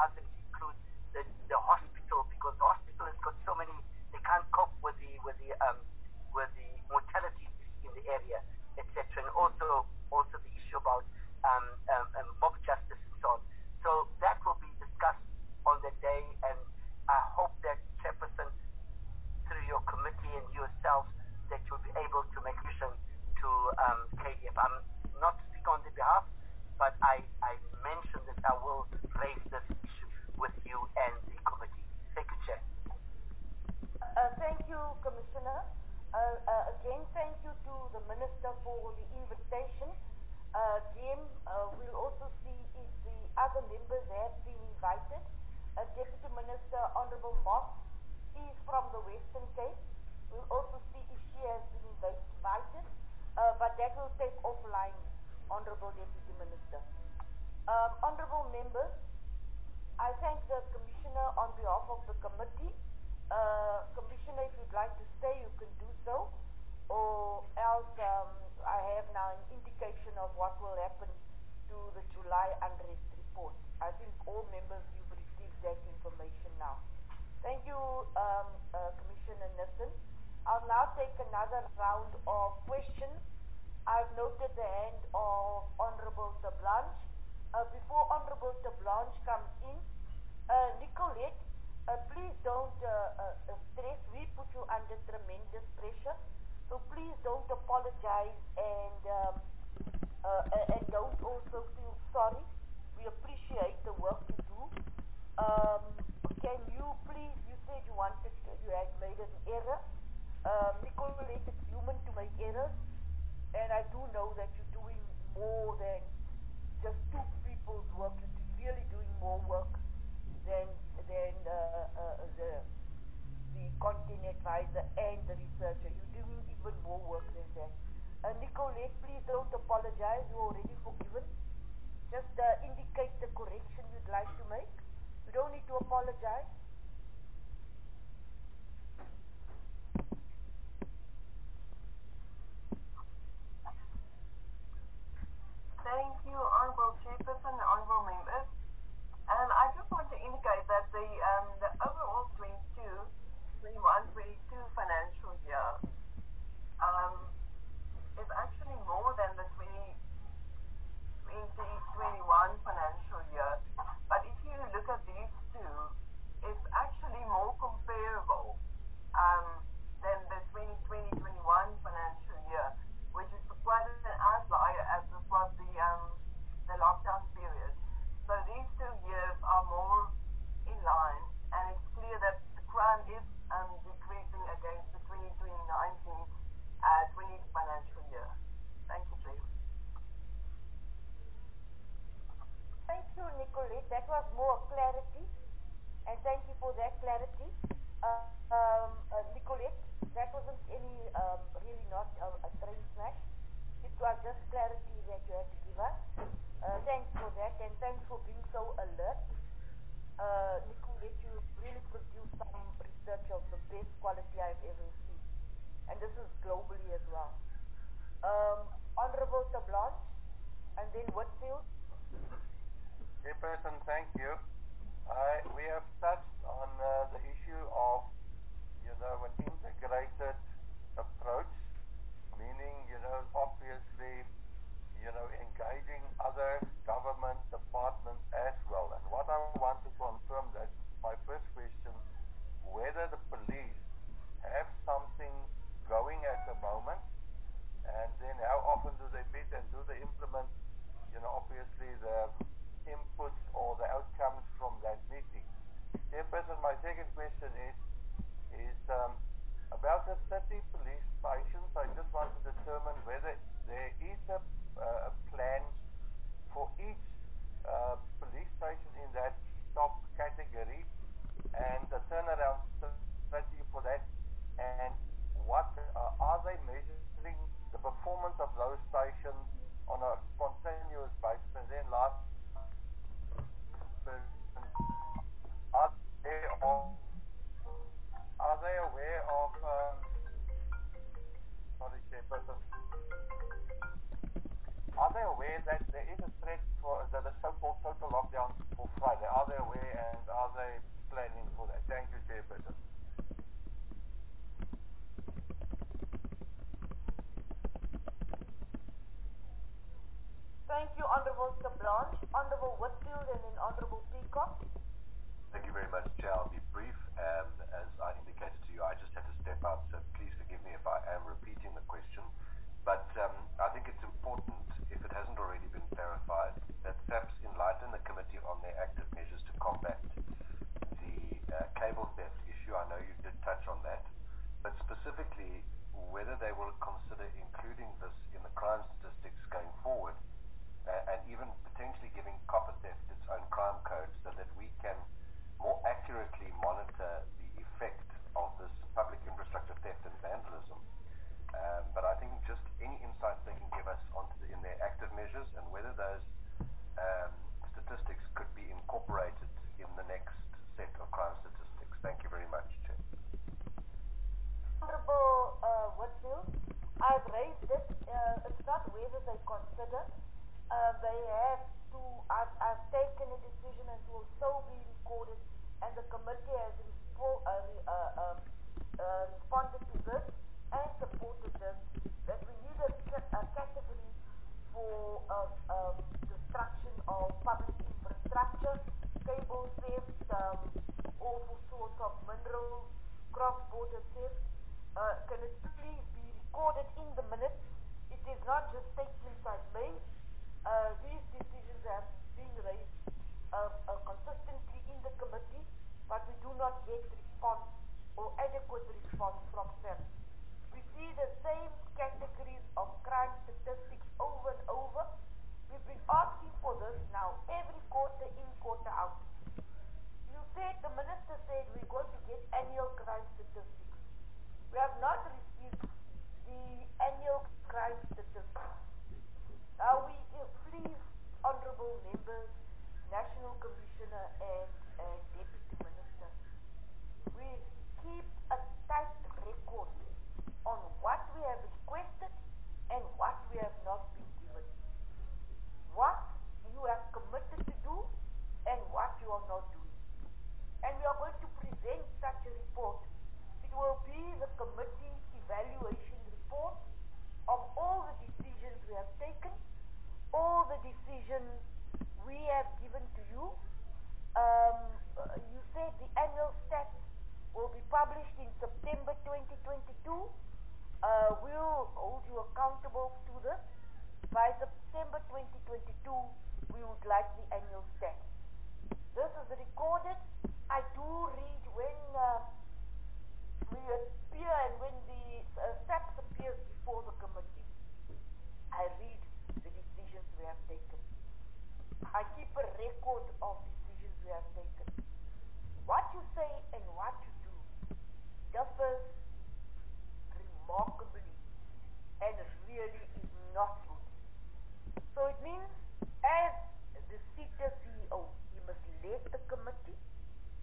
ask them to include the hospital, because the hospital has got so many, they can't cope with the mortality in the area, etc. And also the issue about mob justice and so on. So that will be discussed on the day, and I hope that Chairperson, through your committee and yourself, that you'll be able to make vision to KDF. I'm not speaking on their behalf, but I mentioned that I will raise this issue with you and the committee. Thank you, Chair. Thank you, Commissioner. Again, thank you to the Minister for the invitation. Jim, we'll also see if the other members have been invited. Deputy Minister Honorable Moss is from the Western Cape. We'll also see if she has been invited, but that will take offline, Honorable Deputy Minister. Honorable members, I thank the Commissioner on behalf of the committee. Commissioner, if you'd like to stay, you can do so, or else I have now an indication of what will happen to the July unrest report. I think all members, you've received that information now. Thank you, Commissioner Nissen. I'll now take another round of questions. I've noted the hand of Honorable Tablanche. Before Honorable Tablanche comes in, Nicolette, please don't stress. We put you under tremendous pressure, so please don't apologize and don't also feel sorry. We appreciate the work you do. Can you please? You said you had made an error. Nicolette, it's human to make errors, and I do know that you're doing more than just two people's work. You're really doing more work than the content advisor and the researcher. You're doing even more work than that. Nicolette, please don't apologize. You're already forgiven. Just indicate the correction you'd like to make. You don't need to apologize. Thank you, Honorable Chairperson, Honorable Members. And I just want to indicate that the overall 21-22 financial year is actually more than the 2021 financial year. But if you look at these two, it's actually more comparable than the 2020-21 financial year, which is quite an outlier as this was the lockdown period. So these 2 years are more in line, and it's clear that the crime is decreasing against the 2019-20 financial year. Thank you, Chair. Thank you, Nicolette. That was more clarity, and thank you for that clarity. Nicolette, that wasn't any, really not a train smash. It was just clarity that you had to give us. Thanks for that, and thanks for being so alert. Nicolette, you really produced some research of the best quality I've ever seen, and this is globally as well. Honorable Tablanche, and then Whitfield. Chairperson, thank you. We have touched on the issue of, an integrated approach, meaning, obviously,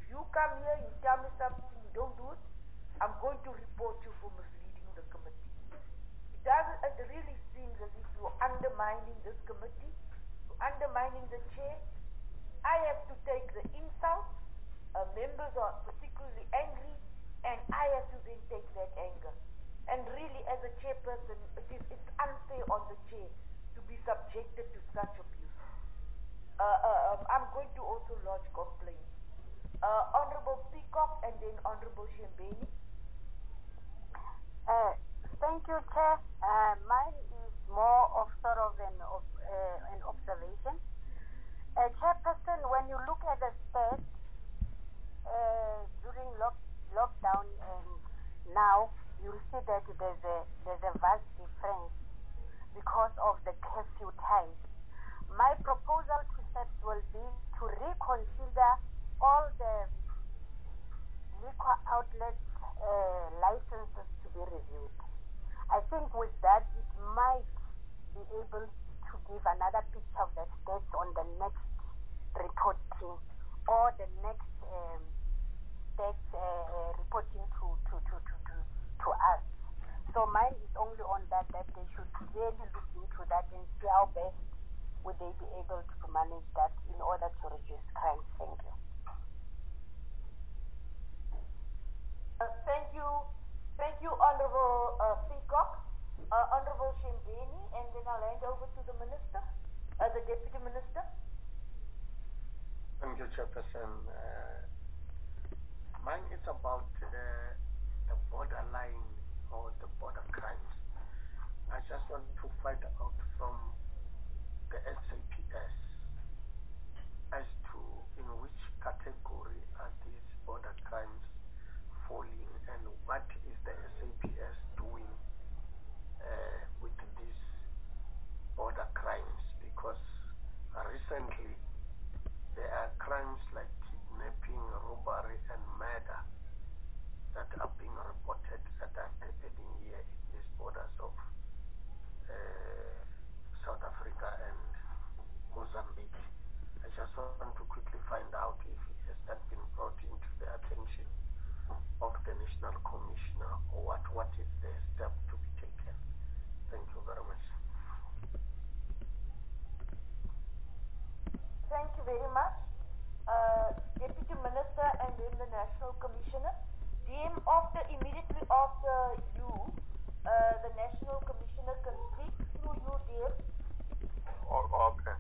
you come here, you tell me something, you don't do it, I'm going to report you for misleading the committee. It really seems as if you're undermining this committee, you're undermining the chair. I have to take the insults, members are particularly angry, and I have to then take that anger. And really, as a chairperson, it's unfair on the chair to be subjected to such abuse. I'm going to also lodge complaints. Honorable Peacock and then Honorable Shembeni. Thank you, Chair. Mine is more of sort of an observation. Chairperson, when you look at the stats during lockdown and now, you'll see that there's a vast difference because of the curfew time. My proposal to SEPS will be to reconsider all the liquor outlet licenses to be reviewed. I think with that, it might be able to give another picture of the states on the next reporting or the next states reporting to us. So mine is only on that they should really look into that and see how best would they be able to manage that in order to reduce crime. Thank you. Thank you, Honorable Peacock, Honorable Shembeni, and then I'll hand over to the Minister, the Deputy Minister. Thank you, Chairperson. Mine is about the borderline or the border crimes. I just want to find out from the SAPS as to in which category are these border crimes falling and what is the SAPS doing with these border crimes, because recently there are crimes like kidnapping, robbery and murder that are being reported that are happening here in these borders of South Africa and Mozambique. I just want to quickly find out if has that been brought into the attention of the National Commissioner or what is the step to be taken. Thank you very much. Thank you very much. Deputy Minister and then the National Commissioner. DM, immediately after you, the National Commissioner can speak through you, DM. Okay.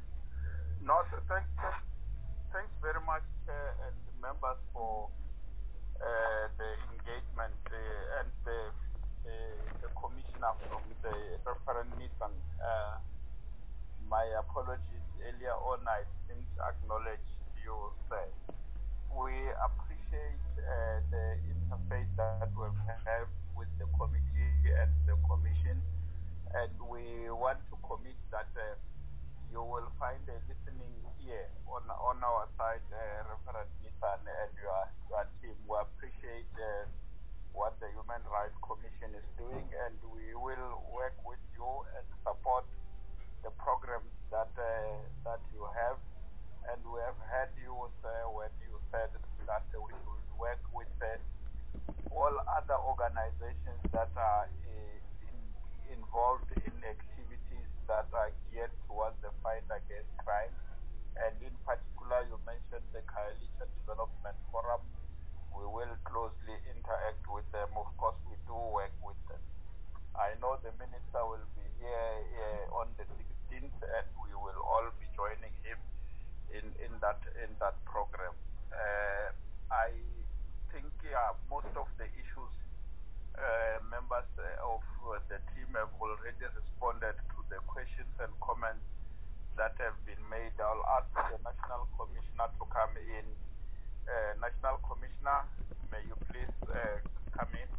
Thanks very much, Chair and members, for the engagement and the commissioner from the Reverend Nathan. My apologies earlier on, I didn't acknowledge you, sir. We appreciate the interface that we've had with the committee and the commission, and we want to commit that you will find a listening ear on our side, Reverend Nathan and your team. We appreciate what the Human Rights Commission is doing, and we will work with you and support the programs that you have. And we have heard you when you said that we should work with all other organizations that are involved in activities that are geared towards the fight against crime. And in particular, you mentioned the Coalition Development Forum. We will closely interact with them. Of course, we do work with them. I know the minister will be here on the 16th, and we will all be joining him in that program. I think most of the issues members of the team have already responded to the questions and comments that have been made. I'll ask the National Commissioner to come in. National Commissioner, may you please come in?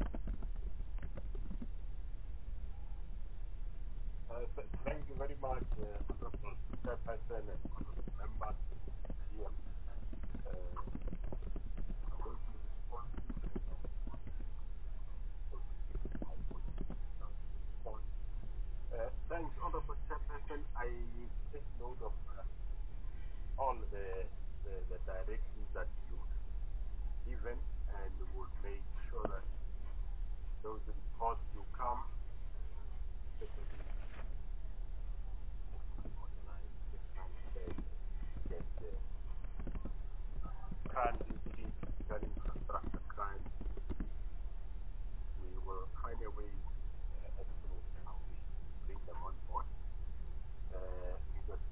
Thank you very much, Honorable Chairperson and Honorable Members. GM. I'm going to respond to thanks, Honorable Chairperson. I take note of all the directions that you those reports do come, especially organized crime get crime including physical infrastructure crime. We will find a way as to how we bring them on board. Because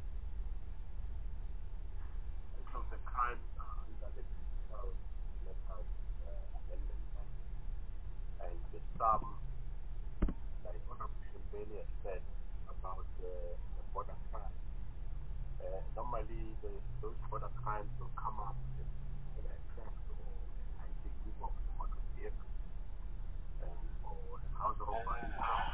most of the crimes are under the Digital Methods Amendment Act, and some, like Honorable Shembeni has said about the border crime. Normally, those border crimes will come up in a theft or hiding move of a motor vehicle or a house robbery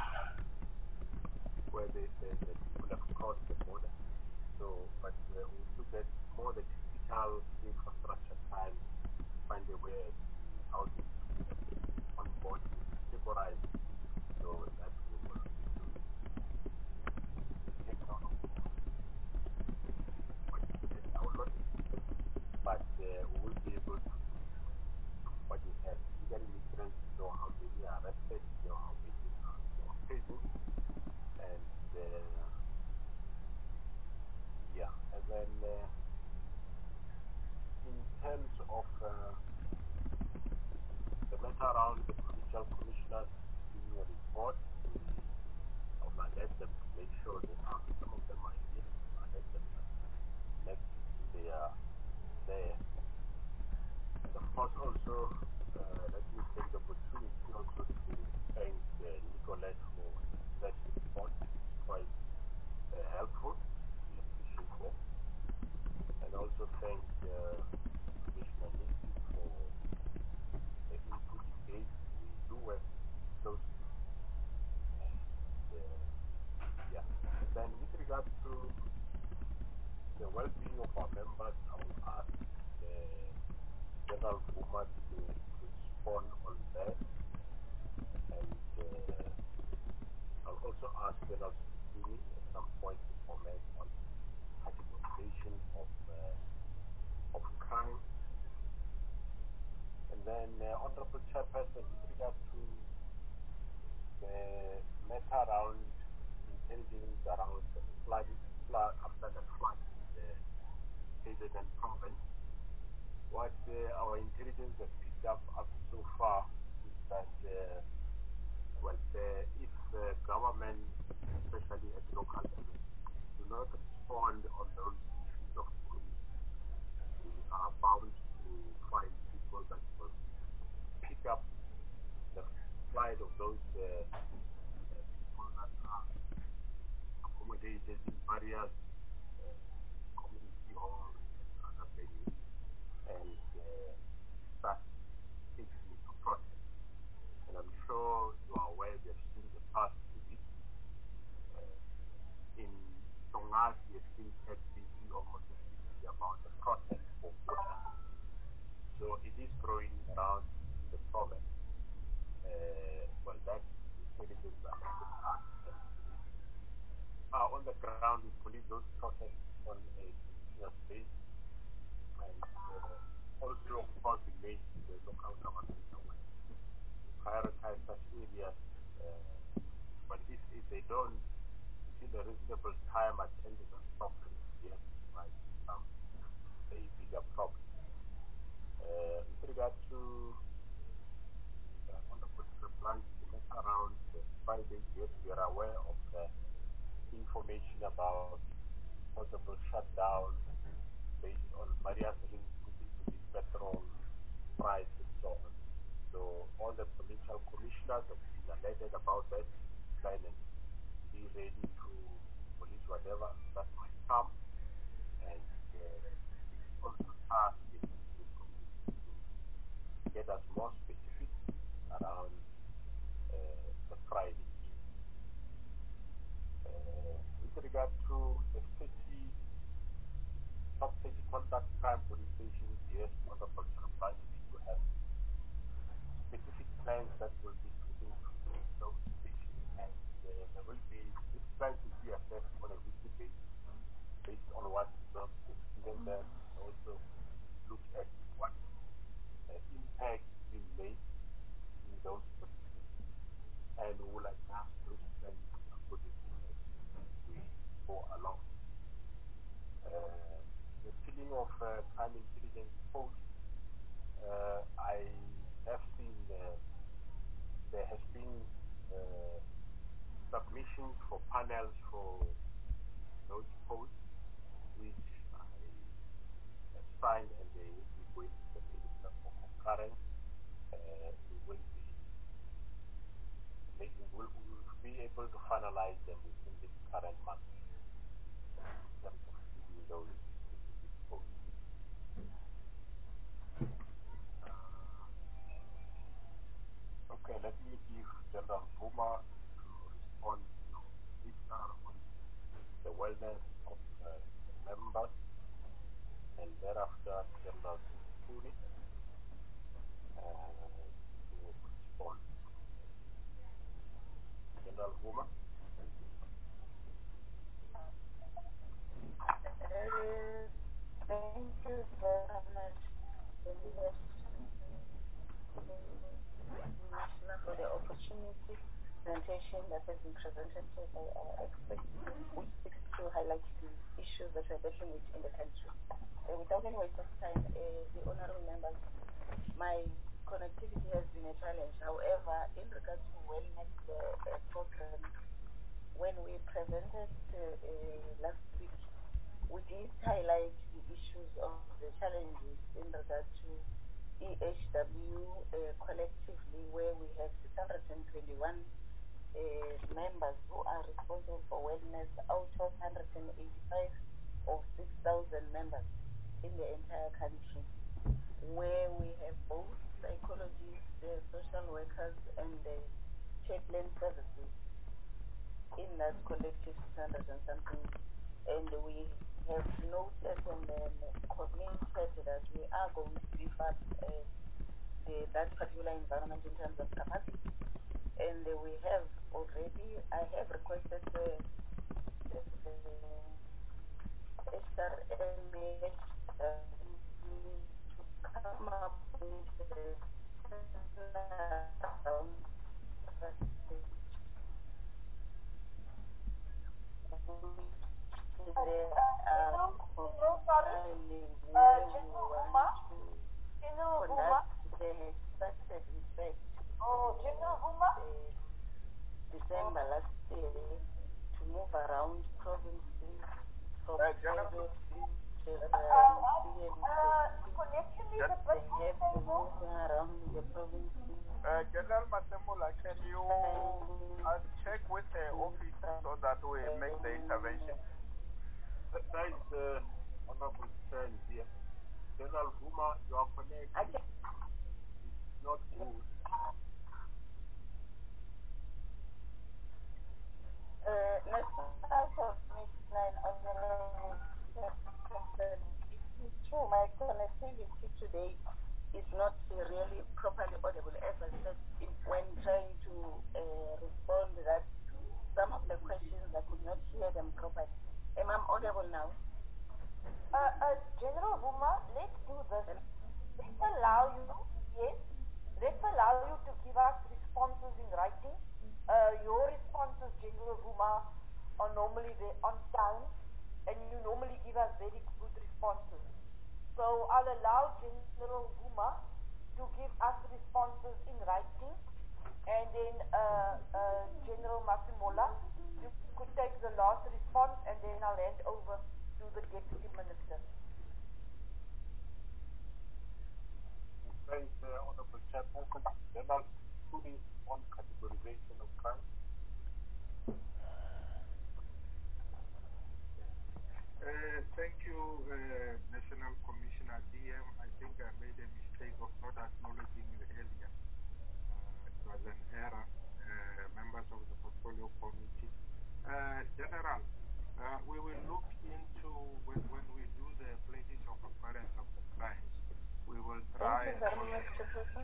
where the people have crossed the border. So, but we look at more the digital infrastructure time, find a way to how to on board, categorize, so that we will take down our lot, but we will be able to what we have legal immigrants, know how many are arrested, know how many are in prison, and and then in terms of the matter around the provincial commissioners giving a report, I will alert them to make sure they are. Some of them are here. I alert them that next week they are there. And of course also, let me take the opportunity also to thank Nicolette for that report. It's quite helpful. We appreciate that. And also thank Commissioner Nikki for the input he gave. We do work closely. And and then with regard to the well-being of our members, I will ask General Buma to respond on that. And I'll also ask General Sisini at some point to comment on categorization of crime. And then, Honorable Chairperson, with regard to the matter around intelligence around the flood after the flood in the KZN province, what our intelligence has picked up so far is that, if the government, especially at local level, do not respond on those issues of police, we are bound to find people that will pick up the flight of those people that are accommodated in various community halls and other venues and start taking into protest. And I'm sure you are aware we have seen the past 2 weeks in Tonga, we have seen busy almost completely about the protest for water. So it is growing around in the province. That intelligence are on the ground. We police those protests on a continuous basis, and also, of course, we make the local government aware to prioritize such areas. But if they don't, within a reasonable time, attend to those problems, yes, it might become a bigger problem. With regard to Honorable Blank, around Friday, yes, we are aware of the information about possible shutdown based on various reasons, including petrol price and so on. So all the provincial commissioners have been alerted about that plan and be ready to police whatever that might come. And also tasked the community to get us more specific around the Friday. With regard to the sub-city contact crime police stations, yes, Honorable Chairman, we do have specific plans that will be put into those stations, and there will be, these plans will be assessed on a weekly basis based on what results we've given them, and also look at what impact we made panels for those posts, which I signed, and they will be going to the Minister for Concurrence. We will be we'll be able to finalize them within this current month in terms of giving those specific posts. Okay, let me give General Vuma to respond to which are on the wellness of the members, and thereafter General Suri to respond. General Vuma. Thank you very much, Commissioner, for the opportunity presentation that has been presented by our experts, which seeks to highlight the issues that we're dealing with in the country. Without any waste of time, the honorable members, my connectivity has been a challenge. However, in regards to wellness program, when we presented last week, we did highlight the issues of the challenges in regard to EHW collectively, where we have 621 members who are responsible for wellness out of 185 or 6,000 members in the entire country, where we have both psychologists, social workers, and chaplain services in that collective 600 and something. And we have noted and committed that we are going to beef up that particular environment in terms of capacity. And we have already, I have requested SRMA to come up with December last year to move around provinces from General Matemula, can you check with the office so that we make the intervention? That is the honorable chair here. General Vuma, you are connected. It's not good. My connectivity today is not really properly audible, as I said when trying to respond that some of the questions I could not hear them properly. Am I audible now? General Vuma, let's do this. Let's allow you, yes, let's allow you to give us responses in writing. Your responses, General Vuma, are normally on time, and you normally give us very good responses. So I'll allow General Vuma to give us responses in writing, and then General Masimola, you could take the last response, and then I'll hand over to the Deputy Minister. Thank the Honorable Chairperson. General Suri on categorization of crime. Thank you, National Commissioner DM. I think I made a mistake of not acknowledging you earlier. It was an error, members of the Portfolio Committee. General, we will look into when we do the places of occurrence of the crimes. We will try. Thank you very much, Professor.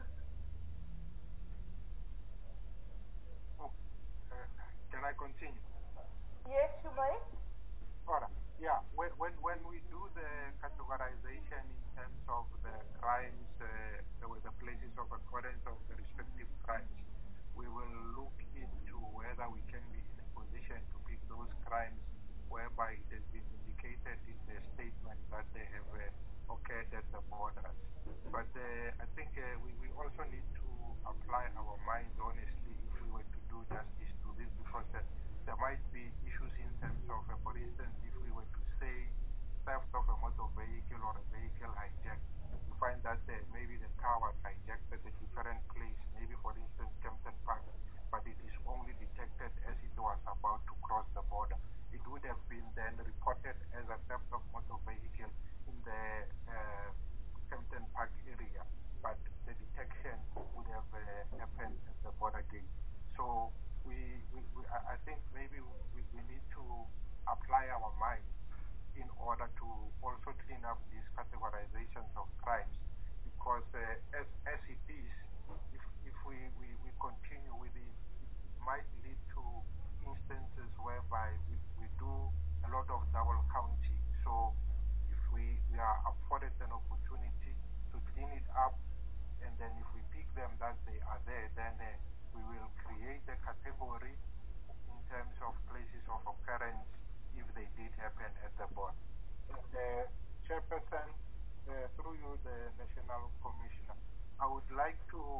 Can I continue? Yes, you may. All right. Yeah, when we do the categorization in terms of the crimes, the places of occurrence of the respective crimes, we will look into whether we can be in a position to pick those crimes whereby it has been indicated in the statement that they have occurred at the borders. But I think we also need to apply our minds honestly if we were to do justice to this, because there might be issues in terms of, for instance, if we were to say theft of a motor vehicle or a vehicle hijacked, you find that maybe the car was hijacked at a different place, maybe for instance Kempton Park, but it is only detected as it was about to cross the border. It would have been then reported as a theft of motor vehicle in the Kempton Park area, but the detection would have happened at the border gate. So I think maybe we need to apply our mind in order to also clean up these categorizations of crimes, because as it is, if we continue with it, it might lead to instances whereby we do a lot of double counting. So if we are afforded an opportunity to clean it up, and then if we pick them that they are there, then we will create a category in terms of places of occurrence if they did happen at the board. The chairperson, through you, the National Commissioner, I would like to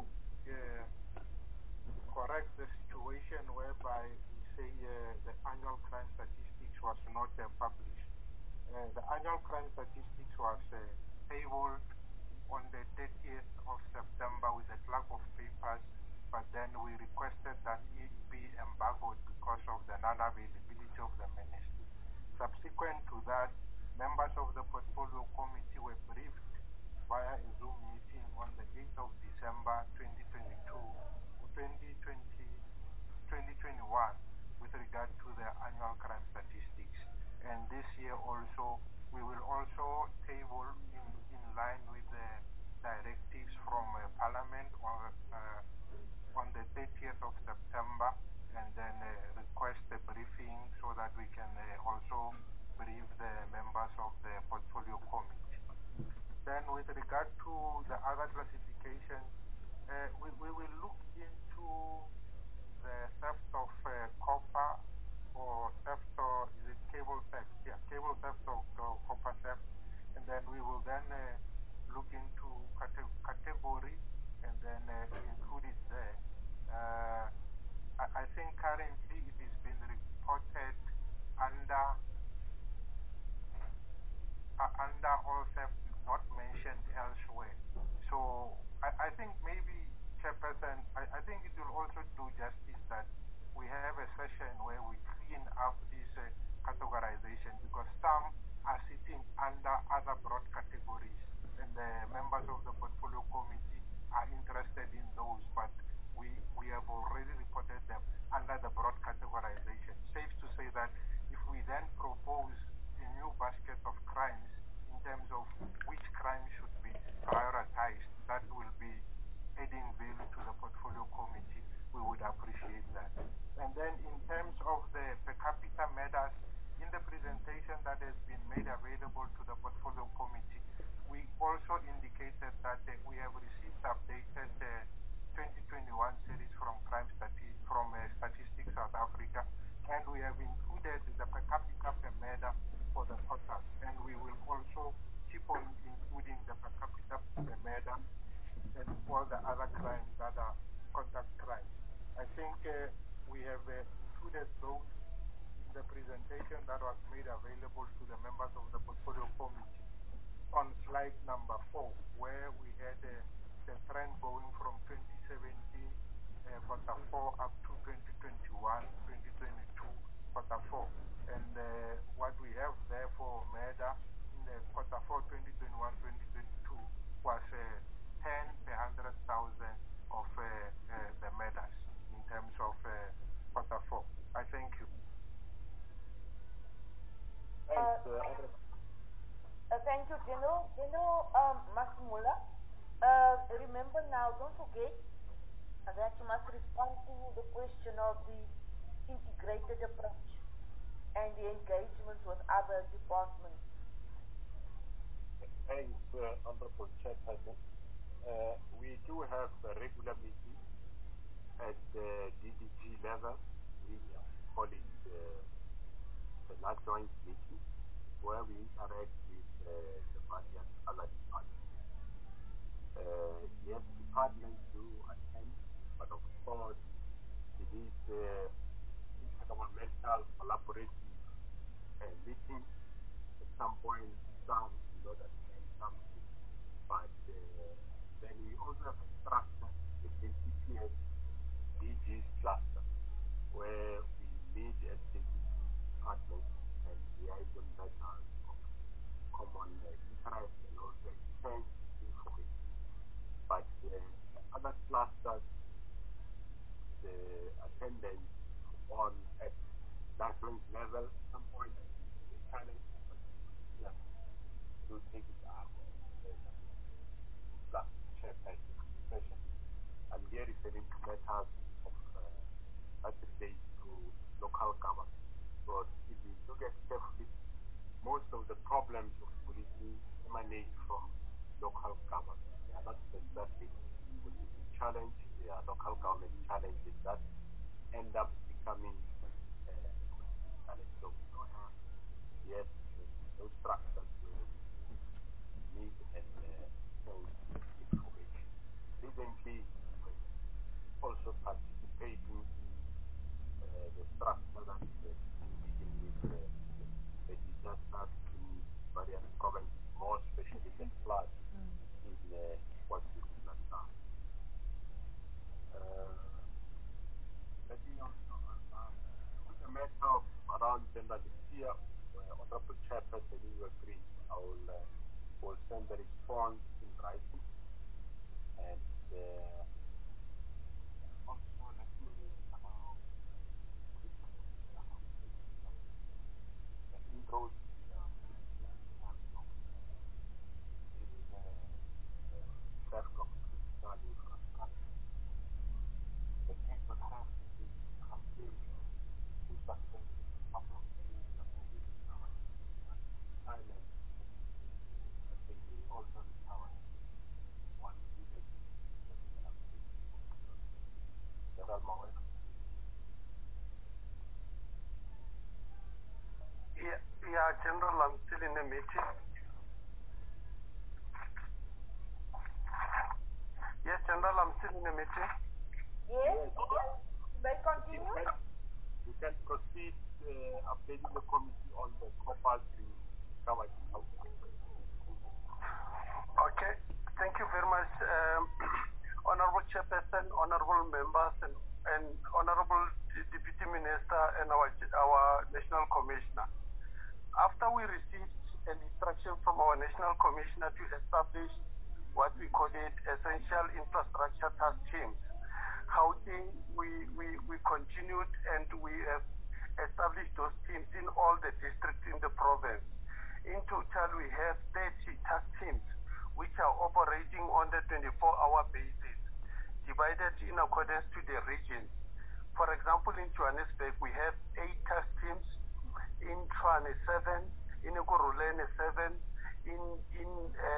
correct the situation whereby we say the annual crime statistics was not published. The annual crime statistics was tabled on the 30th of September with a clerk of papers, but then we requested that it be embargoed because of the non-availability of the ministry. Subsequent to that, members of the Portfolio Committee were briefed via a Zoom meeting on the 8th of December 2021 with regard to the annual crime statistics. And this year also, we will also table in line with the directives from Parliament on the 30th of September, and then request a briefing so that we can also brief the members of the Portfolio Committee. Then with regard to the other classifications, we will look into the theft of copper, or theft, or is it cable theft? Yeah, cable theft or copper theft. And then we will then look into category and then include it there. I think currently it is being reported under all theft not mentioned elsewhere. So I think maybe, Chairperson, I think it will also do justice that we have a session where we clean up this categorization, because some are sitting under other broad categories, and the members of the Portfolio Committee are interested in those, but we have already reported them under the broad categorization. Safe to say that if we then propose a new basket of crimes in terms of which crimes should be prioritized, that will be adding value to the Portfolio Committee. We would appreciate that. And then in terms of the per capita matters, in the presentation that has been made available to the Portfolio Committee, we also indicated that we have received updated 2021 series from Statistics South Africa, and we have included the per capita per matter for the quarter, and we will also keep on including the per capita per matter and all the other crimes that are contact crimes. I think we have included those in the presentation that was made available to the members of the Portfolio Committee on slide number 4, where we had the trend going from 2017 quarter 4 up to 2021, 2022 quarter 4. And what we have there for MEDA in the quarter 4 2021, 2022 was 10 per 100,000 of the MEDAs in terms of quarter 4. I thank you. Thank you, General Masimula. Remember now, don't forget that you must respond to the question of the integrated approach and the engagement with other departments. Thanks, Honorable Chairperson. We do have a regular meeting at the DDG level. We call it the last joint meeting, where we interact with the various other departments. Yes, departments do attend, but of course it is intergovernmental meeting. At some point, some that can something. But then we also have a structure, the KCPS DGs cluster, where we meet as KCP partners and liaise on matters of common interest and also exchange information. But other clusters, the attendance on at national level at some point the challenge, but yeah, to take it up plus chairperson, especially. And here referring to matters of that relate to local government. So if you look at carefully, most of the problems of policing emanate from local government. They are not specific policing challenge, they are local government challenges that end up becoming challenge. So we don't have yet those structures where we need and exchange information. Recently, we're also participating in the structure that is dealing with the disasters in various provinces, more especially the floods in KwaZulu-Natal. Let me also with the matter of around gender this year, Honorable Chairperson, you agree, I will send the response in writing. And also let me allow the intros circle critical infrastructure. The people have to campaign to success in a couple of things that will be recovered. Thailand, I think we also recovered one village that we have been General Mawela. Yeah, General, I'm still in a meeting. Yes, General, I'm still in a meeting. Yes, you may continue. You can proceed updating the committee on the Copal to cover it. Okay, thank you very much, Honorable Chairperson, Honorable members, and Honorable Deputy Minister and our National Commissioner. After we received an instruction from our National Commissioner to establish what we call it essential infrastructure task teams, we continued and we have established those teams in all the districts in the province. In total, we have 30 task teams which are operating on the 24-hour basis, divided in accordance to the regions. For example, in Johannesburg, we have 8 task teams, in Tshwane 7, in Ekurhuleni 7, in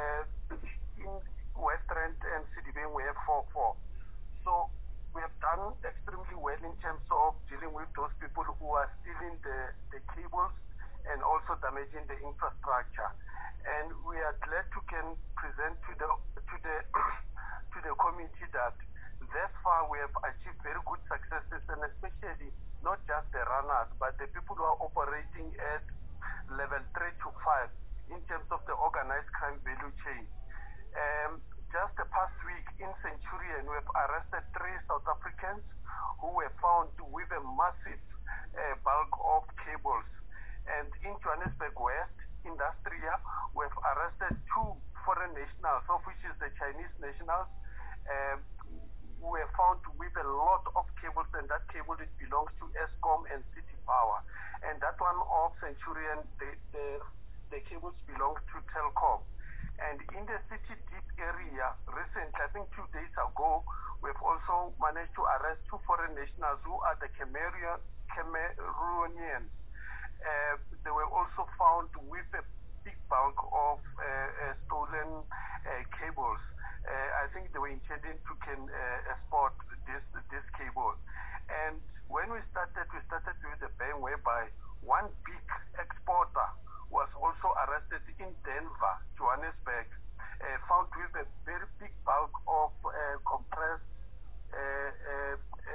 West Rand and Sedibeng we have 4. So we have done extremely well in terms of dealing with those people who are stealing the cables and also damaging the infrastructure. And we are glad to can present to the committee that thus far we have achieved very good successes, and especially not just the runners, but the people who are operating at level 3 to 5 in terms of the organized crime value chain. Just the past week in Centurion, we have arrested 3 South Africans who were found with a massive bulk of cables. And in Johannesburg West, Industria, we have arrested 2 foreign nationals, of which is the Chinese nationals, who were found with a lot of cables, and that cable it belongs to Eskom and City Power. And that one of Centurion, the cables belong to Telkom. And in the City Deep area, recently, I think 2 days ago, we've also managed to arrest 2 foreign nationals who are the Cameroonians. They were also found with a big bulk of stolen cables. I think they were intending to export this cable. And when we started with a bang whereby one big exporter was also arrested in Denver, Johannesburg, found with a very big bulk of compressed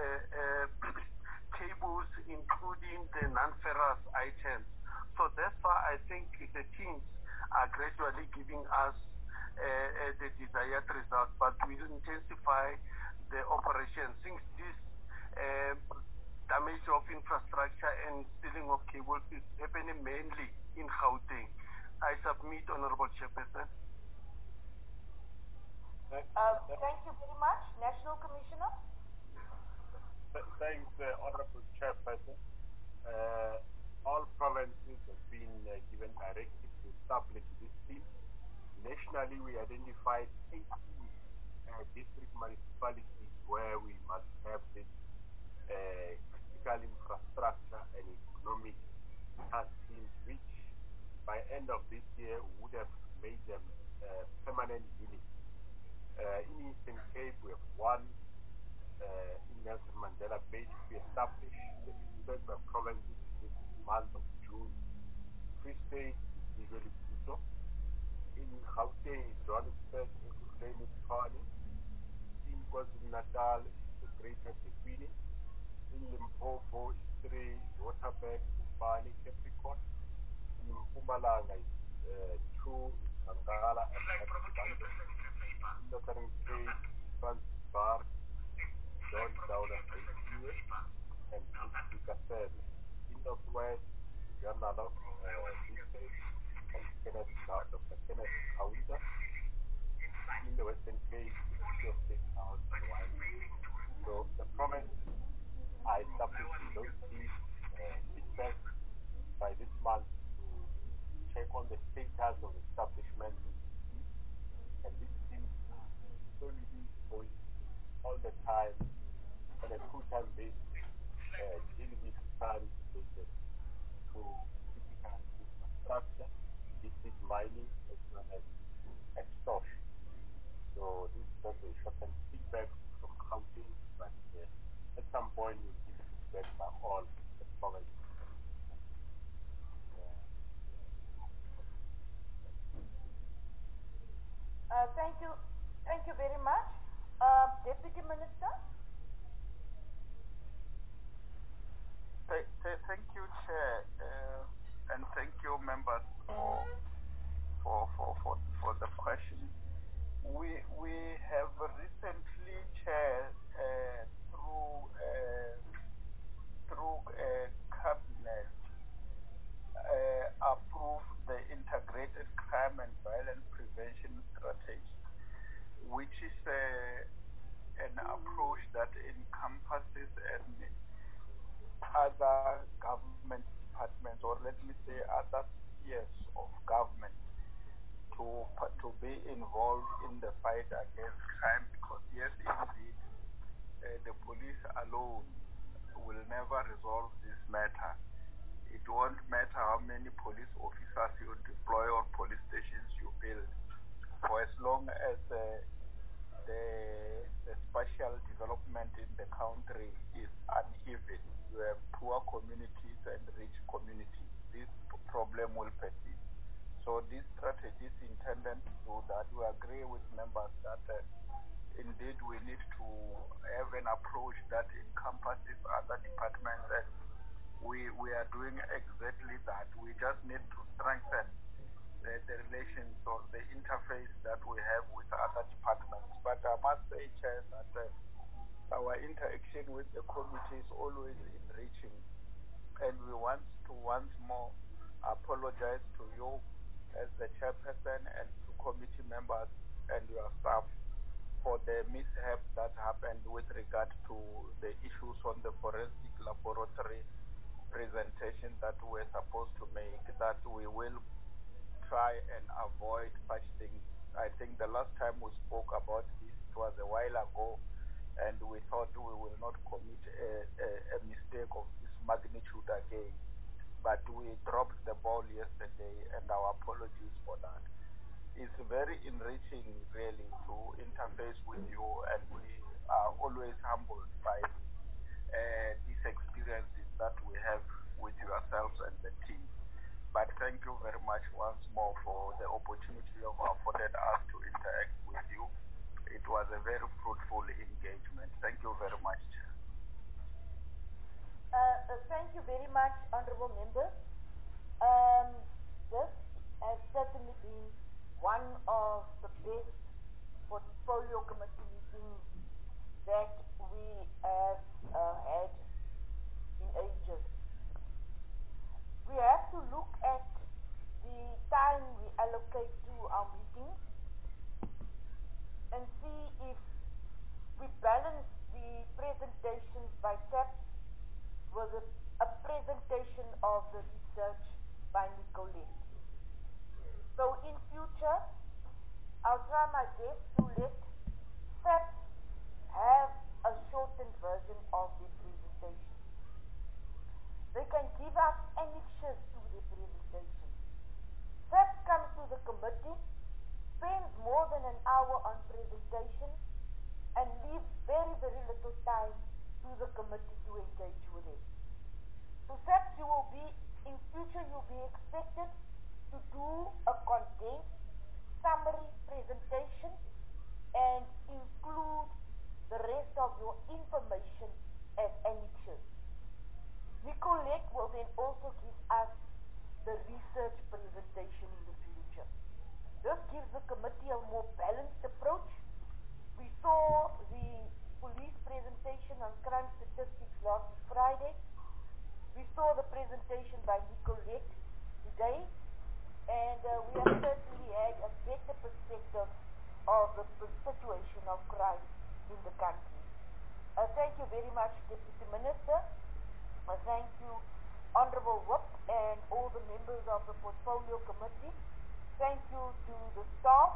cables, including the non-ferrous items. So that's why I think the teams are gradually giving us the desired result, but we will intensify the operation since this damage of infrastructure and stealing of cables is happening mainly in Gauteng. I submit, Honorable Chairperson. Thank you very much. National Commissioner. Thanks, Honorable Chairperson. All provinces have been given directives to establish this team. Nationally, we identified 18 district municipalities where we must have this critical infrastructure and economic task teams, which by end of this year would have made them permanent units. In Eastern Cape, we have one. In Nelson Mandela Bay to be established. The provinces this month of June. Free State is Buto. In Gauteng is Johannesburg, Ekurhuleni, Tshwane. In KwaZulu-Natal is the Greater Sekwini. In Limpopo is 3 Waterberg, Mbani, Capricorn. In Mpumalanga is 2 Sangala and Bantu. In Northern Cape, Transvaal, John down at ACUA and Kasem. In Northwest, Janala District and Dr. Kenneth Kaunda. In the Western Cape, City of Cape Town and Wine. So the province are establishing those teams feedback by this month to check on the status of establishment of the team. And these teams slowly going all the time on a full-time basis, dealing with crimes related to critical infrastructure, illicit mining, as well as extortion. So this is just a short-term feedback from Gauteng, but at some point we'll give feedback by all the provinces. Thank you very much. Deputy Minister. Thank you, Chair, and thank you, members, for the question. We have recently, Chair, through cabinet, approved the integrated crime and violence prevention strategy, which is an approach that encompasses other government departments, or let me say other spheres of government, to be involved in the fight against crime, because yes, indeed, the police alone will never resolve this matter. It won't matter how many police officers you deploy or police stations you build, for as long as the spatial development in the country is uneven. You have poor communities and rich communities. This problem will persist. So this strategy is intended to do that. We agree with members that indeed we need to have an approach that encompasses other departments, and we are doing exactly that. We just need to strengthen the relations or the interface that we have with other departments. But I must say, Chair, that our interaction with the committee is always enriching, and we want to once more apologize to you as the chairperson and to committee members and your staff for the mishap that happened with regard to the issues on the forensic laboratory presentation that we're supposed to make, that we will try and avoid such things. I think the last time we spoke about this, it was a while ago, and we thought we will not commit a mistake of this magnitude again. But we dropped the ball yesterday, and our apologies for that. It's very enriching, really, to interface with you, and we are always humbled by these experiences that we have with yourselves and the team. But thank you very much once more for the opportunity you have afforded us to interact with you. It was a very fruitful engagement. Thank you very much, Chair. Thank you very much, honorable members. that we have had in ages. We have to look at the time we allocate to our meetings and see if we balance the presentations by SAPS with a presentation of the research by Nicolette. So in future, I'll try my best to let SAPS have a shortened version of the presentation. They can give us annexures to the presentation. SAPS comes to the committee, spends more than an hour on presentation, and leaves very, very little time to the committee to engage with it. So SAPS, you will be, in future, you'll be expected to do a condensed summary presentation and include the rest of your information as annexures. Nicolette will then also give us the research presentation in the future. This gives the committee a more balanced approach. We saw the police presentation on crime statistics last Friday. We saw the presentation by Nicolette today, and we have certainly had a better perspective of the situation of crime in the country. Thank you very much, Deputy Minister. Thank you, Honorable Whip, and all the members of the Portfolio Committee. Thank you to the staff,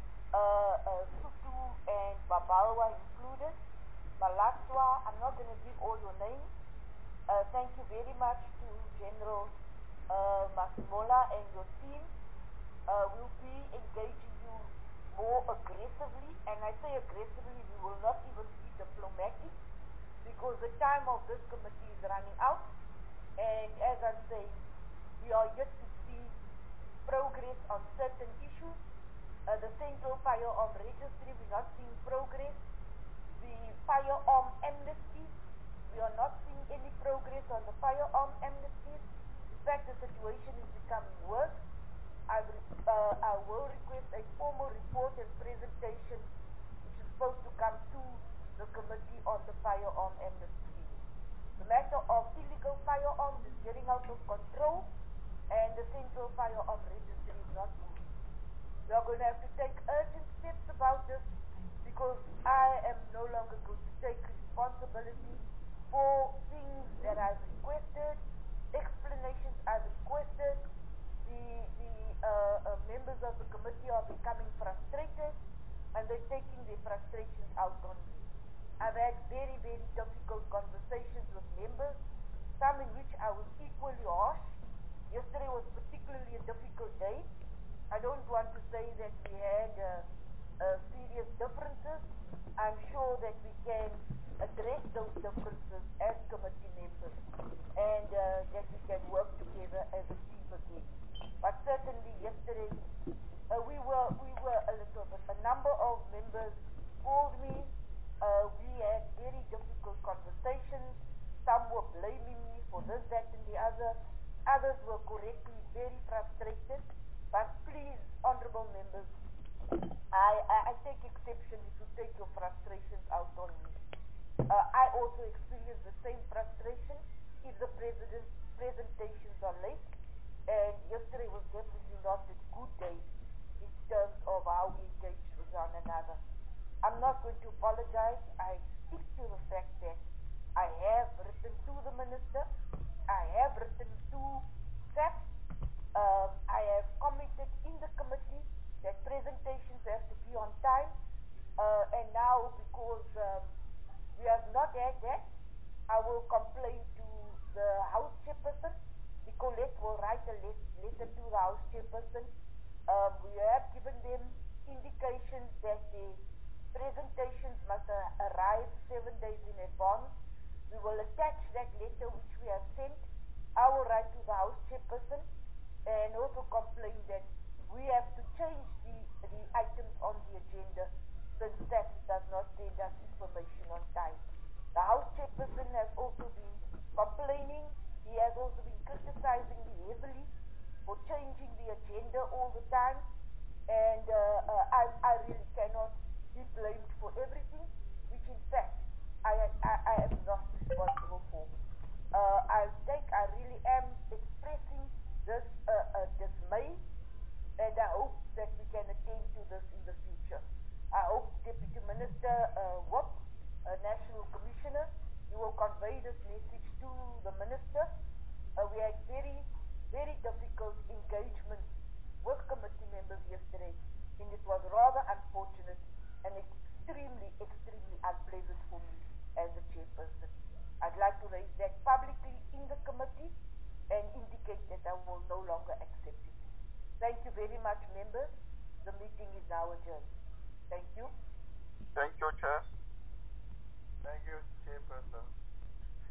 Sutu and Babalwa included, Malatswa, I'm not going to give all your names. Thank you very much to General Masimola and your team. We'll be engaging you more aggressively, and I say aggressively, we will not even be diplomatic, because the time of this committee is running out, and as I'm saying, we are yet to see progress on certain issues. The Central Firearm Registry, we're not seeing progress. The firearm amnesty, we are not seeing any progress on the firearm amnesties. In fact, the situation is becoming worse. I will request a formal report and presentation which is supposed to come to the committee on the firearm amnesty. The matter of illegal firearms is getting out of control, and the Central Firearm Registry is not moving. We are going to have to take urgent steps about this, because I am no longer going to take responsibility for things that I've requested, explanations I've requested. The members of the committee are becoming frustrated, and they're taking their frustrations out on me. I've had very, very difficult conversations with members, some in which I was equally harsh. Yesterday was particularly a difficult day. I don't want to say that we had serious differences. I'm sure that we can address those differences as committee members, and that we can work together as a team again. But certainly yesterday we were a little bit. A number of members called me. We had very difficult conversations. Some were blaming me for this, that, and the other. Others were correctly very frustrated. But please, honorable members, I take exception if you take your frustrations out on me. I also experience the same frustration if the president's presentations are late. And yesterday was definitely not a good day in terms of how we engaged with one another. I'm not going to apologize. I stick to the fact that I have written to the minister. I have written to SAPS. I have commented in the committee that presentations have to be on time. And now, because we have not had that, I will complain to the House Chairperson. Nicolette will write a letter to the House Chairperson. We have given them indications that the presentations must arrive 7 days in advance. We will attach that letter which we have sent. I will write to the House Chairperson and also complain that we have to change the items on the agenda since SAPS does not send us information on time. The House Chairperson has also been complaining. He has also been criticizing me heavily for changing the agenda all the time, and I really cannot be blamed for everything, which in fact WIP, National Commissioner. You will convey this message to the Minister. We had very, very difficult engagement with committee members yesterday, and it was rather unfortunate and extremely, extremely unpleasant for me as a chairperson. I'd like to raise that publicly in the committee and indicate that I will no longer accept it. Thank you very much, members. The meeting is now adjourned. Thank you.